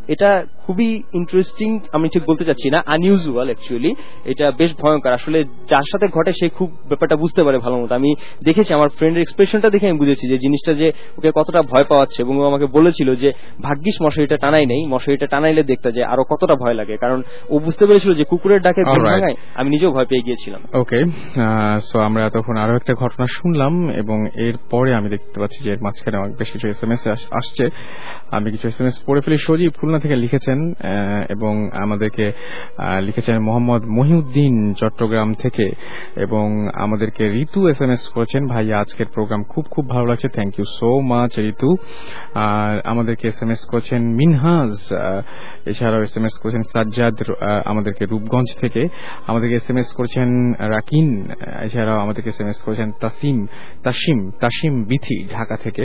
এটা খুবই ইন্টারেস্টিং, আমি ঠিক বলতে চাচ্ছি না, আনইউজুয়াল অ্যাকচুয়ালি। এটা বেশ ভয়ঙ্কর, আসলে যার সাথে ঘটে সে খুব ব্যাপারটা বুঝতে পারে ভালো মতো। আমি দেখেছি, আমার ফ্রেন্ডের এক্সপ্রেশনটা দেখে আমি বুঝেছি যে জিনিসটা যে ওকে কতটা ভয় পাওয়াচ্ছে, এবং ও আমাকে বলেছিল যে ভাগ্যিস মশারিটা টানাই নেই, মশারিটা টানাইলে দেখতে যে আরো কতটা ভয় লাগে, কারণ ও বুঝতে পেরেছিল যে কুকুরের ডাকে ঘুম ভাঙায় আমি নিজেও ভয় পেয়ে গিয়েছিলাম। ওকে, সো আমরা তখন আরো একটা ঘটনা শুনলাম, এবং এরপরে আমি দেখতে পাচ্ছি যে এর মাঝখানে অনেক বেশ কিছু এস এম এস আসছে। আমি কিছু এস এম এস পড়ে ফেলি। সজীব খুলনা থেকে লিখেছেন, এবং আমাদেরকে লিখেছেন মোহাম্মদ মহিউদ্দিন চট্টগ্রাম থেকে, এবং আমাদেরকে ঋতু এস এম এস করেছেন, ভাইয়া আজকের প্রোগ্রাম খুব খুব ভালো লাগছে, thank you so much Ritu. আর আমাদেরকে এস এম এস করেছেন মিনহাজ, এছাড়াও এস এম এস করেছেন সাজ্জাদ আমাদেরকে রূপগঞ্জ থেকে, আমাদেরকে এস এম এস করেছেন রাকিন, এছাড়াও আমাদেরকে এস এম এস করেছেন তাসিম তাসিম তাসিম বিথি ঢাকা থেকে।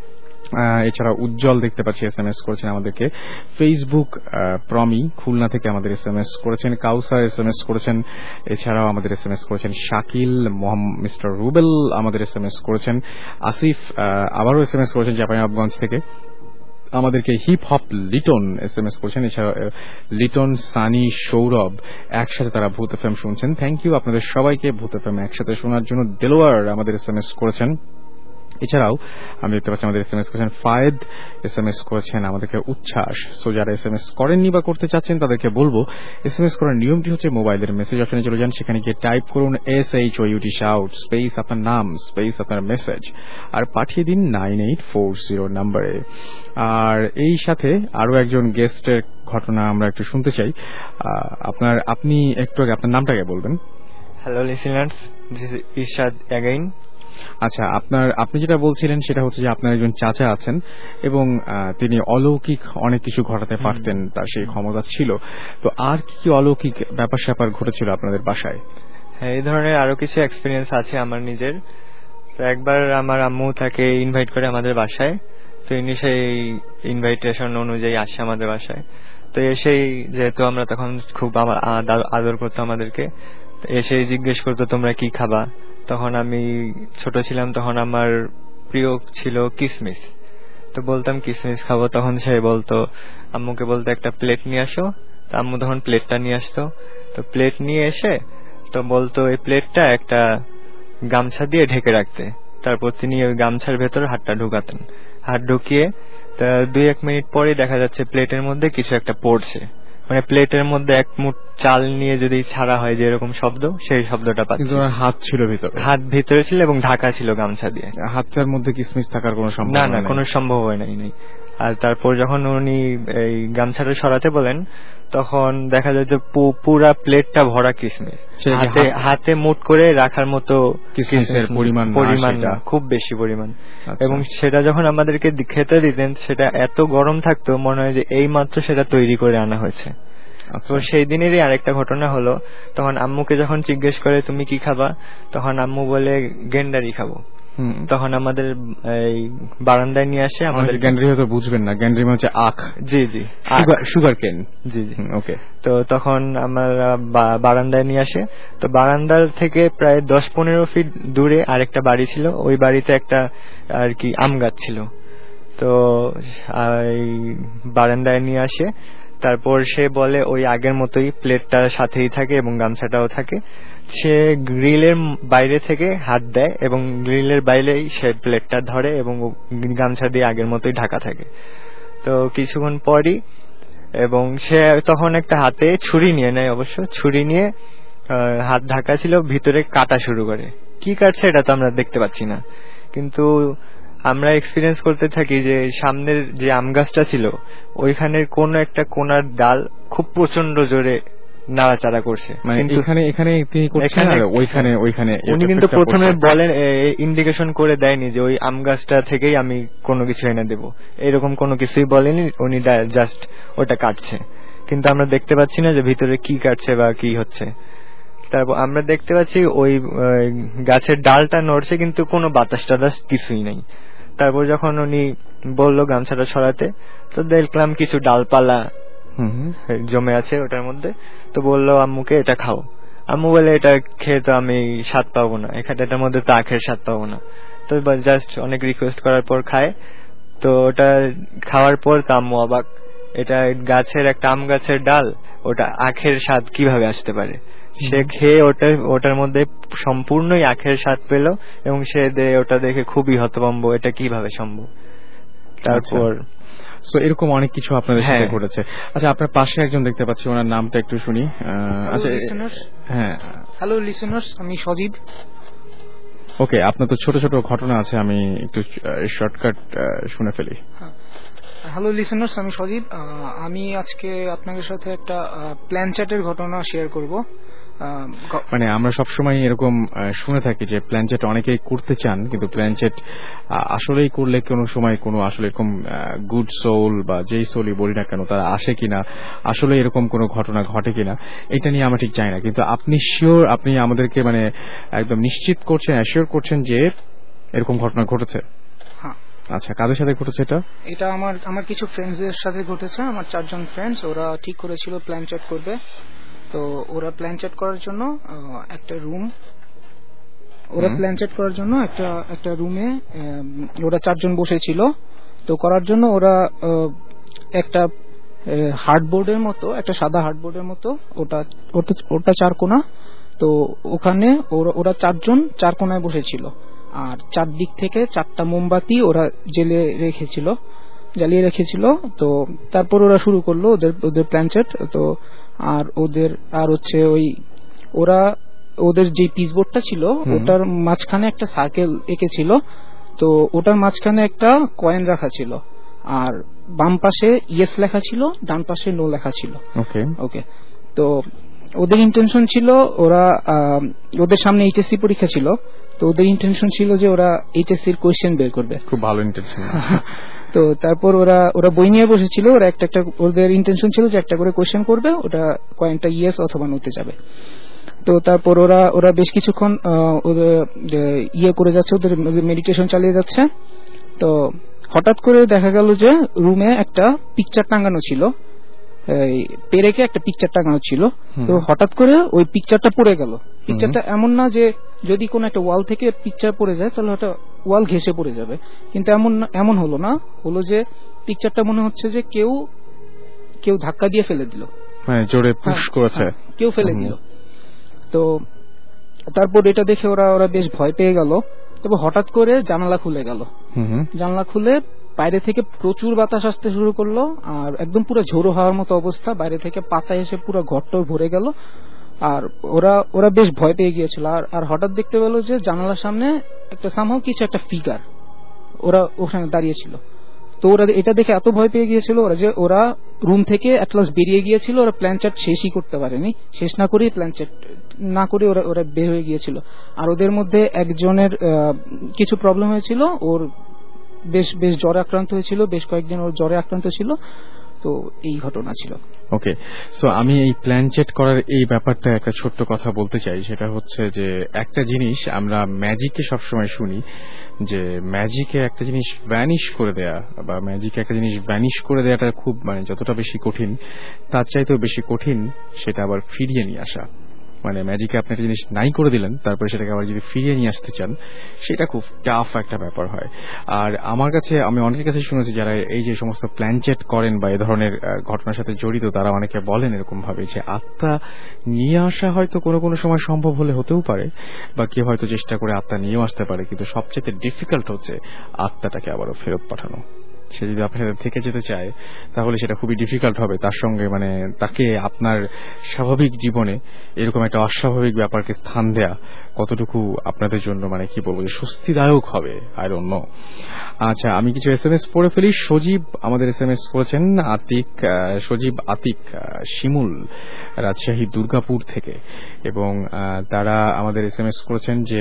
এছাড়া উজ্জ্বল দেখতে পাচ্ছি এস এম এস করেছেন আমাদেরকে। ফেসবুক প্রমি খুলনা থেকে আমাদের এস এম এস করেছেন, কাউসার এস এম এস করেছেন, এছাড়াও আমাদের এস এম এস করেছেন শাকিল, মিস্টার রুবেল আমাদের এস এম এস করেছেন, আসিফ আবারও এস এম এস করেছেন চাঁপাইনবাবগঞ্জ থেকে। আমাদেরকে hip hop Liton S M S করেছেন, এছাড়া লিটন, সানি, সৌরভ একসাথে তারা ভূত এফ এম শুনছেন। থ্যাংক ইউ আপনাদের সবাইকে ভূত এফ এম একসাথে শোনার জন্য। দেলোয়ার আমাদের এস এম এস করেছেন। এছাড়াও আমি দেখতে পাচ্ছি আমাদের এস এম এস করেছেন ফায়েদ, এস এম এস করেছেন আমাদেরকে উচ্ছ্বাস। সো যারা এস এম এস করেননি বা করতে চাচ্ছেন তাদেরকে বলবো, এস এম এস করার নিয়মটি হচ্ছে মোবাইলের মেসেজ অপশনে চলে যান, সেখানে গিয়ে টাইপ করুন S H O U T shout space আপনার নাম স্পেস আপনার মেসেজ, আর পাঠিয়ে দিন নাইন এইট ফোর জিরো নাম্বারে। আর এই সাথে আরো একজন গেস্টের ঘটনা আমরা একটু শুনতে চাই। আপনার আপনি একটু আগে আপনার নামটাকে বলবেন। Hello listeners, this is Irshad again. আচ্ছা, আপনার আপনি যেটা বলছিলেন সেটা হচ্ছে যে আপনার একজন চাচা আছেন, এবং তিনি অলৌকিক অনেক কিছু ঘটাতে পারতেন, তার সেই ক্ষমতা ছিল। তো আর কি অলৌকিক ব্যাপার স্যাপার ঘটেছিল আপনাদের বাসায়? হ্যাঁ, এই ধরনের আরো কিছু এক্সপিরিয়েন্স আছে আমার নিজের। তো একবার আমার আম্মু তাকে ইনভাইট করে আমাদের বাসায়, তো ইনি সেই ইনভাইটেশন অনুযায়ী আসে আমাদের বাসায়। তো এসেই, যেহেতু আমরা তখন খুব আদর করতো আমাদেরকে, এসে জিজ্ঞেস করতো তোমরা কি খাবা। তখন আমি ছোট ছিলাম, তখন আমার প্রিয় ছিল কিসমিস, তো বলতাম কিসমিস খাবো। তখন সে বলতো, আম্মুকে বলতো একটা প্লেট নিয়ে আসো, তো আম্মু তখন প্লেটটা নিয়ে আসতো। তো প্লেট নিয়ে এসে তো বলতো এই প্লেটটা একটা গামছা দিয়ে ঢেকে রাখতে। তারপর তিনি ওই গামছার ভেতর হাতটা ঢুকাতেন, হাত ঢুকিয়ে দুই এক মিনিট পরে দেখা যাচ্ছে প্লেটের মধ্যে কিছু একটা পড়ছে, মানে প্লেটের মধ্যে এক মুঠ চাল নিয়ে যদি ছাড়া হয় যে এরকম শব্দ, সেই শব্দটা পাচ্ছি। হাত ছিল ভিতরে? হাত ভিতরে ছিল এবং ঢাকা ছিল গামছা দিয়ে। হাতটার মধ্যে কিসমিস থাকার কোনো সম্ভাবনা? না না, কোনো সম্ভাবনাই নেই। আর তারপর যখন উনি এই গামছাটা সরাতে বলেন, তখন দেখা যায় যে পুরা প্লেটটা ভরা কিসমিস, হাতে হাতে মুঠ করে রাখার মতো কিসমিসের পরিমাণ পরিমাণ খুব বেশি পরিমাণ। এবং সেটা যখন আমাদেরকে খেতে দিতেন, সেটা এত গরম থাকতো মনে হয় যে এই মাত্র সেটা তৈরি করে আনা হয়েছে। তো সেই দিনেরই আরেকটা ঘটনা হলো, তখন আম্মুকে যখন জিজ্ঞেস করে তুমি কি খাবা, তখন আম্মু বলে গেন্ডারি খাবো। তখন আমাদের এই বারান্দায় নিয়ে আসে। আমাদের গ্যান্ডারি হয়তো বুঝবেন না, গ্যান্ডারি হচ্ছে আখ। জি জি, সুগার কেন। জি জি, ওকে। তো তখন আমরা বারান্দায় নিয়ে আসে। তো বারান্দার থেকে প্রায় দশ পনেরো ফিট দূরে আরেকটা বাড়ি ছিল, ওই বাড়িতে একটা আর কি আম গাছ ছিল। তো বারান্দায় নিয়ে আসে, তারপর সে বলে ওই আগের মতোই প্লেটটা সাথেই থাকে এবং গামছাটাও থাকে। সে গ্রিলের বাইরে থেকে হাত দেয় এবং গ্রিলের বাইরেই সে প্লেটটা ধরে এবং গামছা দিয়ে আগের মতোই ঢাকা থাকে। তো কিছুক্ষণ পরই এবং সে তখন একটা হাতে ছুরি নিয়ে নেয়, অবশ্য ছুরি নিয়ে হাত ঢাকা ছিল, ভিতরে কাটা শুরু করে। কি কাটছে এটা তো আমরা দেখতে পাচ্ছি না, কিন্তু আমরা এক্সপিরিয়েন্স করতে থাকি যে সামনের যে আম গাছটা ছিল ওইখানের কোন একটা কোনার ডাল খুব প্রচন্ড জোরে নাড়াচাড়া করছে। উনি কিন্তু প্রথমে বলেন, ইন্ডিকেশন করে দেয়নি যে ওই আম গাছটা থেকেই আমি কোনো কিছু এনে দেবো, এরকম কোনো কিছুই বলেনি। উনি জাস্ট ওটা কাটছে, কিন্তু আমরা দেখতে পাচ্ছি না যে ভিতরে কি কাটছে বা কি হচ্ছে। তারপর আমরা দেখতে পাচ্ছি ওই গাছের ডালটা নড়ছে, কিন্তু কোনো বাতাস টাতাস কিছুই নেই। তারপর যখন উনি বললো গামছাটা সরাতে, তো দেখলাম কিছু ডালপালা জমে আছে ওটার মধ্যে। তো বললো আম্মুকে এটা খাও। আম্মু বলে এটা খেয়ে তো আমি স্বাদ পাবো না, এখানে এটার মধ্যে তো আখের স্বাদ পাবো না। তো জাস্ট অনেক রিকোয়েস্ট করার পর খায়। তো ওটা খাওয়ার পর তো আম্মু অবাক এটা গাছের একটা আম গাছের ডাল, ওটা আখের স্বাদ কিভাবে আসতে পারে। সে খেয়ে ওটা ওটার মধ্যে সম্পূর্ণই আখের স্বাদ পেল এবং সে ওটা দেখে খুবই হতভম্ব, এটা কিভাবে সম্ভব। তারপর সো এরকম অনেক কিছু আপনাদের সাথে ঘটেছে। আচ্ছা, আপনার পাশে একজন দেখতে পাচ্ছি, ওনার নামটা একটু শুনি। আচ্ছা, হ্যাঁ, হ্যালো লিসেনার্স, আমি সজীব। ওকে, আপনার তো ছোট ছোট ঘটনা আছে, আমি একটু শর্টকাট শুনে ফেলি। হ্যালো লিসেনার্স, আমি সজীব। আমি আজকে আপনাদের সাথে একটা প্ল্যান চ্যাটের ঘটনা শেয়ার করব। মানে আমরা সবসময় এরকম শুনে থাকি যে প্ল্যান চ্যাট অনেকেই করতে চান, কিন্তু প্ল্যান চ্যাট আসলেই করলে কোনো সময় কোনো আসলে এরকম গুড সোল বা যেই সোলই বলি না কেন তারা আসে কিনা, আসলে এরকম কোনো ঘটনা ঘটে কিনা, এটা নিয়ে আমরা ঠিক জানি না। কিন্তু আপনি শিওর, আপনি আমাদেরকে মানে একদম নিশ্চিত করছেন, অ্যাসিওর করছেন যে এরকম ঘটনা ঘটেছে? হ্যাঁ। আচ্ছা, কাদের সাথে ঘটেছে এটা? এটা আমার আমার কিছু ফ্রেন্ডসদের সাথে ঘটেছে। আমার চারজন ফ্রেন্ডস, ওরা ঠিক করেছিল প্ল্যান চ্যাট করবে। তো ওরা প্ল্যান চ্যাট করার জন্য একটা রুম ওরা প্ল্যান চ্যাট করার জন্য একটা একটা রুমে ওরা চারজন বসেছিল। তো করার জন্য ওরা একটা হার্ডবোর্ডের মতো, একটা সাদা হার্ডবোর্ডের মতো, ওটা ওটা চার কোণা। তো ওখানে ওরা চারজন চার কোণায় বসেছিল, আর চারদিক থেকে চারটা মোমবাতি ওরা জেলে রেখেছিল জ্বালিয়ে রেখেছিল। তো তারপর ওরা শুরু করলো ওদের ওদের প্ল্যান চ্যাট। তো আর ওদের আর হচ্ছে ওই ওরা ওদের যে পিসবোর্ডটা ছিল ওটার মাঝখানে একটা সার্কেল এঁকেছিল। তো ওটার মাঝখানে একটা কয়েন রাখা ছিল, আর বাম পাশে ইয়েস লেখা ছিল, ডান পাশে নো লেখা ছিল। ওকে ওকে তো ওদের ইন্টেনশন ছিল, ওরা ওদের সামনে এইচএসসি পরীক্ষা ছিল, তো ওদের ইন্টেনশন ছিল যে ওরা এইচএসসির কোয়েশ্চেন বের করবে। খুব ভালো ইন্টেনশন। তো তারপর ওরা ওরা বই নিয়ে বসেছিল, ওরা একটা একটা ওদের ইন্টেনশন ছিল যে একটা করে কোয়েশ্চেন করবে, ওটা কয়েনটা ইয়েস অথবা নোতে যাবে। তো তারপর ওরা ওরা বেশ কিছুক্ষণ ওদের ইয়ে করে যাচ্ছে, ওদের মেডিটেশন চালিয়ে যাচ্ছে। তো হঠাৎ করে দেখা গেল যে রুমে একটা পিকচার টাঙানো ছিল, পেরেকে একটা পিকচার টাঙানো ছিল। তো হঠাৎ করে ওই পিকচারটা পড়ে গেল। পিকচারটা এমন না যে যদি কোনো একটা ওয়াল থেকে পিকচার পড়ে যায় তাহলে ওটা ওয়াল ঘেঁষে পড়ে যাবে, কিন্তু এমন এমন হলো না, হলো যে পিকচারটা মনে হচ্ছে যে কেউ কেউ ধাক্কা দিয়ে ফেলে দিল, মানে জোরে পুশ করেছে, কেউ ফেলে দিল। তো তারপর এটা দেখে ওরা ওরা বেশ ভয় পেয়ে গেল। তবে হঠাৎ করে জানালা খুলে গেল। জানালা খুলে বাইরে থেকে প্রচুর বাতাস আসতে শুরু করলো, আর একদম পুরো ঝোড়ো হওয়ার মতো অবস্থা। বাইরে থেকে পাতা এসে পুরো ঘরটাও ভরে গেল, আর ওরা ওরা বেশ ভয় পেয়ে গিয়েছিল। আর আর হঠাৎ দেখতে পেল যে জানালার সামনে একটা সামহাও কিছু একটা ফিগার ওরা ওখানে দাঁড়িয়ে ছিল। তো ওরা এটা দেখে এত ভয় পেয়ে গিয়েছিল ওরা যে ওরা রুম থেকে অ্যাটলাস বেরিয়ে গিয়েছিল। ওরা প্ল্যান চ্যাট শেষই করতে পারেনি, শেষ না করেই প্ল্যান চ্যাট না করে ওরা ওরা বের হয়ে গিয়েছিল। আর ওদের মধ্যে একজনের কিছু প্রবলেম হয়েছিল, ওর বেশ বেশ জ্বরে আক্রান্ত হয়েছিল, বেশ কয়েকদিন ওর জ্বরে আক্রান্ত ছিল। তো এই ঘটনা ছিল। ওকে, সো আমি এই প্ল্যান চ্যাট করার এই ব্যাপারটা একটা ছোট্ট কথা বলতে চাই। সেটা হচ্ছে যে একটা জিনিস আমরা ম্যাজিকে সবসময় শুনি যে ম্যাজিকে একটা জিনিস ভ্যানিশ করে দেয়া বা ম্যাজিকে একটা জিনিস ভ্যানিশ করে দেয়াটা খুব মানে যতটা বেশি কঠিন তার চাইতেও বেশি কঠিন সেটা আবার ফিরিয়ে নিয়ে আসা। মানে ম্যাজিকে আপনি একটা জিনিস নাই করে দিলেন, তারপরে সেটাকে আবার যদি ফিরিয়ে নিয়ে আসতে চান সেটা খুব টাফ একটা ব্যাপার হয়। আর আমার কাছে আমি অনেকের কাছে শুনেছি যারা এই যে সমস্ত প্ল্যান চ্যাট করেন বা এই ধরনের ঘটনার সাথে জড়িত, তারা অনেকে বলেন এরকম ভাবে যে আত্মা নিয়ে আসা হয়তো কোনো কোনো সময় সম্ভব হলে হতেও পারে, বা কেউ হয়তো চেষ্টা করে আত্মা নিয়েও আসতে পারে, কিন্তু সবচেয়ে ডিফিকাল্ট হচ্ছে আত্মাটাকে আবারও ফেরত পাঠানো। সে যদি আপনার সাথে থেকে যেতে চায় তাহলে সেটা খুবই ডিফিকাল্ট হবে। তার সঙ্গে মানে তাকে আপনার স্বাভাবিক জীবনে এরকম একটা অস্বাভাবিক ব্যাপারকে স্থান দেয়া কতটুকু আপনাদের জন্য মানে কি বলবো স্বস্তিদায়ক হবে, আই ডোন্ট নো। আচ্ছা, আমি কিছু এস এম এস পড়ে ফেলি। সজীব আমাদের এস এম এস করেছেন, আতিক সজীব আতিক শিমুল রাজশাহী দুর্গাপুর থেকে, এবং তারা আমাদের এস এম এস করেছেন যে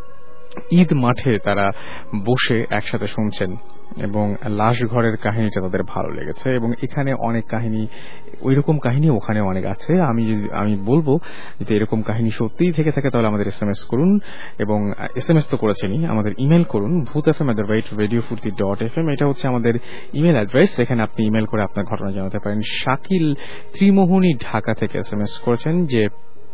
ঈদ মাঠে তারা বসে একসাথে শুনছেন এবং লাশ ঘরের কাহিনীটা তাদের ভালো লেগেছে, এবং এখানে অনেক কাহিনী ওইরকম কাহিনী ওখানে অনেক আছে। আমি আমি বলবো যদি এরকম কাহিনী সত্যিই থেকে থাকে তাহলে আমাদের এস এম এস করুন, এবং এস এম এস তো করেছেনই, আমাদের ইমেল করুন Bhoot F M at the rate radio Foorti dot F M. এটা হচ্ছে আমাদের ইমেল অ্যাড্রেস, এখানে আপনি ইমেল করে আপনার ঘটনা জানাতে পারেন। শাকিল ত্রিমোহনী ঢাকা থেকে এস এম এস করেছেন যে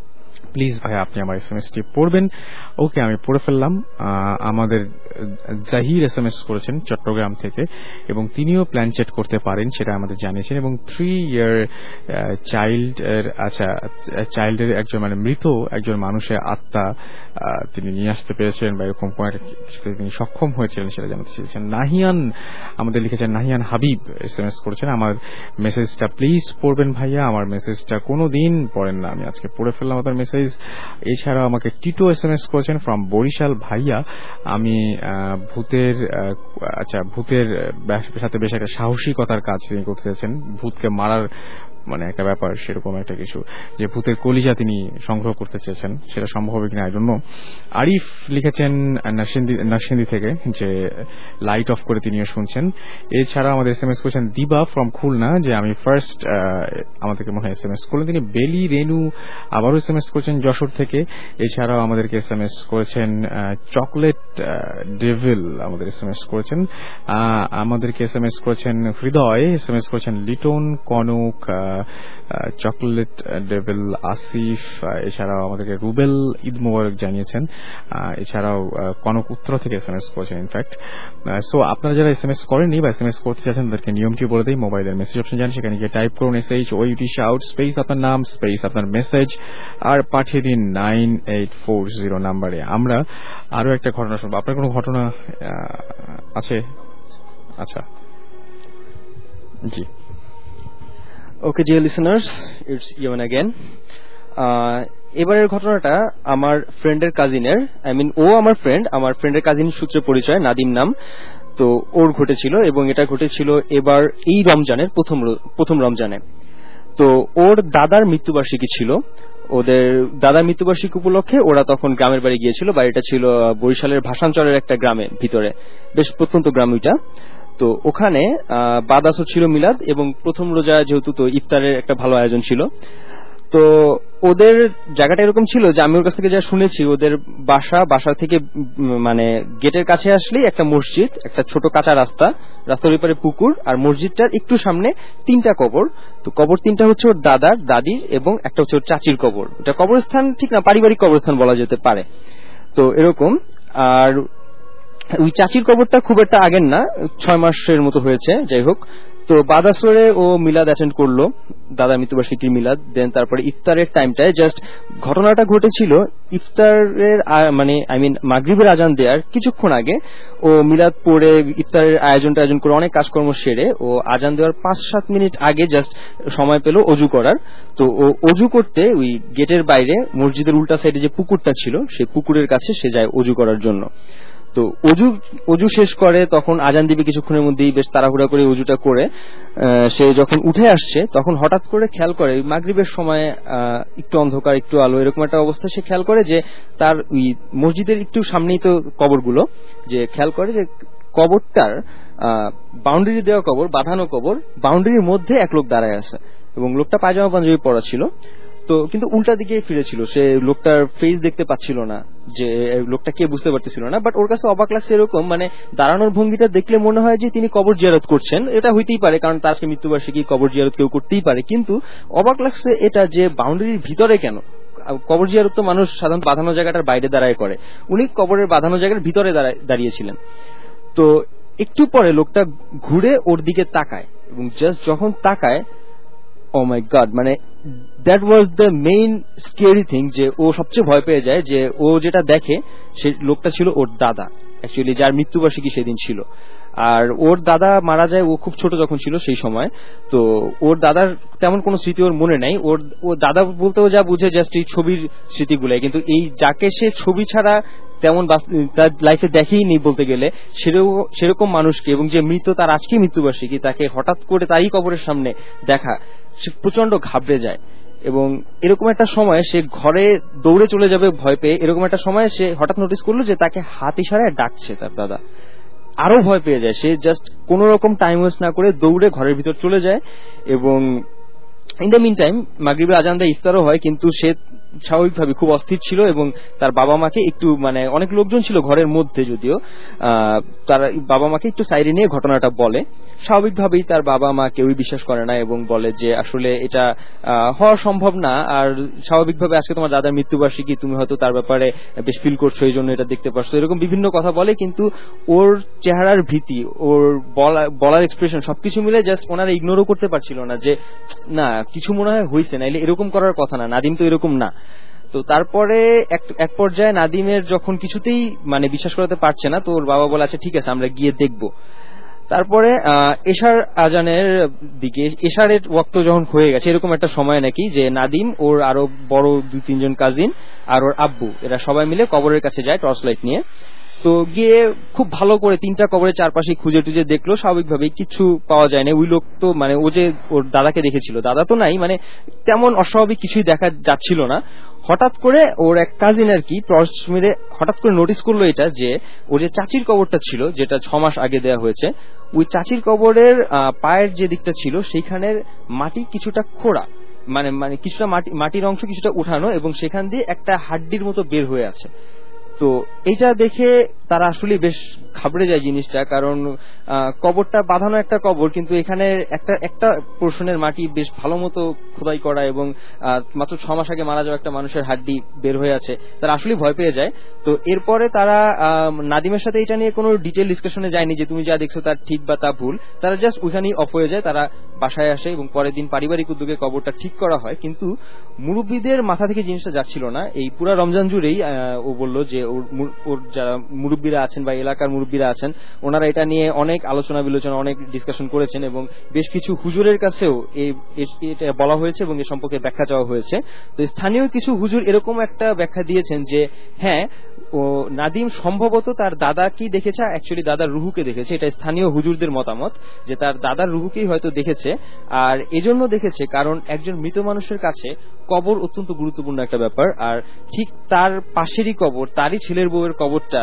প্লিজ ভাই আপনি আমার এসএমএসটি পড়বেন। ওকে, আমি পড়ে ফেললাম। আমাদের জাহির এসএমএস করেছেন চট্টগ্রাম থেকে এবং তিনিও প্ল্যান চেট করতে পারেন সেটা আমাদের জানিয়েছেন এবং থ্রি ইয়ার চাইল্ড এর আচ্ছা চাইল্ডের একজন মানে মৃত একজন মানুষের আত্মা তিনি নিয়ে আসতে পেরেছেন বা এরকম কোন একটা কিছুতে তিনি সক্ষম হয়েছিলেন সেটা জানাতে চেয়েছেন। নাহিয়ান আমাদের লিখেছেন, নাহিয়ান হাবিব এসএমএস করেছেন, আমার মেসেজটা প্লিজ পড়বেন ভাইয়া, আমার মেসেজটা কোনোদিন পড়েন না, আমি আজকে পড়ে ফেললাম আপনার মেসেজ। এছাড়া আমাকে টিটো এসএমএস করেছেন ফ্রম বরিশাল, ভাইয়া আমি ভূতের আচ্ছা ভূতের সাথে বেশ একটা সাহসিকতার কাজ তিনি করতে চাচ্ছেন, ভূতকে মারার মানে একটা ব্যাপার সেরকম একটা কিছু, যে ভূতের কলিজা তিনি সংগ্রহ করতে চেয়েছেন, সেটা সম্ভব হবে কিনা আই ডোন্ট নো। আরিফ লিখেছেন নারসিন্দি থেকে যে লাইট অফ করে তিনিও শুনছেন। এছাড়া আমাদের এসএমএস করেছেন দিবা ফ্রম খুলনা, যে আমি ফার্স্ট আমাদেরকে মনে হয় এসএমএস করলেন তিনি। বেলি রেনু আবারও এসএমএস করেছেন যশোর থেকে। এছাড়াও আমাদেরকে এসএমএস করেছেন চকলেট ডেভিল, আমাদের এসএমএস করেছেন আমাদেরকে এসএমএস করেছেন হৃদয়, এসএমএস করেছেন লিটন, কনক, চকলেট ডেভিল, আসিফ, এছাড়াও আমাদেরকে রুবেল ঈদ মোবারক জানিয়েছেন। এছাড়াও কনক উত্তর থেকে এসএমএস করেছেন ইনফ্যাক্ট। সো আপনারা যারা এসএমএস করেননি বা এসএমএস করতে চাচ্ছেন তাদেরকে নিয়মটি বলে দেই, মোবাইলের মেসেজ অপশন যান, সেখানে গিয়ে টাইপ করুন S H O U T shout space আপনার নাম স্পেস আপনার মেসেজ আর পাঠিয়ে দিন নাইন এইট ফোর জিরো নাম্বারে। আমরা আরো একটা ঘটনা শুনবো। আপনার কোনো ঘটনা আছে? আচ্ছা জি। ওকে ডিয়ার লিসেনার্স, ইটস ইউন अगेन। এবারের ঘটনাটা আমার ফ্রেন্ডের কাজিনের, আই মিন ও আমার ফ্রেন্ড, আমার ফ্রেন্ডের কাজিন সূত্রে পরিচয়, নাদিম নাম। তো ওর ঘটেছিল এবং এটা ঘটেছিল এবার এই রমজানের প্রথম প্রথম রমজানে। তো ওর দাদার মৃত্যুবার্ষিকী ছিল, ওদের দাদার মৃত্যুবার্ষিকী উপলক্ষে ওরা তখন গ্রামের বাড়ি গিয়েছিল। বাড়িটা ছিল বরিশালের ভাসানচরের একটা গ্রামের ভিতরে, বেশ প্রত্যন্ত গ্রাম ওইটা। তো ওখানে বাদ আসর ছিল, মিলাদ এবং প্রথম রোজা যেহেতু, তো ইফতারের একটা ভালো আয়োজন ছিল। তো ওদের জায়গাটা এরকম ছিল যে আমি ওর কাছ থেকে যা শুনেছি, ওদের বাসা বাসা থেকে মানে গেটের কাছে আসলেই একটা মসজিদ, একটা ছোট কাঁচা রাস্তা, রাস্তার ওই পারে পুকুর, আর মসজিদটার একটু সামনে তিনটা কবর। তো কবর তিনটা হচ্ছে ওর দাদার, দাদির এবং একটা হচ্ছে ওর চাচির কবর। এটা কবরস্থান ঠিক না, পারিবারিক কবরস্থান বলা যেতে পারে। তো এরকম, আর ওই চাচির কবরটা খুব একটা আগের না, ছয় মাসের মতো হয়েছে। যাই হোক, তো বাদাসরে ও মিলাদ অ্যাটেন্ড করলো, দাদা মৃত্যুবার্ষিকীর মিলাদ। দেন তারপরে ইফতারের টাইমটায় জাস্ট ঘটনাটা ঘটেছিল ইফতারের মানে আই মিন মাগরিবের আজান দেওয়ার কিছুক্ষণ আগে ও মিলাদ পড়ে ইফতারের আয়োজনটা আয়োজন করে অনেক কাজকর্ম সেরে ও আজান দেওয়ার পাঁচ সাত মিনিট আগে জাস্ট সময় পেল অজু করার। তো ও অজু করতে ওই গেটের বাইরে মসজিদের উল্টা সাইডে যে পুকুরটা ছিল সেই পুকুরের কাছে সে যায় অজু করার জন্য। তো অজু অজু শেষ করে তখন আজান দিবে কিছুক্ষণের মধ্যেই, বেশ তাড়াহুড়া করে অজুটা করে সে যখন উঠে আসছে তখন হঠাৎ করে খেয়াল করে মাগরিবের সময় একটু অন্ধকার একটু আলো এরকম একটা অবস্থা, সে খেয়াল করে যে তার ওই মসজিদের একটু সামনেই তো কবরগুলো, যে খেয়াল করে যে কবরটার বাউন্ডারি দেওয়া কবর, বাঁধানো কবর, বাউন্ডারির মধ্যে এক লোক দাঁড়ায় আছে এবং লোকটা পায়জামা পাঞ্জাবি পরা ছিল। তো কিন্তু উল্টা দিকে ফিরেছিল, সে লোকটার ফেস দেখতে পাচ্ছিল না, যে লোকটা কে বুঝতে পারতেছিল না। বাট ওর কাছে অবাক লাগছে এরকম, মানে দাঁড়ানোর ভঙ্গিটা দেখলে মনে হয় যে তিনি কবর জিয়ারত করছেন। এটা হইতেই পারে, কারণ তার আজকে মৃত্যুবার্ষিকী, কবর জিয়ারত কেউ করতেই পারে। কিন্তু অবাক লাগছে এটা যে বাউন্ডারির ভিতরে কেন? কবর জিয়ারত তো মানুষ সাধারণত বাঁধানো জায়গাটার বাইরে দাঁড়ায় করে, উনি কবরের বাঁধানো জায়গার ভিতরে দাঁড়িয়েছিলেন। তো একটু পরে লোকটা ঘুরে ওর দিকে তাকায় এবং জাস্ট যখন তাকায়, ও মাই গড, মানে that was the main scary thing, যে ও সবচেয়ে ভয় পেয়ে যায় যে ও যেটা দেখে সে লোকটা ছিল ওর দাদা, অ্যাকচুয়ালি যার মৃত্যুবার্ষিকী সেদিন ছিল। আর ওর দাদা মারা যায় ও খুব ছোট যখন ছিল সেই সময়। তো ওর দাদার তেমন কোনো স্মৃতি ওর মনে নাই, ওর ও দাদা বলতেও যা বুঝে জাস্ট এই ছবির স্মৃতিগুলাই। কিন্তু এই যাকে সে ছবি ছাড়া তেমন তার লাইফে দেখেই নেই বলতে গেলে, সেরকম মানুষকে, এবং যে মৃত তার আজকে মৃত্যুবার্ষিকী, তাকে হঠাৎ করে তারই কবরের সামনে দেখা, সে প্রচন্ড ঘাবড়ে যায়। এবং এরকম একটা সময় সে ঘরে দৌড়ে চলে যাবে ভয় পেয়ে, এরকম একটা সময় সে হঠাৎ নোটিস করলো যে তাকে হাত ইশারায় ডাকছে তার দাদা। আরো ভয় পেয়ে যায় সে, জাস্ট কোন রকম টাইম ওয়েস্ট না করে দৌড়ে ঘরের ভিতর চলে যায়। এবং ইন দ্য মিন টাইম মাগরিবের আজান দেয়, ইফতারও হয়, কিন্তু সে স্বাভাবিকভাবে খুব অস্থির ছিল এবং তার বাবা মাকে একটু মানে অনেক লোকজন ছিল ঘরের মধ্যে, যদিও তার বাবা মাকে একটু সাইডে নিয়ে ঘটনাটা বলে। স্বাভাবিকভাবেই তার বাবা মা কেউই বিশ্বাস করে না এবং বলে যে আসলে এটা হওয়া সম্ভব না, আর স্বাভাবিকভাবে আজকে তোমার দাদার মৃত্যুবার্ষিকী, তুমি হয়তো তার ব্যাপারে বেশ ফিল করছো, এই জন্য এটা দেখতে পারছো, এরকম বিভিন্ন কথা বলে। কিন্তু ওর চেহারার ভীতি, ওর বলার এক্সপ্রেশন সবকিছু মিলে জাস্ট ওনারা ইগনোরও করতে পারছিল না যে না কিছু মনে হয় হয়েছে, নাইলে এরকম করার কথা না, নাদিম তো এরকম না। তো তারপরে এক পর্যায়ে নাদিমের যখন কিছুতেই মানে বিশ্বাস করাতে পারছে না, তো ওর বাবা বলে আচ্ছা ঠিক আছে আমরা গিয়ে দেখবো। তারপরে এশার আজানের দিকে, এশারের ওয়াক্ত যখন হয়ে গেছে এরকম একটা সময় নাকি, যে নাদিম, ওর আরো বড় দুই তিনজন কাজিন আর ওর আব্বু, এরা সবাই মিলে কবরের কাছে যায় টর্চ লাইট নিয়ে। তো গিয়ে খুব ভালো করে তিনটা কবরের চারপাশে খুঁজে টুজে দেখলো, স্বাভাবিকভাবে কিছু পাওয়া যায় না। ওই লোক তো মানে ও যে ওর দাদাকে দেখেছিল, দাদা তো নাই, মানে তেমন অস্বাভাবিক কিছুই দেখা যাচ্ছিল না। হঠাৎ করে ওর এক কাজিন আর কি টর্চ মেরে হঠাৎ করে নোটিস করলো এটা, যে ওর যে চাচির কবরটা ছিল, যেটা ছ মাস আগে দেওয়া হয়েছে, ওই চাচির কবরের পায়ের যে দিকটা ছিল সেইখানের মাটি কিছুটা খোঁড়া, মানে মানে কিছুটা মাটি মাটির অংশ কিছুটা উঠানো এবং সেখান দিয়ে একটা হাড্ডির মতো বের হয়ে আছে। তো এইটা দেখে তারা আসলে বেশ ঘাবড়ে যায় জিনিসটা, কারণ কবরটা বাঁধানো একটা কবর, কিন্তু এখানে একটা একটা পোর্শনের মাটি বেশ ভালো মতো খোদাই করা এবং মাত্র ছ মাস আগে মারা যাওয়া একটা মানুষের হাড্ডি বের হয়ে আছে। তারা আসলে ভয় পেয়ে যায়। তো এরপরে তারা নাদিমের সাথে এটা নিয়ে কোনো ডিটেল ডিসকাশনে যায়নি যে তুমি যা দেখছো তার ঠিক বা তা ভুল, তারা জাস্ট ওইখানেই অফ হয়ে যায়। তারা বাসায় আসে এবং পরের দিন পারিবারিক উদ্যোগে কবরটা ঠিক করা হয়। কিন্তু মুরব্বীদের মাথা থেকে জিনিসটা যাচ্ছিল না। এই পুরা রমজান জুড়েই ও বলল যে ওর যারা মুরব্বীরা আছেন বা এলাকার মুরব্বীরা আছেন, ওনারা এটা নিয়ে অনেক আলোচনা বিলোচনা অনেক ডিসকাশন করেছেন এবং বেশ কিছু হুজুরের কাছেও এটা বলা হয়েছে এবং এ সম্পর্কে ব্যাখ্যা চাওয়া হয়েছে। তো স্থানীয় কিছু হুজুর এরকম একটা ব্যাখ্যা দিয়েছেন যে হ্যাঁ, ও নাদিম সম্ভবত তার দাদাকেই দেখেছে, অ্যাকচুয়ালি দাদার রুহুকে দেখেছে। এটা স্থানীয় হুজুরদের মতামত যে তার দাদার রুহুকেই হয়তো দেখেছে। আর এজন্য দেখেছে কারণ একজন মৃত মানুষের কাছে কবর অত্যন্ত গুরুত্বপূর্ণ একটা ব্যাপার, আর ঠিক তার পাশেরই কবর, তারই ছেলের বউয়ের কবরটা,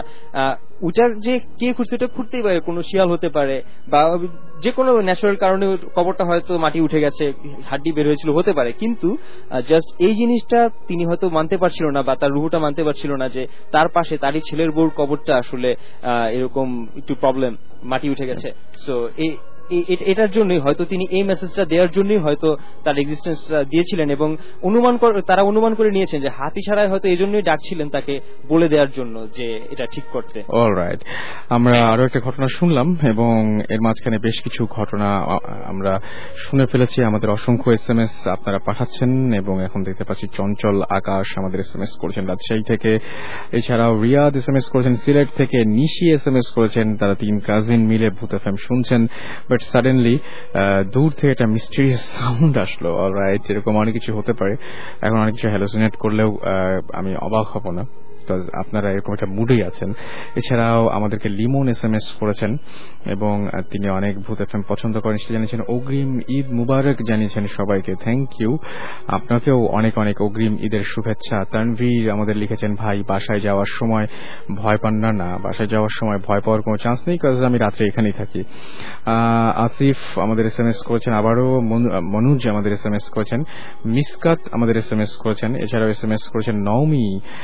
ওটা যে কে খুঁড়ছে ওটা খুঁড়তেই পারে, কোনো শিয়াল হতে পারে বা যে কোনো ন্যাচারাল কারণে কবরটা হয়তো মাটি উঠে গেছে, হাড্ডি বের হয়েছিল, হতে পারে। কিন্তু জাস্ট এই জিনিসটা তিনি হয়তো মানতে পারছিল না বা তার রুহুটা মানতে পারছিল না যে তার পাশে তারই ছেলের বউর কবরটা আসলে এরকম একটু প্রবলেম, মাটি উঠে গেছে। সো এই এটার জন্যই হয়তো তিনি এই মেসেজটা দেওয়ার জন্যই হয়তো তার এক্সিস্টেন্স দিয়েছিলেন এবং অনুমান তারা অনুমান করে নিয়েছেন যে হাত ইশারায় হয়তো এই জন্যই ডাকছিলেন তাকে বলে দেওয়ার জন্য যে এটা ঠিক করতে। অলরাইট, আমরা আরো একটা ঘটনা শুনলাম এবং এর মাঝখানে বেশ কিছু ঘটনা আমরা শুনে ফেলেছি। আমাদের অসংখ্য এস এম এস আপনারা পাঠাচ্ছেন এবং এখন দেখতে পাচ্ছি চঞ্চল আকাশ আমাদের এস এম এস করেছেন রাজশাহী থেকে, এছাড়াও রিয়াদ এস এম এস করেছেন সিলেট থেকে, নিশি এস এম এস করেছেন, তারা তিন কাজিন মিলে ভূত এফ এম শুনছেন, বাট সাডেনলি দূর থেকে একটা মিস্টেরিয়াস সাউন্ড আসলো। অলরাইট, এরকম অনেক কিছু হতে পারে, এখন অনেক কিছু হ্যালোসিনেট করলেও আমি অবাক হব না, আপনারা এরকম একটা মুডেই আছেন। এছাড়াও আমাদেরকে লিমন এস এম এস করেছেন এবং তিনি অনেক ভূত এফ এম পছন্দ করেন সেটা জানিয়েছেন। অগ্রিম ঈদ মুবারক জানিয়েছেন সবাইকে, থ্যাংক ইউ। আপনাকেও অনেক অনেক অগ্রিম ঈদের শুভেচ্ছা। তানভীর আমাদের লিখেছেন, ভাই বাসায় যাওয়ার সময় ভয় পান না? না, বাসায় যাওয়ার সময় ভয় পাওয়ার কোনো চান্স নেই, কারণ আমি রাত্রে এখানেই থাকি। আসিফ আমাদের এস এম এস করেছেন, আবারও মনুজ আমাদের এস এম এস করেছেন, মিসকাত আমাদের এস এম এস করেছেন, এছাড়াও এস এম এস করেছেন নওমি,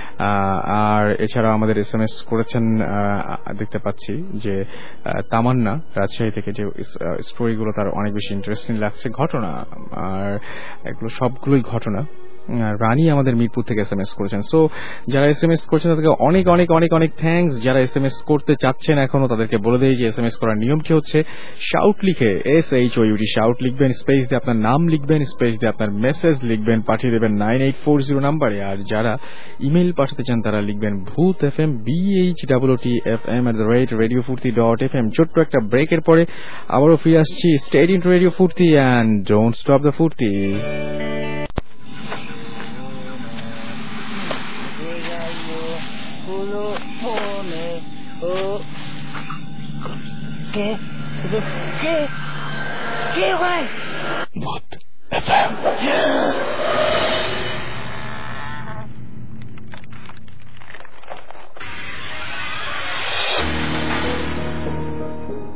আর এছাড়া আমাদের এস এম এস করেছেন দেখতে পাচ্ছি যে তামান্না রাজশাহী থেকে, যে স্টোরিগুলো তার অনেক বেশি ইন্টারেস্টিং লাগছে ঘটনা, আর এগুলো সবগুলোই ঘটনা। রানী আমাদের মিরপুর থেকে এস এম এস করেছেন। সো যারা এস এম এস করছেন তাদেরকে অনেক অনেক অনেক অনেক থ্যাঙ্কস। যারা এস এম এস করতে চাচ্ছেন এখনো, তাদেরকে বলে দেই যে এস এম এস করার নিয়ম কি হচ্ছে। শাউট লিখে, S H O U T shout লিখবেন, স্পেস দিয়ে আপনার নাম লিখবেন, স্পেস দিয়ে আপনার মেসেজ লিখবেন, পাঠিয়ে দেবেন নাইন এইট ফোর জিরো নাম্বারে। আর যারা ইমেল পাঠাতে চান তারা লিখবেন Bhoot F M B H double T F M at the rate radio Foorti dot F M. ছোট্ট একটা ব্রেকের পরে আবারও ফিরে আসছি। Stay in to radio Foorti and don't stop the Foorti. ¿Qué? ¿Qué? ¿Qué, güey? Voot F M.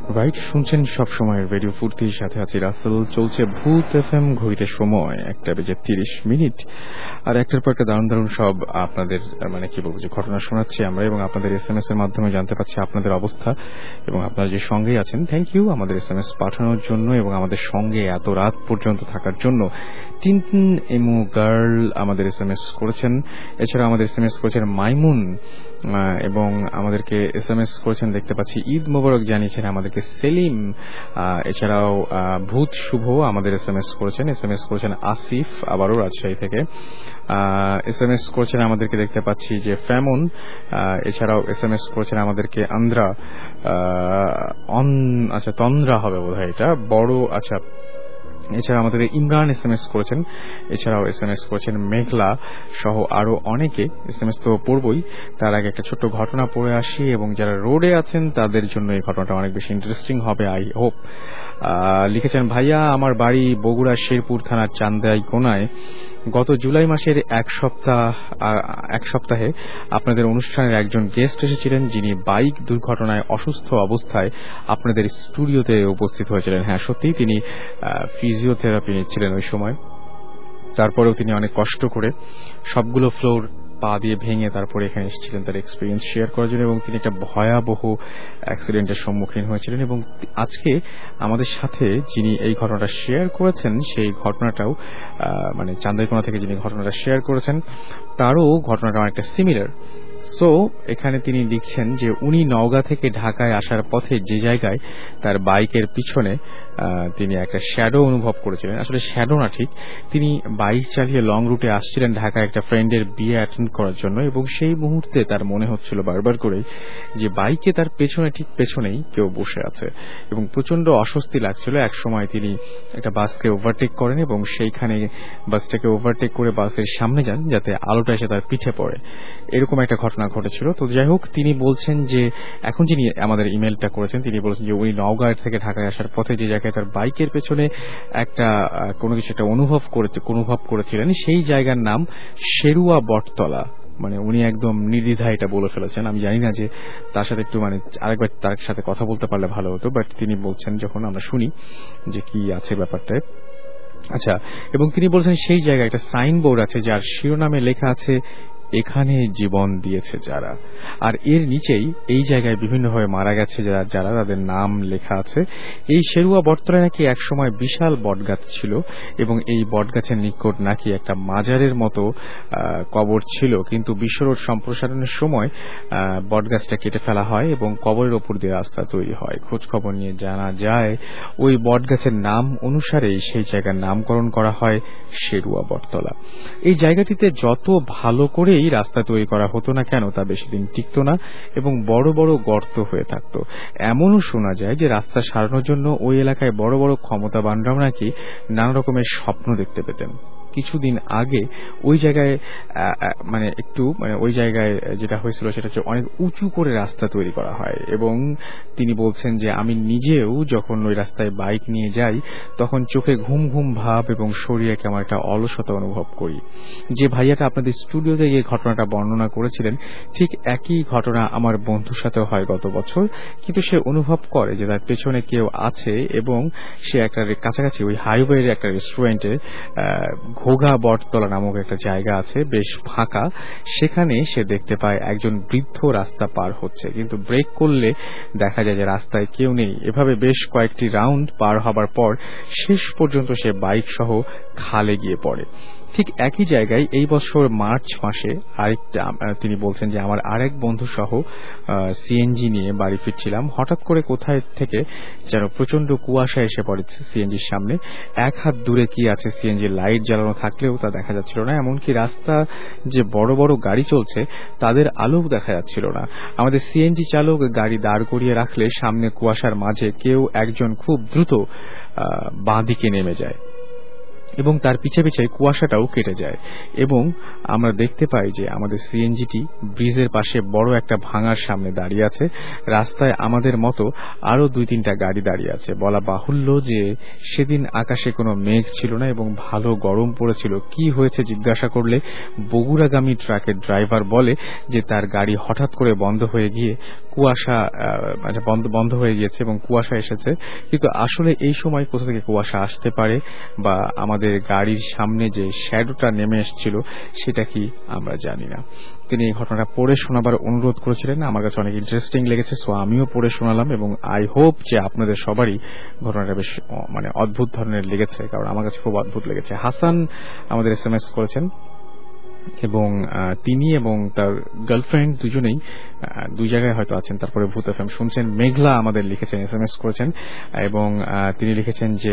Right, শুনছেন সব সময় রেডিও ফুর্তির সাথে আছে রাসেল। চলছে ভূত এফএম, ঘড়িতে সময় একটা বেজে তিরিশ মিনিট। আর একটার পর একটা দারুণ দারুণ সব আপনাদের মানে কি বলবো যে ঘটনা শোনাচ্ছি আমরা, এবং আপনাদের এস এম এস এর মাধ্যমে জানতে পারছি আপনাদের অবস্থা, এবং আপনারা যে সঙ্গেই আছেন। থ্যাংক ইউ আমাদের এস এম এস পাঠানোর জন্য এবং আমাদের সঙ্গে এত রাত পর্যন্ত থাকার জন্য। টিনটিন এমু গার্ল আমাদের এস এম এস করেছেন, এছাড়া আমাদের এস এম এস করেছেন মাইমুন, এবং আমাদেরকে এস এম এস করেছেন দেখতে পাচ্ছি ঈদ মোবারক জানিয়েছেন আমাদেরকে সেলিম, এছাড়াও ভূত শুভ আমাদের এস এম এস করেছেন। এস এম এস করেছেন আসিফ আবারও রাজশাহী থেকে, এস এম এস করেছেন আমাদেরকে দেখতে পাচ্ছি যে ফ্যামন, এছাড়াও এস এম এস করেছেন আমাদেরকে আন্দ্রা, আচ্ছা তন্দ্রা হবে বোধহয় এটা বড়, আচ্ছা। এছাড়া আমাদের ইমরান এস এম এস করেছেন, এছাড়াও এস এম এস করেছেন মেঘলা সহ আরো অনেকে। এস এম এস তো পড়বই, তার আগে একটা ছোট্ট ঘটনা পড়ে আসি, এবং যারা রোডে আছেন তাদের জন্য এই ঘটনাটা অনেক বেশি ইন্টারেস্টিং হবে আই হোপ। লিখেছেন ভাইয়া, আমার বাড়ি বগুড়া শেরপুর থানার চান্দাই কোনায়। গত জুলাই মাসের এক সপ্তাহ এক সপ্তাহে আপনাদের অনুষ্ঠানের একজন গেস্ট এসেছিলেন, যিনি বাইক দুর্ঘটনায় অসুস্থ অবস্থায় আপনাদের স্টুডিওতে উপস্থিত হয়েছিলেন। হ্যাঁ সত্যিই তিনি ফিজিওথেরাপি নিচ্ছিলেন ওই সময়। তারপরেও তিনি অনেক কষ্ট করে সবগুলো ফ্লোর পা দিয়ে ভেঙে তারপরে এখানে এসেছিলেন তার এক্সপিরিয়েন্স শেয়ার করার জন্য, এবং তিনি একটা ভয়াবহ অ্যাক্সিডেন্টের সম্মুখীন হয়েছিলেন। এবং আজকে আমাদের সাথে যিনি এই ঘটনাটা শেয়ার করেছেন, সেই ঘটনাটাও মানে চান্দাইকোনা থেকে যিনি ঘটনাটা শেয়ার করেছেন তারও ঘটনাটা অনেকটা সিমিলার। সো এখানে তিনি লিখছেন যে উনি নওগাঁ থেকে ঢাকায় আসার পথে যে জায়গায় তার বাইকের পিছনে তিনি একটা শ্যাডো অনুভব করেছিলেন, আসলে শ্যাডো না ঠিক, তিনি বাইক চালিয়ে লং রুটে আসছিলেন ঢাকায় একটা ফ্রেন্ডের বিয়ে অ্যাটেন্ড করার জন্য, এবং সেই মুহূর্তে তার মনে হচ্ছিল বারবার করে যে বাইকে তার পেছনে ঠিক পেছনেই কেউ বসে আছে, এবং প্রচন্ড অস্বস্তি লাগছিল। এক সময় তিনি একটা বাসকে ওভারটেক করেন এবং সেইখানে বাসটাকে ওভারটেক করে বাসের সামনে যান যাতে আলোটা এসে তার পিঠে পড়ে, এরকম একটা ঘটনা ঘটেছিল। তো যাই হোক, তিনি বলছেন যে এখন যিনি আমাদের ইমেলটা করেছেন তিনি বলছেন যে উনি নওগাঁ থেকে ঢাকায় আসার পথে যে জায়গায় তার বাইকের পেছনে একটা কোনো কিছু একটা অনুভব করতে অনুভব করেছিলেন, সেই জায়গার নাম শেরুয়া বটতলা। মানে উনি একদম নির্দ্বিধায় এটা বলে ফেলেছেন। আমি জানি না যে তার সাথে একটু মানে আরেকবার তার সাথে কথা বলতে পারলে ভালো হতো, বাট তিনি বলছেন যখন আমরা শুনি যে কি আছে ব্যাপারটায়। আচ্ছা, এবং তিনি বলছেন সেই জায়গায় একটা সাইনবোর্ড আছে যার শিরোনামে লেখা আছে এখানে জীবন দিয়েছে যারা, আর এর নিচেই এই জায়গায় বিভিন্নভাবে মারা গেছে যারা যারা তাদের নাম লেখা আছে। এই শেরুয়া বটতলায় নাকি একসময় বিশাল বটগাছ ছিল, এবং এই বটগাছের নিকট নাকি একটা মাজারের মতো কবর ছিল, কিন্তু বিশ্বরোড সম্প্রসারণের সময় বটগাছটা কেটে ফেলা হয় এবং কবরের ওপর দিয়ে রাস্তা তৈরি হয়। খোঁজ খবর নিয়ে জানা যায় ওই বটগাছের নাম অনুসারেই সেই জায়গার নামকরণ করা হয় শেরুয়া বটতলা। এই জায়গাটিতে যত ভালো করে এই রাস্তা তৈরি করা হতো না কেন তা বেশি দিন টিকত না, এবং বড় বড় গর্ত হয়ে থাকত। এমনও শোনা যায় যে রাস্তা সারানোর জন্য ওই এলাকায় বড় বড় ক্ষমতাবানরাও নাকি নানা রকমের স্বপ্ন দেখতে পেতেন। কিছুদিন আগে ওই জায়গায় মানে একটু মানে ওই জায়গায় যেটা হয়েছিল সেটা হচ্ছে অনেক উঁচু করে রাস্তা তৈরি করা হয়, এবং তিনি বলছেন যে আমি নিজেও যখন ওই রাস্তায় বাইক নিয়ে যাই তখন চোখে ঘুম ঘুম ভাব এবং শরীরে কেমন একটা অলসতা অনুভব করি। যে ভাইয়াটা আপনাদের স্টুডিওতে গিয়ে ঘটনাটা বর্ণনা করেছিলেন ঠিক একই ঘটনা আমার বন্ধুর সাথেও হয় গত বছর, কিন্তু সে অনুভব করে যে তার পেছনে কেউ আছে, এবং সে একটা কাছাকাছি ওই হাইওয়ের একটা রেস্টুরেন্টে ঘোঘা বটতলা নামক একটা জায়গা আছে বেশ ফাঁকা, সেখানে সে দেখতে পায় একজন বৃদ্ধ রাস্তা পার হচ্ছে, কিন্তু ব্রেক করলে দেখা যায় যে রাস্তায় কেউ নেই। এভাবে বেশ কয়েকটি রাউন্ড পার হবার পর শেষ পর্যন্ত সে বাইক সহ খালে গিয়ে পড়ে। ঠিক একই জায়গায় এই বছর মার্চ মাসে আরেকটা তিনি বলছেন যে আমার আরেক বন্ধু সহ সিএনজি নিয়ে বাড়ি ফিরছিলাম, হঠাৎ করে কোথায় থেকে যেন প্রচন্ড কুয়াশা এসে পড়ে সিএনজির সামনে। এক হাত দূরে কি আছে সিএনজির লাইট জ্বালানো থাকলেও তা দেখা যাচ্ছিল না, এমনকি রাস্তা যে বড় বড় গাড়ি চলছে তাদের আলোও দেখা যাচ্ছিল না। আমাদের সিএনজি চালক গাড়ি দাঁড় করিয়ে রাখলে সামনে কুয়াশার মাঝে কেউ একজন খুব দ্রুত বাঁ দিকে নেমে যায়। এবং তার পিছে পিছে কুয়াশাটাও কেটে যায় এবং আমরা দেখতে পাই যে আমাদের সিএনজিটি ব্রিজের পাশে বড় একটা ভাঙার সামনে দাঁড়িয়ে আছে। রাস্তায় আমাদের মতো আরো দুই তিনটা গাড়ি দাঁড়িয়ে আছে। বলা বাহুল্য যে সেদিন আকাশে কোনো মেঘ ছিল না এবং ভালো গরম পড়েছিল। কি হয়েছে জিজ্ঞাসা করলে বগুড়াগামী ট্রাকের ড্রাইভার বলে যে তার গাড়ি হঠাৎ করে বন্ধ হয়ে গিয়ে কুয়াশা মানে বন্ধ বন্ধ হয়ে গিয়েছে এবং কুয়াশা এসেছে। কিন্তু আসলে এই সময় কোথা থেকে কুয়াশা আসতে পারে বা আমাদের গাড়ির সামনে যে শ্যাডোটা নেমে এসেছিল সেটা কি আমরা জানি না। তিনি এই ঘটনাটা পড়ে শোনাবার অনুরোধ করেছিলেন। আমার কাছে অনেক ইন্টারেস্টিং লেগেছে, সো আমিও পড়ে শোনালাম এবং আই হোপ যে আপনাদের সবারই ঘটনাটা বেশ মানে অদ্ভুত ধরনের লেগেছে, কারণ আমার কাছে খুব অদ্ভুত লেগেছে। হাসান আমাদের এস এম এস করেছেন এবং তিনি এবং তার গার্লফ্রেন্ড দুজনেই দুই জায়গায় হয়তো আছেন, তারপরে ভূত এফএম শুনছেন। মেঘলা আমাদের লিখেছেন, এস এম এস করেছেন এবং তিনি লিখেছেন যে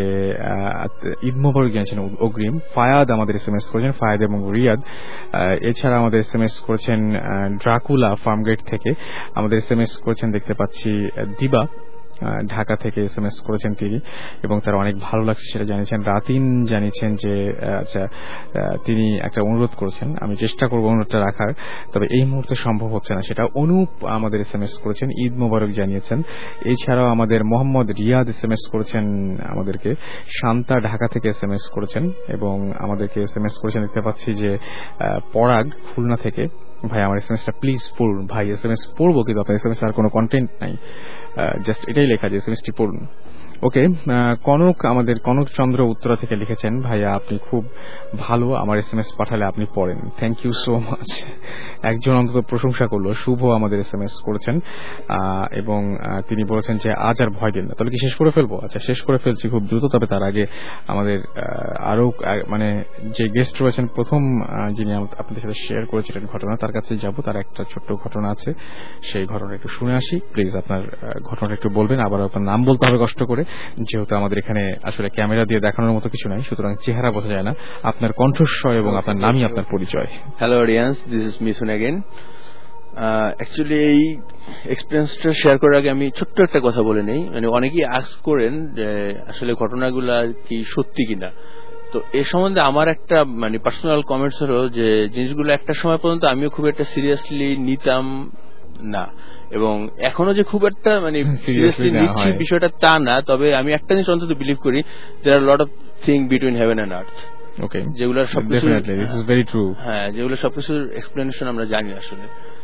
ঈদ মোবারক জানিয়েছেন অগ্রিম। ফায়াদ আমাদের এস এম এস করেছেন, ফায়াদ এবং রিয়াদ। এছাড়া আমাদের এস এম এস করেছেন ড্রাকুলা ফার্মগেট থেকে। আমাদের এস এম এস করেছেন দেখতে পাচ্ছি দিবা ঢাকা থেকে এস এম এস করেছেন তিনি এবং তার অনেক ভালো লাগছে সেটা জানিয়েছেন। রাতিন জানিয়েছেন যে আচ্ছা তিনি একটা অনুরোধ করেছেন, আমি চেষ্টা করব অনুরোধটা রাখার, তবে এই মুহূর্তে সম্ভব হচ্ছে না সেটা। অনুপ আমাদের এস এম এস করেছেন, ঈদ মোবারক জানিয়েছেন। এছাড়াও আমাদের Mohammad Riyad S M S করেছেন আমাদেরকে। শান্তা ঢাকা থেকে এস এম এস করেছেন এবং আমাদেরকে এস এম এস করেছেন দেখতে পাচ্ছি যে পরাগ খুলনা থেকে। ভাই আমার এস এম এসটা প্লিজ পড়ুন। ভাই এস এম এস পড়বো কিন্তু আপনার এস এম এস আর কোনো কন্টেন্ট নাই, জাস্ট এটাই লেখা যে এস এম এসটি পড়ুন। ওকে, কনক আমাদের কনক চন্দ্র উত্তরা থেকে লিখেছেন, ভাইয়া আপনি খুব ভালো, আমার এস এম এস পাঠালে আপনি পড়েন, থ্যাংক ইউ সো মাচ। একজন অন্তত প্রশংসা করলো। শুভ আমাদের এস এম এস করেছেন এবং তিনি বলেছেন যে আজ আর ভয় দিন না। তাহলে কি শেষ করে ফেলবো? আচ্ছা শেষ করে ফেলছি খুব দ্রুত, তবে তার আগে আমাদের আরো মানে যে গেস্ট রয়েছেন প্রথম যিনি আপনাদের সাথে শেয়ার করেছিলেন ঘটনা, তার কাছে যাব। তার একটা ছোট্ট ঘটনা আছে, সেই ঘটনা একটু শুনে আসি। প্লিজ আপনার ঘটনাটা একটু বলবেন, আবার আপনার নাম বলতে হবে কষ্ট করে, যেহেতু আমাদের এখানে আসলে ক্যামেরা দিয়ে দেখানোর মতো কিছু নাই, সুতরাং চেহারা বোঝা যায় না। আপনার কণ্ঠস্বর এবং আপনার নামই আপনার পরিচয়। Hello audience, this is Misun again. Actually এই এক্সপিরিয়েন্সটা শেয়ার করার আগে আমি ছোট্ট একটা কথা বলে নেই। মানে অনেকেই আস্ক করেন যে আসলে ঘটনাগুলা কি সত্যি কিনা। তো এ সম্বন্ধে আমার একটা মানে পার্সোনাল কমেন্টস হলো যে জিনিসগুলো একটা সময় পর্যন্ত আমিও খুব একটা সিরিয়াসলি নিতাম না, এবং এখনো যে খুব একটা মানে সিরিয়াসলি নিচ্ছি বিষয়টা তা না। তবে আমি একটা জিনিস অন্তত বিলিভ করি, there are lot of thing between heaven and earth, যেগুলো সবকিছু হ্যাঁ যেগুলো সবকিছুর এক্সপ্লেনেশন আমরা জানি আসলে।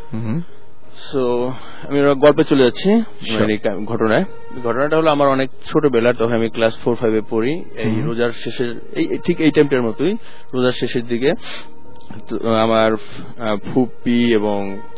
সো আমি গল্পে চলে যাচ্ছি মানে ঘটনায়। ঘটনাটা হলো আমার অনেক ছোটবেলার, তখন আমি ক্লাস ফোর ফাইভে পড়ি। এই রোজার শেষের এই ঠিক এই টাইমটার মতোই, রোজার শেষের দিকে আমার ফুপি এবং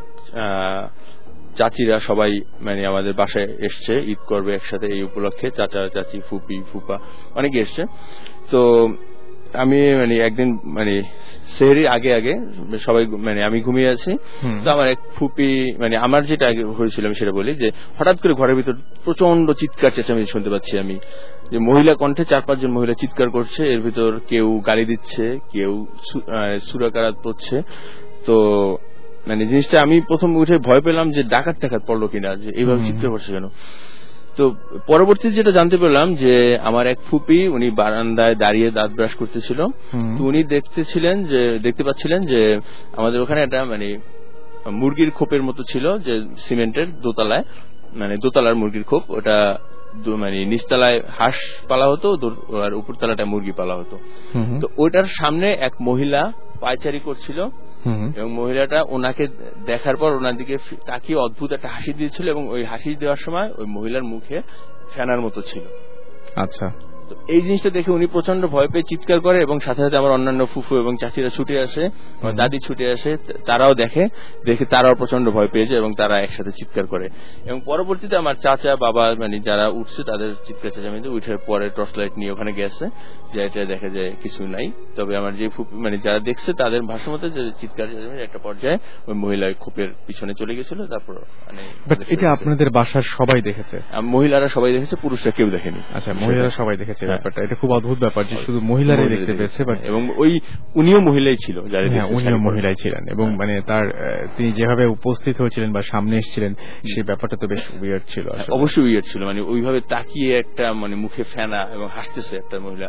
চাচিরা সবাই মানে আমাদের বাসায় এসছে, ঈদ করবে একসাথে এই উপলক্ষে। চাচা চাচি ফুপি ফুপা অনেকে এসছে। তো আমি মানে একদিন মানে সেহরির আগে আগে সবাই মানে আমি ঘুমিয়ে আছি। তো আমার এক ফুপি মানে আমার যেটা আগে হয়েছিল আমি সেটা বলি যে হঠাৎ করে ঘরের ভিতর প্রচন্ড চিৎকার চেঁচামেচি শুনতে পাচ্ছি আমি, যে মহিলা কণ্ঠে চার পাঁচজন মহিলা চিৎকার করছে। এর ভিতর কেউ গালি দিচ্ছে, কেউ সুরাকারাত পড়ছে। তো মানে জিনিসটা আমি প্রথম উঠে ভয় পেলাম যে ডাকাত টাকাত পড়লো কিনা, যে এইভাবে চিৎকার করছে কেন। তো পরবর্তীতে যেটা জানতে পারলাম যে আমার এক ফুপি উনি বারান্দায় দাঁড়িয়ে দাঁত ব্রাশ করতেছিল। তো উনি দেখতেছিলেন যে দেখতে পাচ্ছিলেন যে আমাদের ওখানে একটা মানে মুরগির খোপের মতো ছিল, যে সিমেন্টের দোতলায় মানে দোতলার মুরগির খোপ, ওটা মানে নিচতলায় হাঁস পালা হতো আর উপরতলাটা মুরগি পালা হতো। তো ওইটার সামনে এক মহিলা পায়চারি করছিল এবং মহিলাটা ওনাকে দেখার পর ওনার দিকে তাকিয়ে অদ্ভুত একটা হাসি দিয়েছিল এবং ওই হাসি দেওয়ার সময় ওই মহিলার মুখে ফেনার মতো ছিল। আচ্ছা, তো এই জিনিসটা দেখে উনি প্রচন্ড ভয় পেয়ে চিৎকার করে এবং সাথে সাথে আমার অন্যান্য ফুফু এবং চাচিরা ছুটে আসে, আমার দাদি ছুটে আসে, তারাও দেখে দেখে তারাও প্রচন্ড ভয় পেয়ে যায় এবং তারা একসাথে চিৎকার করে। এবং পরবর্তীতে আমার চাচা বাবা মানে যারা উঠছে তাদের চিৎকার চেঁচামেচি উঠে পরে টর্চ লাইট নিয়ে ওখানে গেছে, যে এটা দেখা যায় কিছু নাই। তবে আমার যে ফুফু মানে যারা দেখছে তাদের ভাষ্য মতে যে চিৎকার চেঁচামেচি একটা পর্যায়ে ওই মহিলা খোপের পিছনে চলে গেছিল। তারপর মানে এটা আপনাদের বাসার সবাই দেখেছে? মহিলারা সবাই দেখেছে, পুরুষরা কেউ দেখেনি। আচ্ছা, মহিলারা সবাই দেখেছে ব্যাপারটা। এটা খুব অদ্ভুত ব্যাপার যে শুধু মহিলারাই দেখতে পেয়েছে, এবং ওই উনিও মহিলাই ছিল, হ্যাঁ উনিও মহিলাই ছিলেন এবং মানে তার তিনি যেভাবে উপস্থিত হয়েছিলেন বা সামনে এসেছিলেন সেই ব্যাপারটা তো বেশ উইয়ার্ড ছিল। অবশ্যই উইয়ার্ড ছিল, মানে ওইভাবে তাকিয়ে একটা মানে মুখে ফেনা এবং হাসতেছে একটা মহিলা,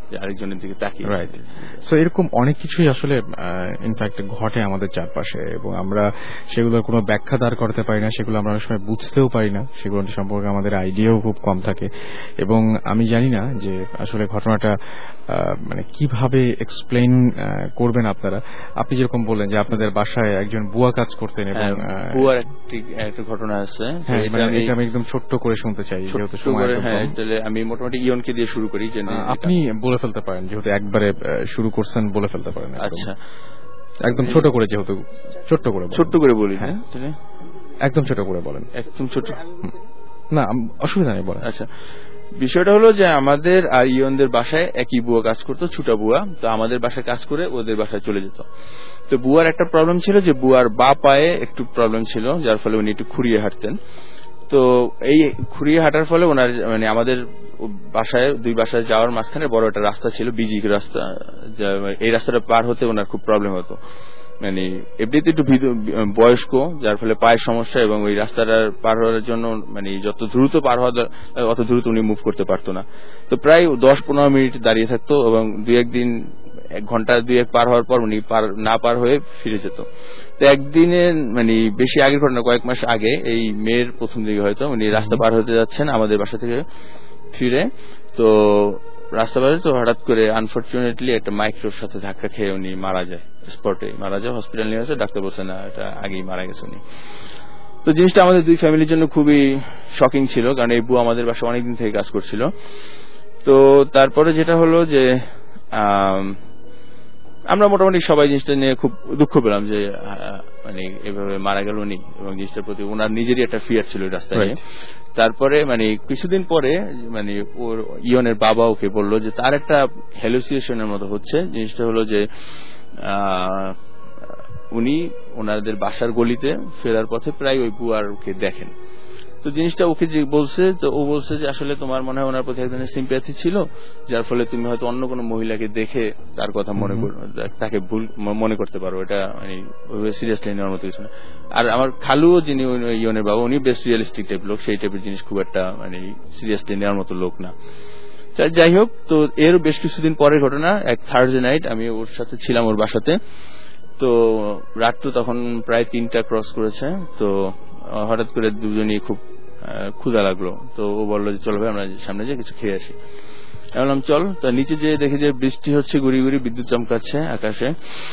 যে আরেকজনের দিকে তাকিয়ে। রাইট। সো এরকম অনেক কিছুই আসলে ইনফ্যাক্ট ঘটে আমাদের চারপাশে, এবং আমরা সেগুলোর কোনো ব্যাখ্যা দাঁড় করতে পারি না, সেগুলো আমরা অনেক সময় বুঝতেও পারি না, সেগুলো সম্পর্কে আমাদের আইডিয়াও খুব কম থাকে। এবং আমি জানি না যে আসলে ঘটনাটা মানে কিভাবে এক্সপ্লেইন করবেন আপনারা। আপনি যেরকম বললেন যে আপনাদের বাসায় একজন বুয়া কাজ করতেন, এবং বুয়ার একটা ঘটনা আছে, এটা আমি একদম ছোট্ট করে শুনতে চাই যেহেতু সময় কম। হ্যাঁ, তাহলে আমি মোটামুটি ইয়নকে দিয়ে শুরু করি। যে আপনি বলে ফেলতে পারেন, যেহেতু একবারে শুরু করছেন বলে ফেলতে পারেন। আচ্ছা, একদম ছোট করে, যেহেতু ছোট্ট করে ছোট্ট করে বলি। হ্যাঁ, একদম ছোট করে বলেন। একদম ছোট না, অসুবিধা নেই, বলেন। আচ্ছা, বিষয়টা হলো যে আমাদের আর ইয়নদের বাসায় একই বুয়া কাজ করতো, ছোটা বুয়া। তো আমাদের বাসায় কাজ করে ওদের বাসায় চলে যেত। তো বুয়ার একটা প্রবলেম ছিল যে বুয়ার বা পায়ে একটু প্রবলেম ছিল, যার ফলে উনি একটু খুঁড়িয়ে হাঁটতেন। তো এই খুঁড়িয়ে হাঁটার ফলে ওনার মানে আমাদের বাসায় দুই বাসায় যাওয়ার মাঝখানে বড় একটা রাস্তা ছিল, বিজি রাস্তা। এই রাস্তাটা পার হতে ওনার খুব প্রবলেম হতো, মানে এমনিতে একটু বয়স্ক, যার ফলে পায়ের সমস্যা, এবং ওই রাস্তাটা পার হওয়ার জন্য মানে যত দ্রুত পার হওয়া অত দ্রুত উনি মুভ করতে পারতো না। তো প্রায় দশ পনেরো মিনিট দাঁড়িয়ে থাকতো, এবং দুই একদিন এক ঘন্টা দুই এক পার হওয়ার পর উনি না পার হয়ে ফিরে যেত। তো একদিনে মানে বেশি আগের ঘটনা, কয়েক মাস আগে, এই মেয়ের প্রথম দিকে হয়তো উনি রাস্তা পার হতে যাচ্ছেন আমাদের বাসা থেকে ফিরে। তো রাস্তা পার তো হঠাৎ করে আনফর্চুনেটলি একটা মাইক্রোর সাথে ধাক্কা খেয়ে উনি মারা যায়, স্পটে মারা যায়। হসপিটাল নিয়ে আসে, ডাক্তার বলছে না, এটা আগেই মারা গেছে উনি। তো জিনিসটা আমাদের দুই ফ্যামিলির জন্য খুবই শকিং ছিল, কারণ এই বুয়া আমাদের বাসায় অনেকদিন থেকে কাজ করছিল। তো তারপরে যেটা হলো যে আমরা মোটামুটি সবাই জিনিসটা নিয়ে খুব দুঃখ পেলাম যে মানে এভাবে মারা গেল উনি, এবং জিনিসটার প্রতি ওনার নিজেরই একটা ফিয়ার ছিল রাস্তায়। তারপরে মানে কিছুদিন পরে মানে ওর ইয়নের বাবা ওকে বললো যে তার একটা হ্যালুসিনেশনের মতো হচ্ছে। জিনিসটা হলো যে উনি ওনাদের বাসার গলিতে ফেরার পথে প্রায় ওই বুয়ারকে দেখেন। তো জিনিসটা ওকে যে বলছে, তো ও বলছে যে আসলে তোমার মনে হয় ওনার প্রতি এক ধরনের সিম্প্যাথি ছিল, যার ফলে তুমি হয়তো অন্য কোনো মহিলাকে দেখে তার কথা মনে তাকে ভুল মনে করতে পারো। এটা মানে সিরিয়াসলি নেওয়ার মতো কিছু না। আর আমার খালুও যিনি ইয়নের বাবা, উনি বেশ রিয়েলিস্টিক টাইপ লোক, সেই টাইপের জিনিস খুব একটা মানে সিরিয়াসলি নেওয়ার মতো লোক না। যাই হোক, তো এর বেশ কিছুদিন পরের ঘটনা, এক থার্সডে নাইট আমি ওর সাথে ছিলাম ওর বাসাতে। তো রাত তো তখন প্রায় তিনটা ক্রস করেছে। তো হঠাৎ করে দুজনই খুব ক্ষুধা লাগলো। তো ও বললো যে চলো ভাই আমরা সামনে যে কিছু খেয়ে আসি। আমি বললাম চল। তো নিচে যে দেখি যে বৃষ্টি হচ্ছে, গুড়ি গুড়ি বিদ্যুৎ চমকাচ্ছে আকাশে।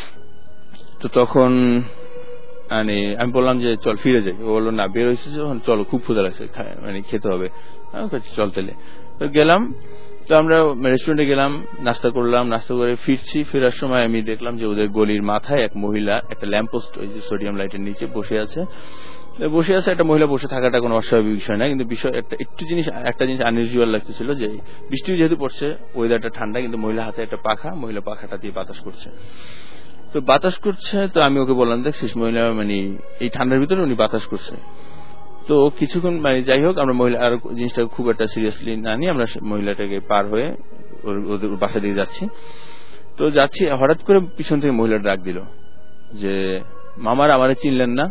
তো তখন মানে আমি বললাম যে চল ফিরে যাই। ও বললো না, বের হয়েছে যখন চলো, খুব ক্ষুধা লাগছে, মানে খেতে হবে। চল তাহলে। তো গেলাম, তো আমরা রেস্টুরেন্টে গেলাম, নাস্তা করলাম। নাস্তা করে ফিরছি, ফেরার সময় আমি দেখলাম যে ওদের গলির মাথায় এক মহিলা একটা ল্যাম্পপোস্ট, ওই যে সোডিয়াম লাইটের নিচে বসে আছে। বসে আছে একটা মহিলা, বসে থাকাটা কোনো অস্বাভাবিক বিষয় না, কিন্তু বিষয় একটা একটু জিনিস একটা জিনিস আনইউজুয়াল লাগতেছিল যে বৃষ্টি যেহেতু পড়ছে, ওয়েদারটা ঠান্ডা, কিন্তু মহিলা হাতে একটা পাখা, মহিলা পাখাটা দিয়ে বাতাস করছে। তো বাতাস করছে, তো আমি ওকে বললাম দেখছিস মহিলা মানে এই ঠান্ডার ভিতরে উনি বাতাস করছে। তো কিছুক্ষণ মানে যাই হোক, আমরা মহিলা আর জিনিসটা খুব একটা সিরিয়াসলি না নিয়ে আমরা মহিলাটাকে পার হয়ে ওদের বাসা দিয়ে যাচ্ছি। তো যাচ্ছি, হঠাৎ করে পিছন থেকে মহিলাটা ডাক দিল যে মামার আমারে চিনলেন না?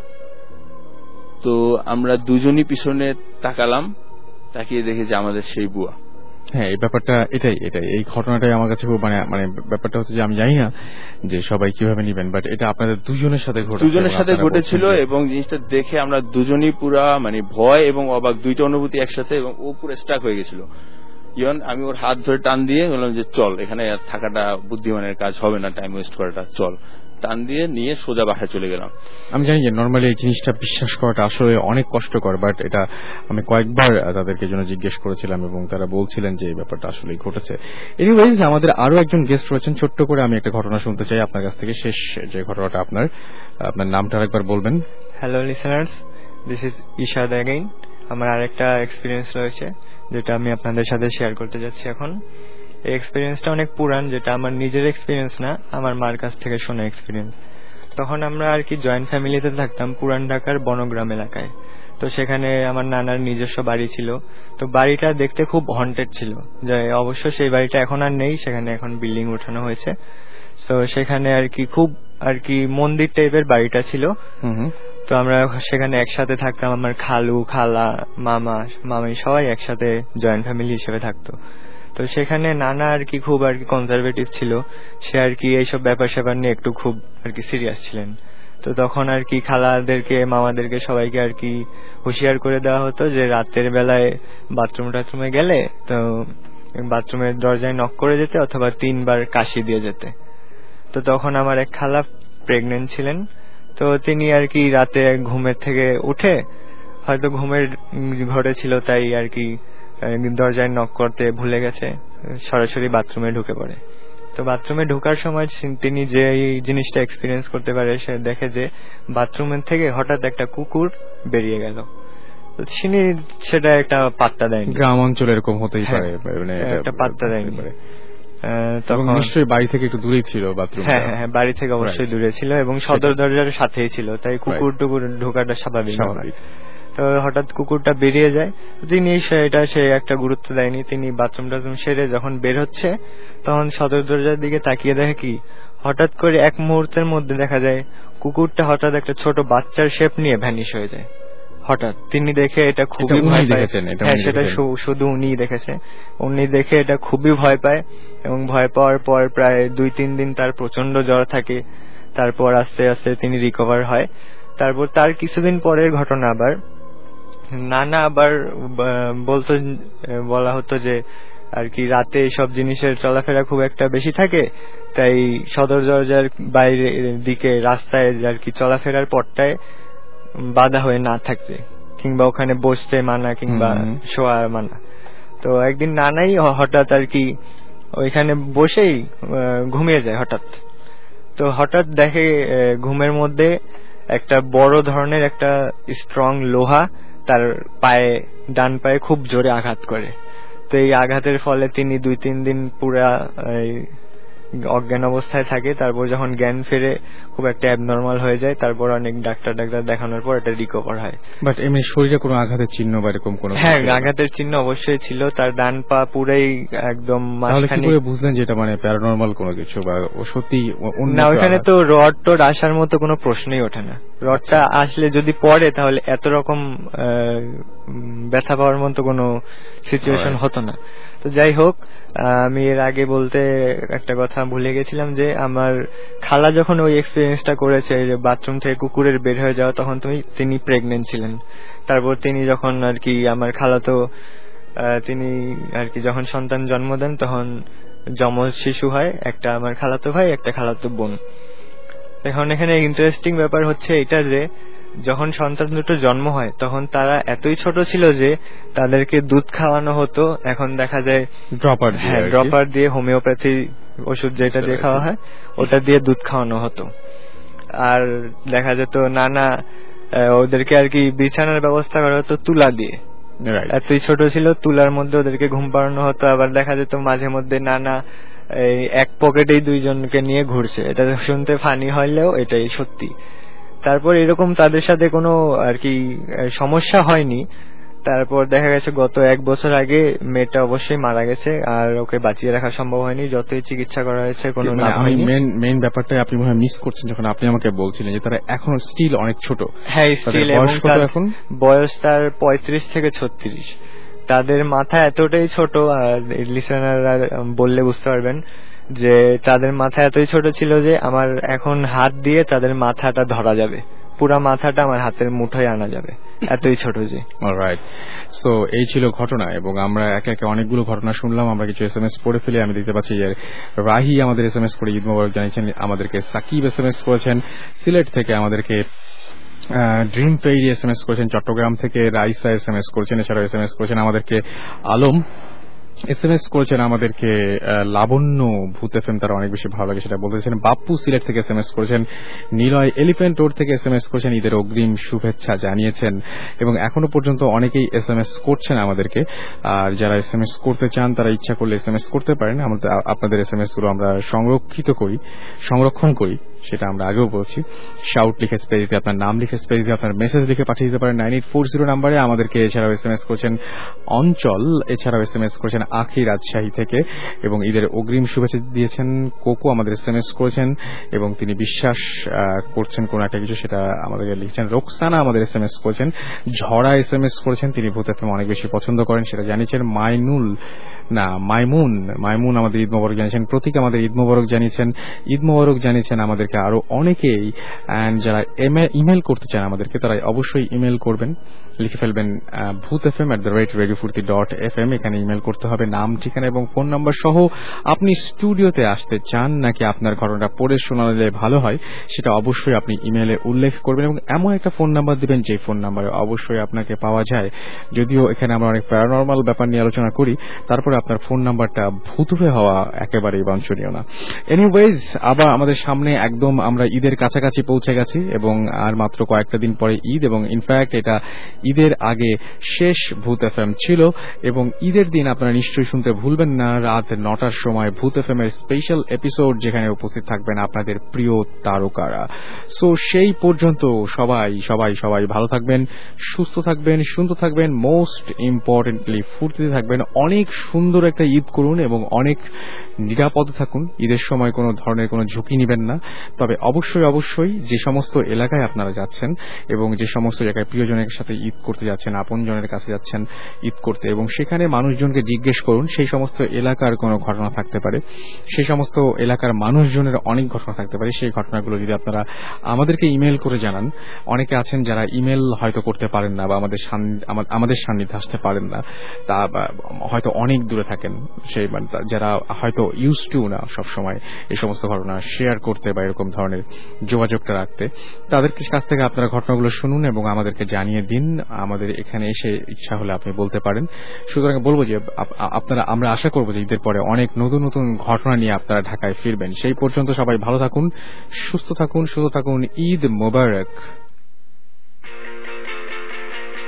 তো আমরা দুজনই পিছনে তাকালাম, তাকিয়ে দেখি যে আমাদের সেই বুয়া। হ্যাঁ, এই ব্যাপারটা এটাই এটাই এই ঘটনাটাই আমার কাছে খুব মানে মানে ব্যাপারটা হচ্ছে যে আমি জানি না যে সবাই কিভাবে নিবেন, বাট এটা আপনাদের দুজনের সাথে ঘটেছে, দুজনের সাথে ঘটেছিল। এবং জিনিসটা দেখে আমরা দুজনই পুরা মানে ভয় এবং অবাক দুইটা অনুভূতি একসাথে, এবং ও পুরো স্টাক হয়ে গেছিল। ইয়ন আমি ওর হাত ধরে টান দিয়ে বললাম যে চল, এখানে থাকাটা বুদ্ধিমানের কাজ হবে না, টাইম ওয়েস্ট করাটা, চল। টান দিয়ে নিয়ে সোজা বাসায় চলে গেলাম। আমি জানি যে নর্মালি এই জিনিসটা বিশ্বাস করাটা আসলে অনেক কষ্টকর, বাট এটা আমি কয়েকবার তাদেরকে জন্য জিজ্ঞেস করেছিলাম এবং তারা বলছিলেন যে এই ব্যাপারটা আসলেই ঘটেছে। এনিওয়েজ, আমাদের আরো একজন গেস্ট রয়েছেন। ছোট্ট করে আমি একটা ঘটনা শুনতে চাই আপনার কাছ থেকে, শেষ যে ঘটনাটা আপনার আপনার নামটা আরেকবার বলবেন। Hello listeners, this is Ishad again. আমার আরেকটা এক্সপিরিয়েন্স রয়েছে যেটা আমি আপনাদের সাথে শেয়ার করতে যাচ্ছি এখন। এই এক্সপিরিয়েন্সটা অনেক পুরান, যেটা আমার নিজের এক্সপিরিয়েন্স না, আমার মার কাছ থেকে শোনা এক্সপিরিয়েন্স। তখন আমরা আর কি জয়েন্ট ফ্যামিলিতে থাকতাম পুরান ঢাকার বনগ্রাম এলাকায়। তো সেখানে আমার নানার নিজস্ব বাড়ি ছিল। তো বাড়িটা দেখতে খুব হন্টেড ছিল, যে অবশ্য সেই বাড়িটা এখন আর নেই, সেখানে এখন বিল্ডিং উঠানো হয়েছে। তো সেখানে আর কি খুব আর কি মন্দির টাইপের বাড়িটা ছিল। তো আমরা সেখানে একসাথে থাকতাম, আমার খালু, খালা, মামা, মামি সবাই একসাথে জয়েন্ট ফ্যামিলি হিসেবে থাকতো। তো সেখানে নানা আর কি খুব আর কি কনজারভেটিভ ছিল, সে আর কি এইসব ব্যাপার স্যাপার নিয়ে একটু খুব আর কি সিরিয়াস ছিলেন। তো তখন আর কি খালাদেরকে মামাদেরকে সবাইকে আর কি হুঁশিয়ার করে দেওয়া হতো যে রাতের বেলায় বাথরুম টাথরুমে গেলে তো বাথরুমের দরজায় নক করে যেতে অথবা তিনবার কাশি দিয়ে যেতে। তো তখন আমার এক খালা প্রেগনেন্ট ছিলেন, তো তিনি আর কি রাতে ঘুমের থেকে উঠে হয়তো ঘুমের ঘরে ছিল তাই আর কি দরজায় নক করতে ভুলে গেছে, সরাসরি বাথরুমে ঢুকে পড়ে। তো বাথরুমে ঢোকার সময় তিনি যে জিনিসটা এক্সপিরিয়েন্স করতে পারে, সে দেখে যে বাথরুমের থেকে হঠাৎ একটা কুকুর বেরিয়ে গেল। তো তিনি সেটা একটা পাত্তা দেয়নি, গ্রাম অঞ্চলে এরকম হতেই পারে, মানে একটা পাত্তা দেয়নি। তখন নিশ্চয়ই বাড়ি থেকে একটু দূরেই ছিল বাথরুম। হ্যাঁ হ্যাঁ, বাড়ি থেকে অবশ্যই দূরে ছিল এবং সদর দরজার সাথেই ছিল, তাই কুকুর টুকুর ঢোকাটা স্বাভাবিক। তো হঠাৎ কুকুরটা বেরিয়ে যায়, তিনি সেটা সে একটা গুরুত্ব দেয়নি। তিনি বাথরুম টাথরুম সেরে যখন বের হচ্ছে তখন সদর দরজার দিকে তাকিয়ে দেখে কি হঠাৎ করে এক মুহূর্তের মধ্যে দেখা যায় কুকুরটা হঠাৎ একটা ছোট বাচ্চার শেপ নিয়ে ভ্যানিশ হয়ে যায়। হঠাৎ তিনি দেখে এটা খুবই ভয় পায়। হ্যাঁ, সেটা শুধু উনি দেখেছে। উনি দেখে এটা খুবই ভয় পায় এবং ভয় পাওয়ার পর প্রায় দুই তিন দিন তার প্রচন্ড জ্বর থাকে। তারপর আস্তে আস্তে তিনি রিকভার হয়। তারপর তার কিছুদিন পরের ঘটনা, আবার নানা আবার বলতো বলা হতো যে আর কি রাতে সব জিনিসের চলাফেরা খুব একটা বেশি থাকে, তাই সদর দরজার বাইরের দিকে রাস্তায় আর কি চলাফেরার পথটায় বাধা হয়ে না থাকতে কিংবা ওখানে বসতে মানা কিংবা শোয়া মানা। তো একদিন নানাই হঠাৎ আর কি ওইখানে বসেই ঘুমিয়ে যায় হঠাৎ। তো হঠাৎ দেখে ঘুমের মধ্যে একটা বড় ধরনের একটা স্ট্রং লোহা তার পায়ে, ডান পায়ে খুব জোরে আঘাত করে। তো এই আঘাতের ফলে তিনি দুই তিন দিন পুরা অজ্ঞান অবস্থায় থাকে। তারপর যখন জ্ঞান ফেরে খুব একটা অ্যাবনর্মাল হয়ে যায়। তারপর অনেক ডাক্তার ডাক্তার দেখানোর পর এটা রিকভার হয়। বাট এমনি শরীরে কোনো আঘাতের চিহ্ন বা এরকম কোনো? হ্যাঁ, আঘাতের চিহ্ন অবশ্যই ছিল। তার ডান পা পুরাই একদম মাঝখানে। বুঝলেন যে এটা মানে প্যারানরমাল কোনো কিছু বা সত্যি না? ওইখানে তো রড টড আসার মতো কোনো প্রশ্নই ওঠে না। রডটা আসলে যদি পড়ে তাহলে এত রকম ব্যথা পাওয়ার মতো কোনো সিচুয়েশন হতো না। তো যাই হোক, আমি এর আগে বলতে একটা কথা ভুলে গেছিলাম যে আমার খালা যখন ওই এক্সপিরিয়েন্সটা করেছে বাথরুম থেকে কুকুরের বের হয়ে যাওয়া, তখন তুমি তিনি প্রেগনেন্ট ছিলেন। তারপর তিনি যখন আর কি আমার খালাতো তিনি আর কি যখন সন্তান জন্ম দেন তখন যমজ শিশু হয়, একটা আমার খালাতো ভাই একটা খালাতো বোন। এখন এখানে ইন্টারেস্টিং ব্যাপার হচ্ছে এটা যে যখন সন্তান দুটো জন্ম হয় তখন তারা এতই ছোট ছিল যে তাদেরকে দুধ খাওয়ানো হতো। এখন দেখা যায় ড্রপার হ্যাঁ ড্রপার দিয়ে হোমিওপ্যাথি ওষুধ যেটা দিয়ে খাওয়া হয় ওটা দিয়ে দুধ খাওয়ানো হতো। আর দেখা যেত নানা ওদেরকে আর কি বিছানার ব্যবস্থা করা হতো তুলা দিয়ে। এতই ছোট ছিল, তুলার মধ্যে ওদেরকে ঘুম পাড়ানো হতো। আবার দেখা যেত মাঝে মধ্যে নানা এই এক পকেটেই দুইজনকে নিয়ে ঘুরছে। এটা শুনতে ফানি হলেও এটাই সত্যি। তারপর এরকম তাদের সাথে কোনো আর কি সমস্যা হয়নি। তারপর দেখা গেছে গত এক বছর আগে মেয়েটা অবশ্যই মারা গেছে, আর ওকে বাঁচিয়ে রাখা সম্ভব হয়নি। যতই চিকিৎসা করা হয়েছে কোনো লাভ হয়নি। মেন মেন ব্যাপারটা আপনি মনে হয় মিস করছেন যখন আপনি আমাকে বলছিলেন যে তারা এখন স্টিল অনেক ছোট। হ্যাঁ, স্টিল। এখন বয়স তার পঁয়ত্রিশ থেকে ছত্রিশ। তাদের মাথা এতটাই ছোট, আর লিসেনাররা বললে বুঝতে পারবেন যে তাদের মাথা এতই ছোট ছিল যে আমার এখন হাত দিয়ে তাদের মাথাটা ধরা যাবে, পুরা মাথাটা আমার হাতের মুঠোয় আনা যাবে, এতই ছোট যে। অলরাইট, সো এই ছিল ঘটনা এবং আমরা একে একে অনেকগুলো ঘটনা শুনলাম। আমরা কিছু এস এম এস পড়ে ফেলে আমি দেখতে পাচ্ছি যে রাহি আমাদের এস এম এস করে ঈদ মোবারক জানিয়েছেন আমাদেরকে। সাকিব এস এম এস করেছেন সিলেট থেকে আমাদেরকে। Dream fairy S M S করেছেন চট্টগ্রাম থেকে। রাইসা এস এম এস করেছেন, এছাড়াও এস এম এস করেছেন আমাদেরকে আলম। এস এম এস করেছেন আমাদেরকে লাবণ্য ভূত এফ এম, তারা অনেক বেশি ভালো লাগে সেটা বলতেছেন। বাপ্পু সিলেট থেকে এস এম এস করেছেন। নিলয় এলিফ্যান্ট রোড থেকে এস এম এস করেছেন, ঈদের অগ্রিম শুভেচ্ছা জানিয়েছেন এবং এখনো পর্যন্ত অনেকেই এস এম এস করছেন আমাদেরকে। আর যারা এস এম এস করতে চান তারা ইচ্ছা করলে এস এম এস করতে পারেন। আমাদের আপনাদের এস এম এস গুলো আমরা সংরক্ষিত করি, সংরক্ষণ করি, সেটা আমরা আগেও বলছি। শাউট লিখে স্পেস দিতে আপনার নাম লিখে স্পেস দিতে আপনার মেসেজ লিখে পাঠিয়ে দিতে পারেন নাইন এইট ফোর জিরো নাম্বারে আমাদেরকে। এছাড়াও এস এম এস করছেন অঞ্চল, এছাড়াও এস এম এস করেছেন আখি রাজশাহী থেকে এবং ঈদের অগ্রিম শুভেচ্ছা দিয়েছেন। কোকো আমাদের এস এম এস করেছেন এবং তিনি বিশ্বাস করছেন কোন একটা কিছু, সেটা আমাদেরকে লিখছেন। রোকসানা আমাদের এস এম এস করেছেন। ঝড়া এস এম এস করেছেন, তিনি ভূত এফ এম অনেক বেশি পছন্দ করেন সেটা জানিয়েছেন। মাইনুল না, মাইমুন মাইমুন আমাদের ঈদ মোবারক জানিয়েছেন, প্রতীক আমাদের ঈদ মোবারক জানিয়েছেন, ঈদ মোবারক জানিয়েছেন আমাদেরকে আরো অনেকেই। অ্যান্ড যারা ইমেল করতে চান আমাদেরকে, তারা অবশ্যই ইমেল করবেন, লিখে ফেলবেন Bhoot F M at the rate radio Foorti dot F M. এখানে ইমেল করতে হবে, নাম, ঠিকানা এবং ফোন নাম্বার সহ। আপনি স্টুডিওতে আসতে চান নাকি আপনার ঘটনাটা পড়ে শোনালে ভালো হয়, সেটা অবশ্যই আপনি ইমেলে উল্লেখ করবেন এবং এমন একটা ফোন নাম্বার দিবেন যে ফোন নাম্বারে অবশ্যই আপনাকে পাওয়া যায়। যদিও এখানে আমরা অনেক প্যারানরমাল ব্যাপার নিয়ে আলোচনা করি, তারপরে আপনার ফোন নাম্বারটা ভূতুরে হওয়া একেবারেই বাঞ্ছনীয় না। এনিওয়েজ, আবার আমাদের সামনে একদম আমরা ঈদের কাছাকাছি পৌঁছে গেছি এবং আর মাত্র কয়েকটা দিন পরে ঈদ, এবং ইনফ্যাক্ট এটা ঈদের আগে শেষ ভূত এফ এম ছিল। এবং ঈদের দিন আপনারা নিশ্চয়ই শুনতে ভুলবেন না রাত নটার সময় ভূত এফ এম এর স্পেশাল এপিসোড, যেখানে উপস্থিত থাকবেন আপনাদের প্রিয় তারকারা। সো সেই পর্যন্ত সবাই সবাই সবাই ভালো থাকবেন, সুস্থ থাকবেন, সুন্দর থাকবেন, মোস্ট ইম্পর্টেন্টলি ফুর্তিতে থাকবেন। অনেক সুন্দর একটা ঈদ করুন এবং অনেক নিরাপদে থাকুন। ঈদের সময় কোনো ধরনের কোনো ঝুঁকি নেবেন না। তবে অবশ্যই অবশ্যই যে সমস্ত এলাকায় আপনারা যাচ্ছেন এবং যে সমস্ত জায়গায় প্রিয়জনের সাথে ঈদ করতে যাচ্ছেন, আপনজনের কাছে যাচ্ছেন ঈদ করতে, এবং সেখানে মানুষজনকে জিজ্ঞেস করুন সেই সমস্ত এলাকার কোনো ঘটনা থাকতে পারে, সেই সমস্ত এলাকার মানুষজনের অনেক ঘটনা থাকতে পারে। সেই ঘটনাগুলো যদি আপনারা আমাদেরকে ইমেল করে জানান, অনেকে আছেন যারা ইমেল হয়তো করতে পারেন না বা আমাদের আমাদের সান্নিধ্যে আসতে পারেন না, তা হয়তো অনেক দূরে থাকেন, সেই যারা হয়তো ইউজ টু না সবসময় এই সমস্ত ঘটনা শেয়ার করতে বা এরকম ধরনের যোগাযোগটা রাখতে, তাদের কাছ থেকে আপনারা ঘটনাগুলো শুনুন এবং আমাদেরকে জানিয়ে দিন। আমাদের এখানে এসে ইচ্ছা হলে আপনি বলতে পারেন। সুতরাং বলবো যে আপনারা, আমরা আশা করবো যে ঈদের পরে অনেক নতুন নতুন ঘটনা নিয়ে আপনারা ঢাকায় ফিরবেন। সেই পর্যন্ত সবাই ভালো থাকুন, সুস্থ থাকুন, সুস্থ থাকুন। ঈদ মোবারক।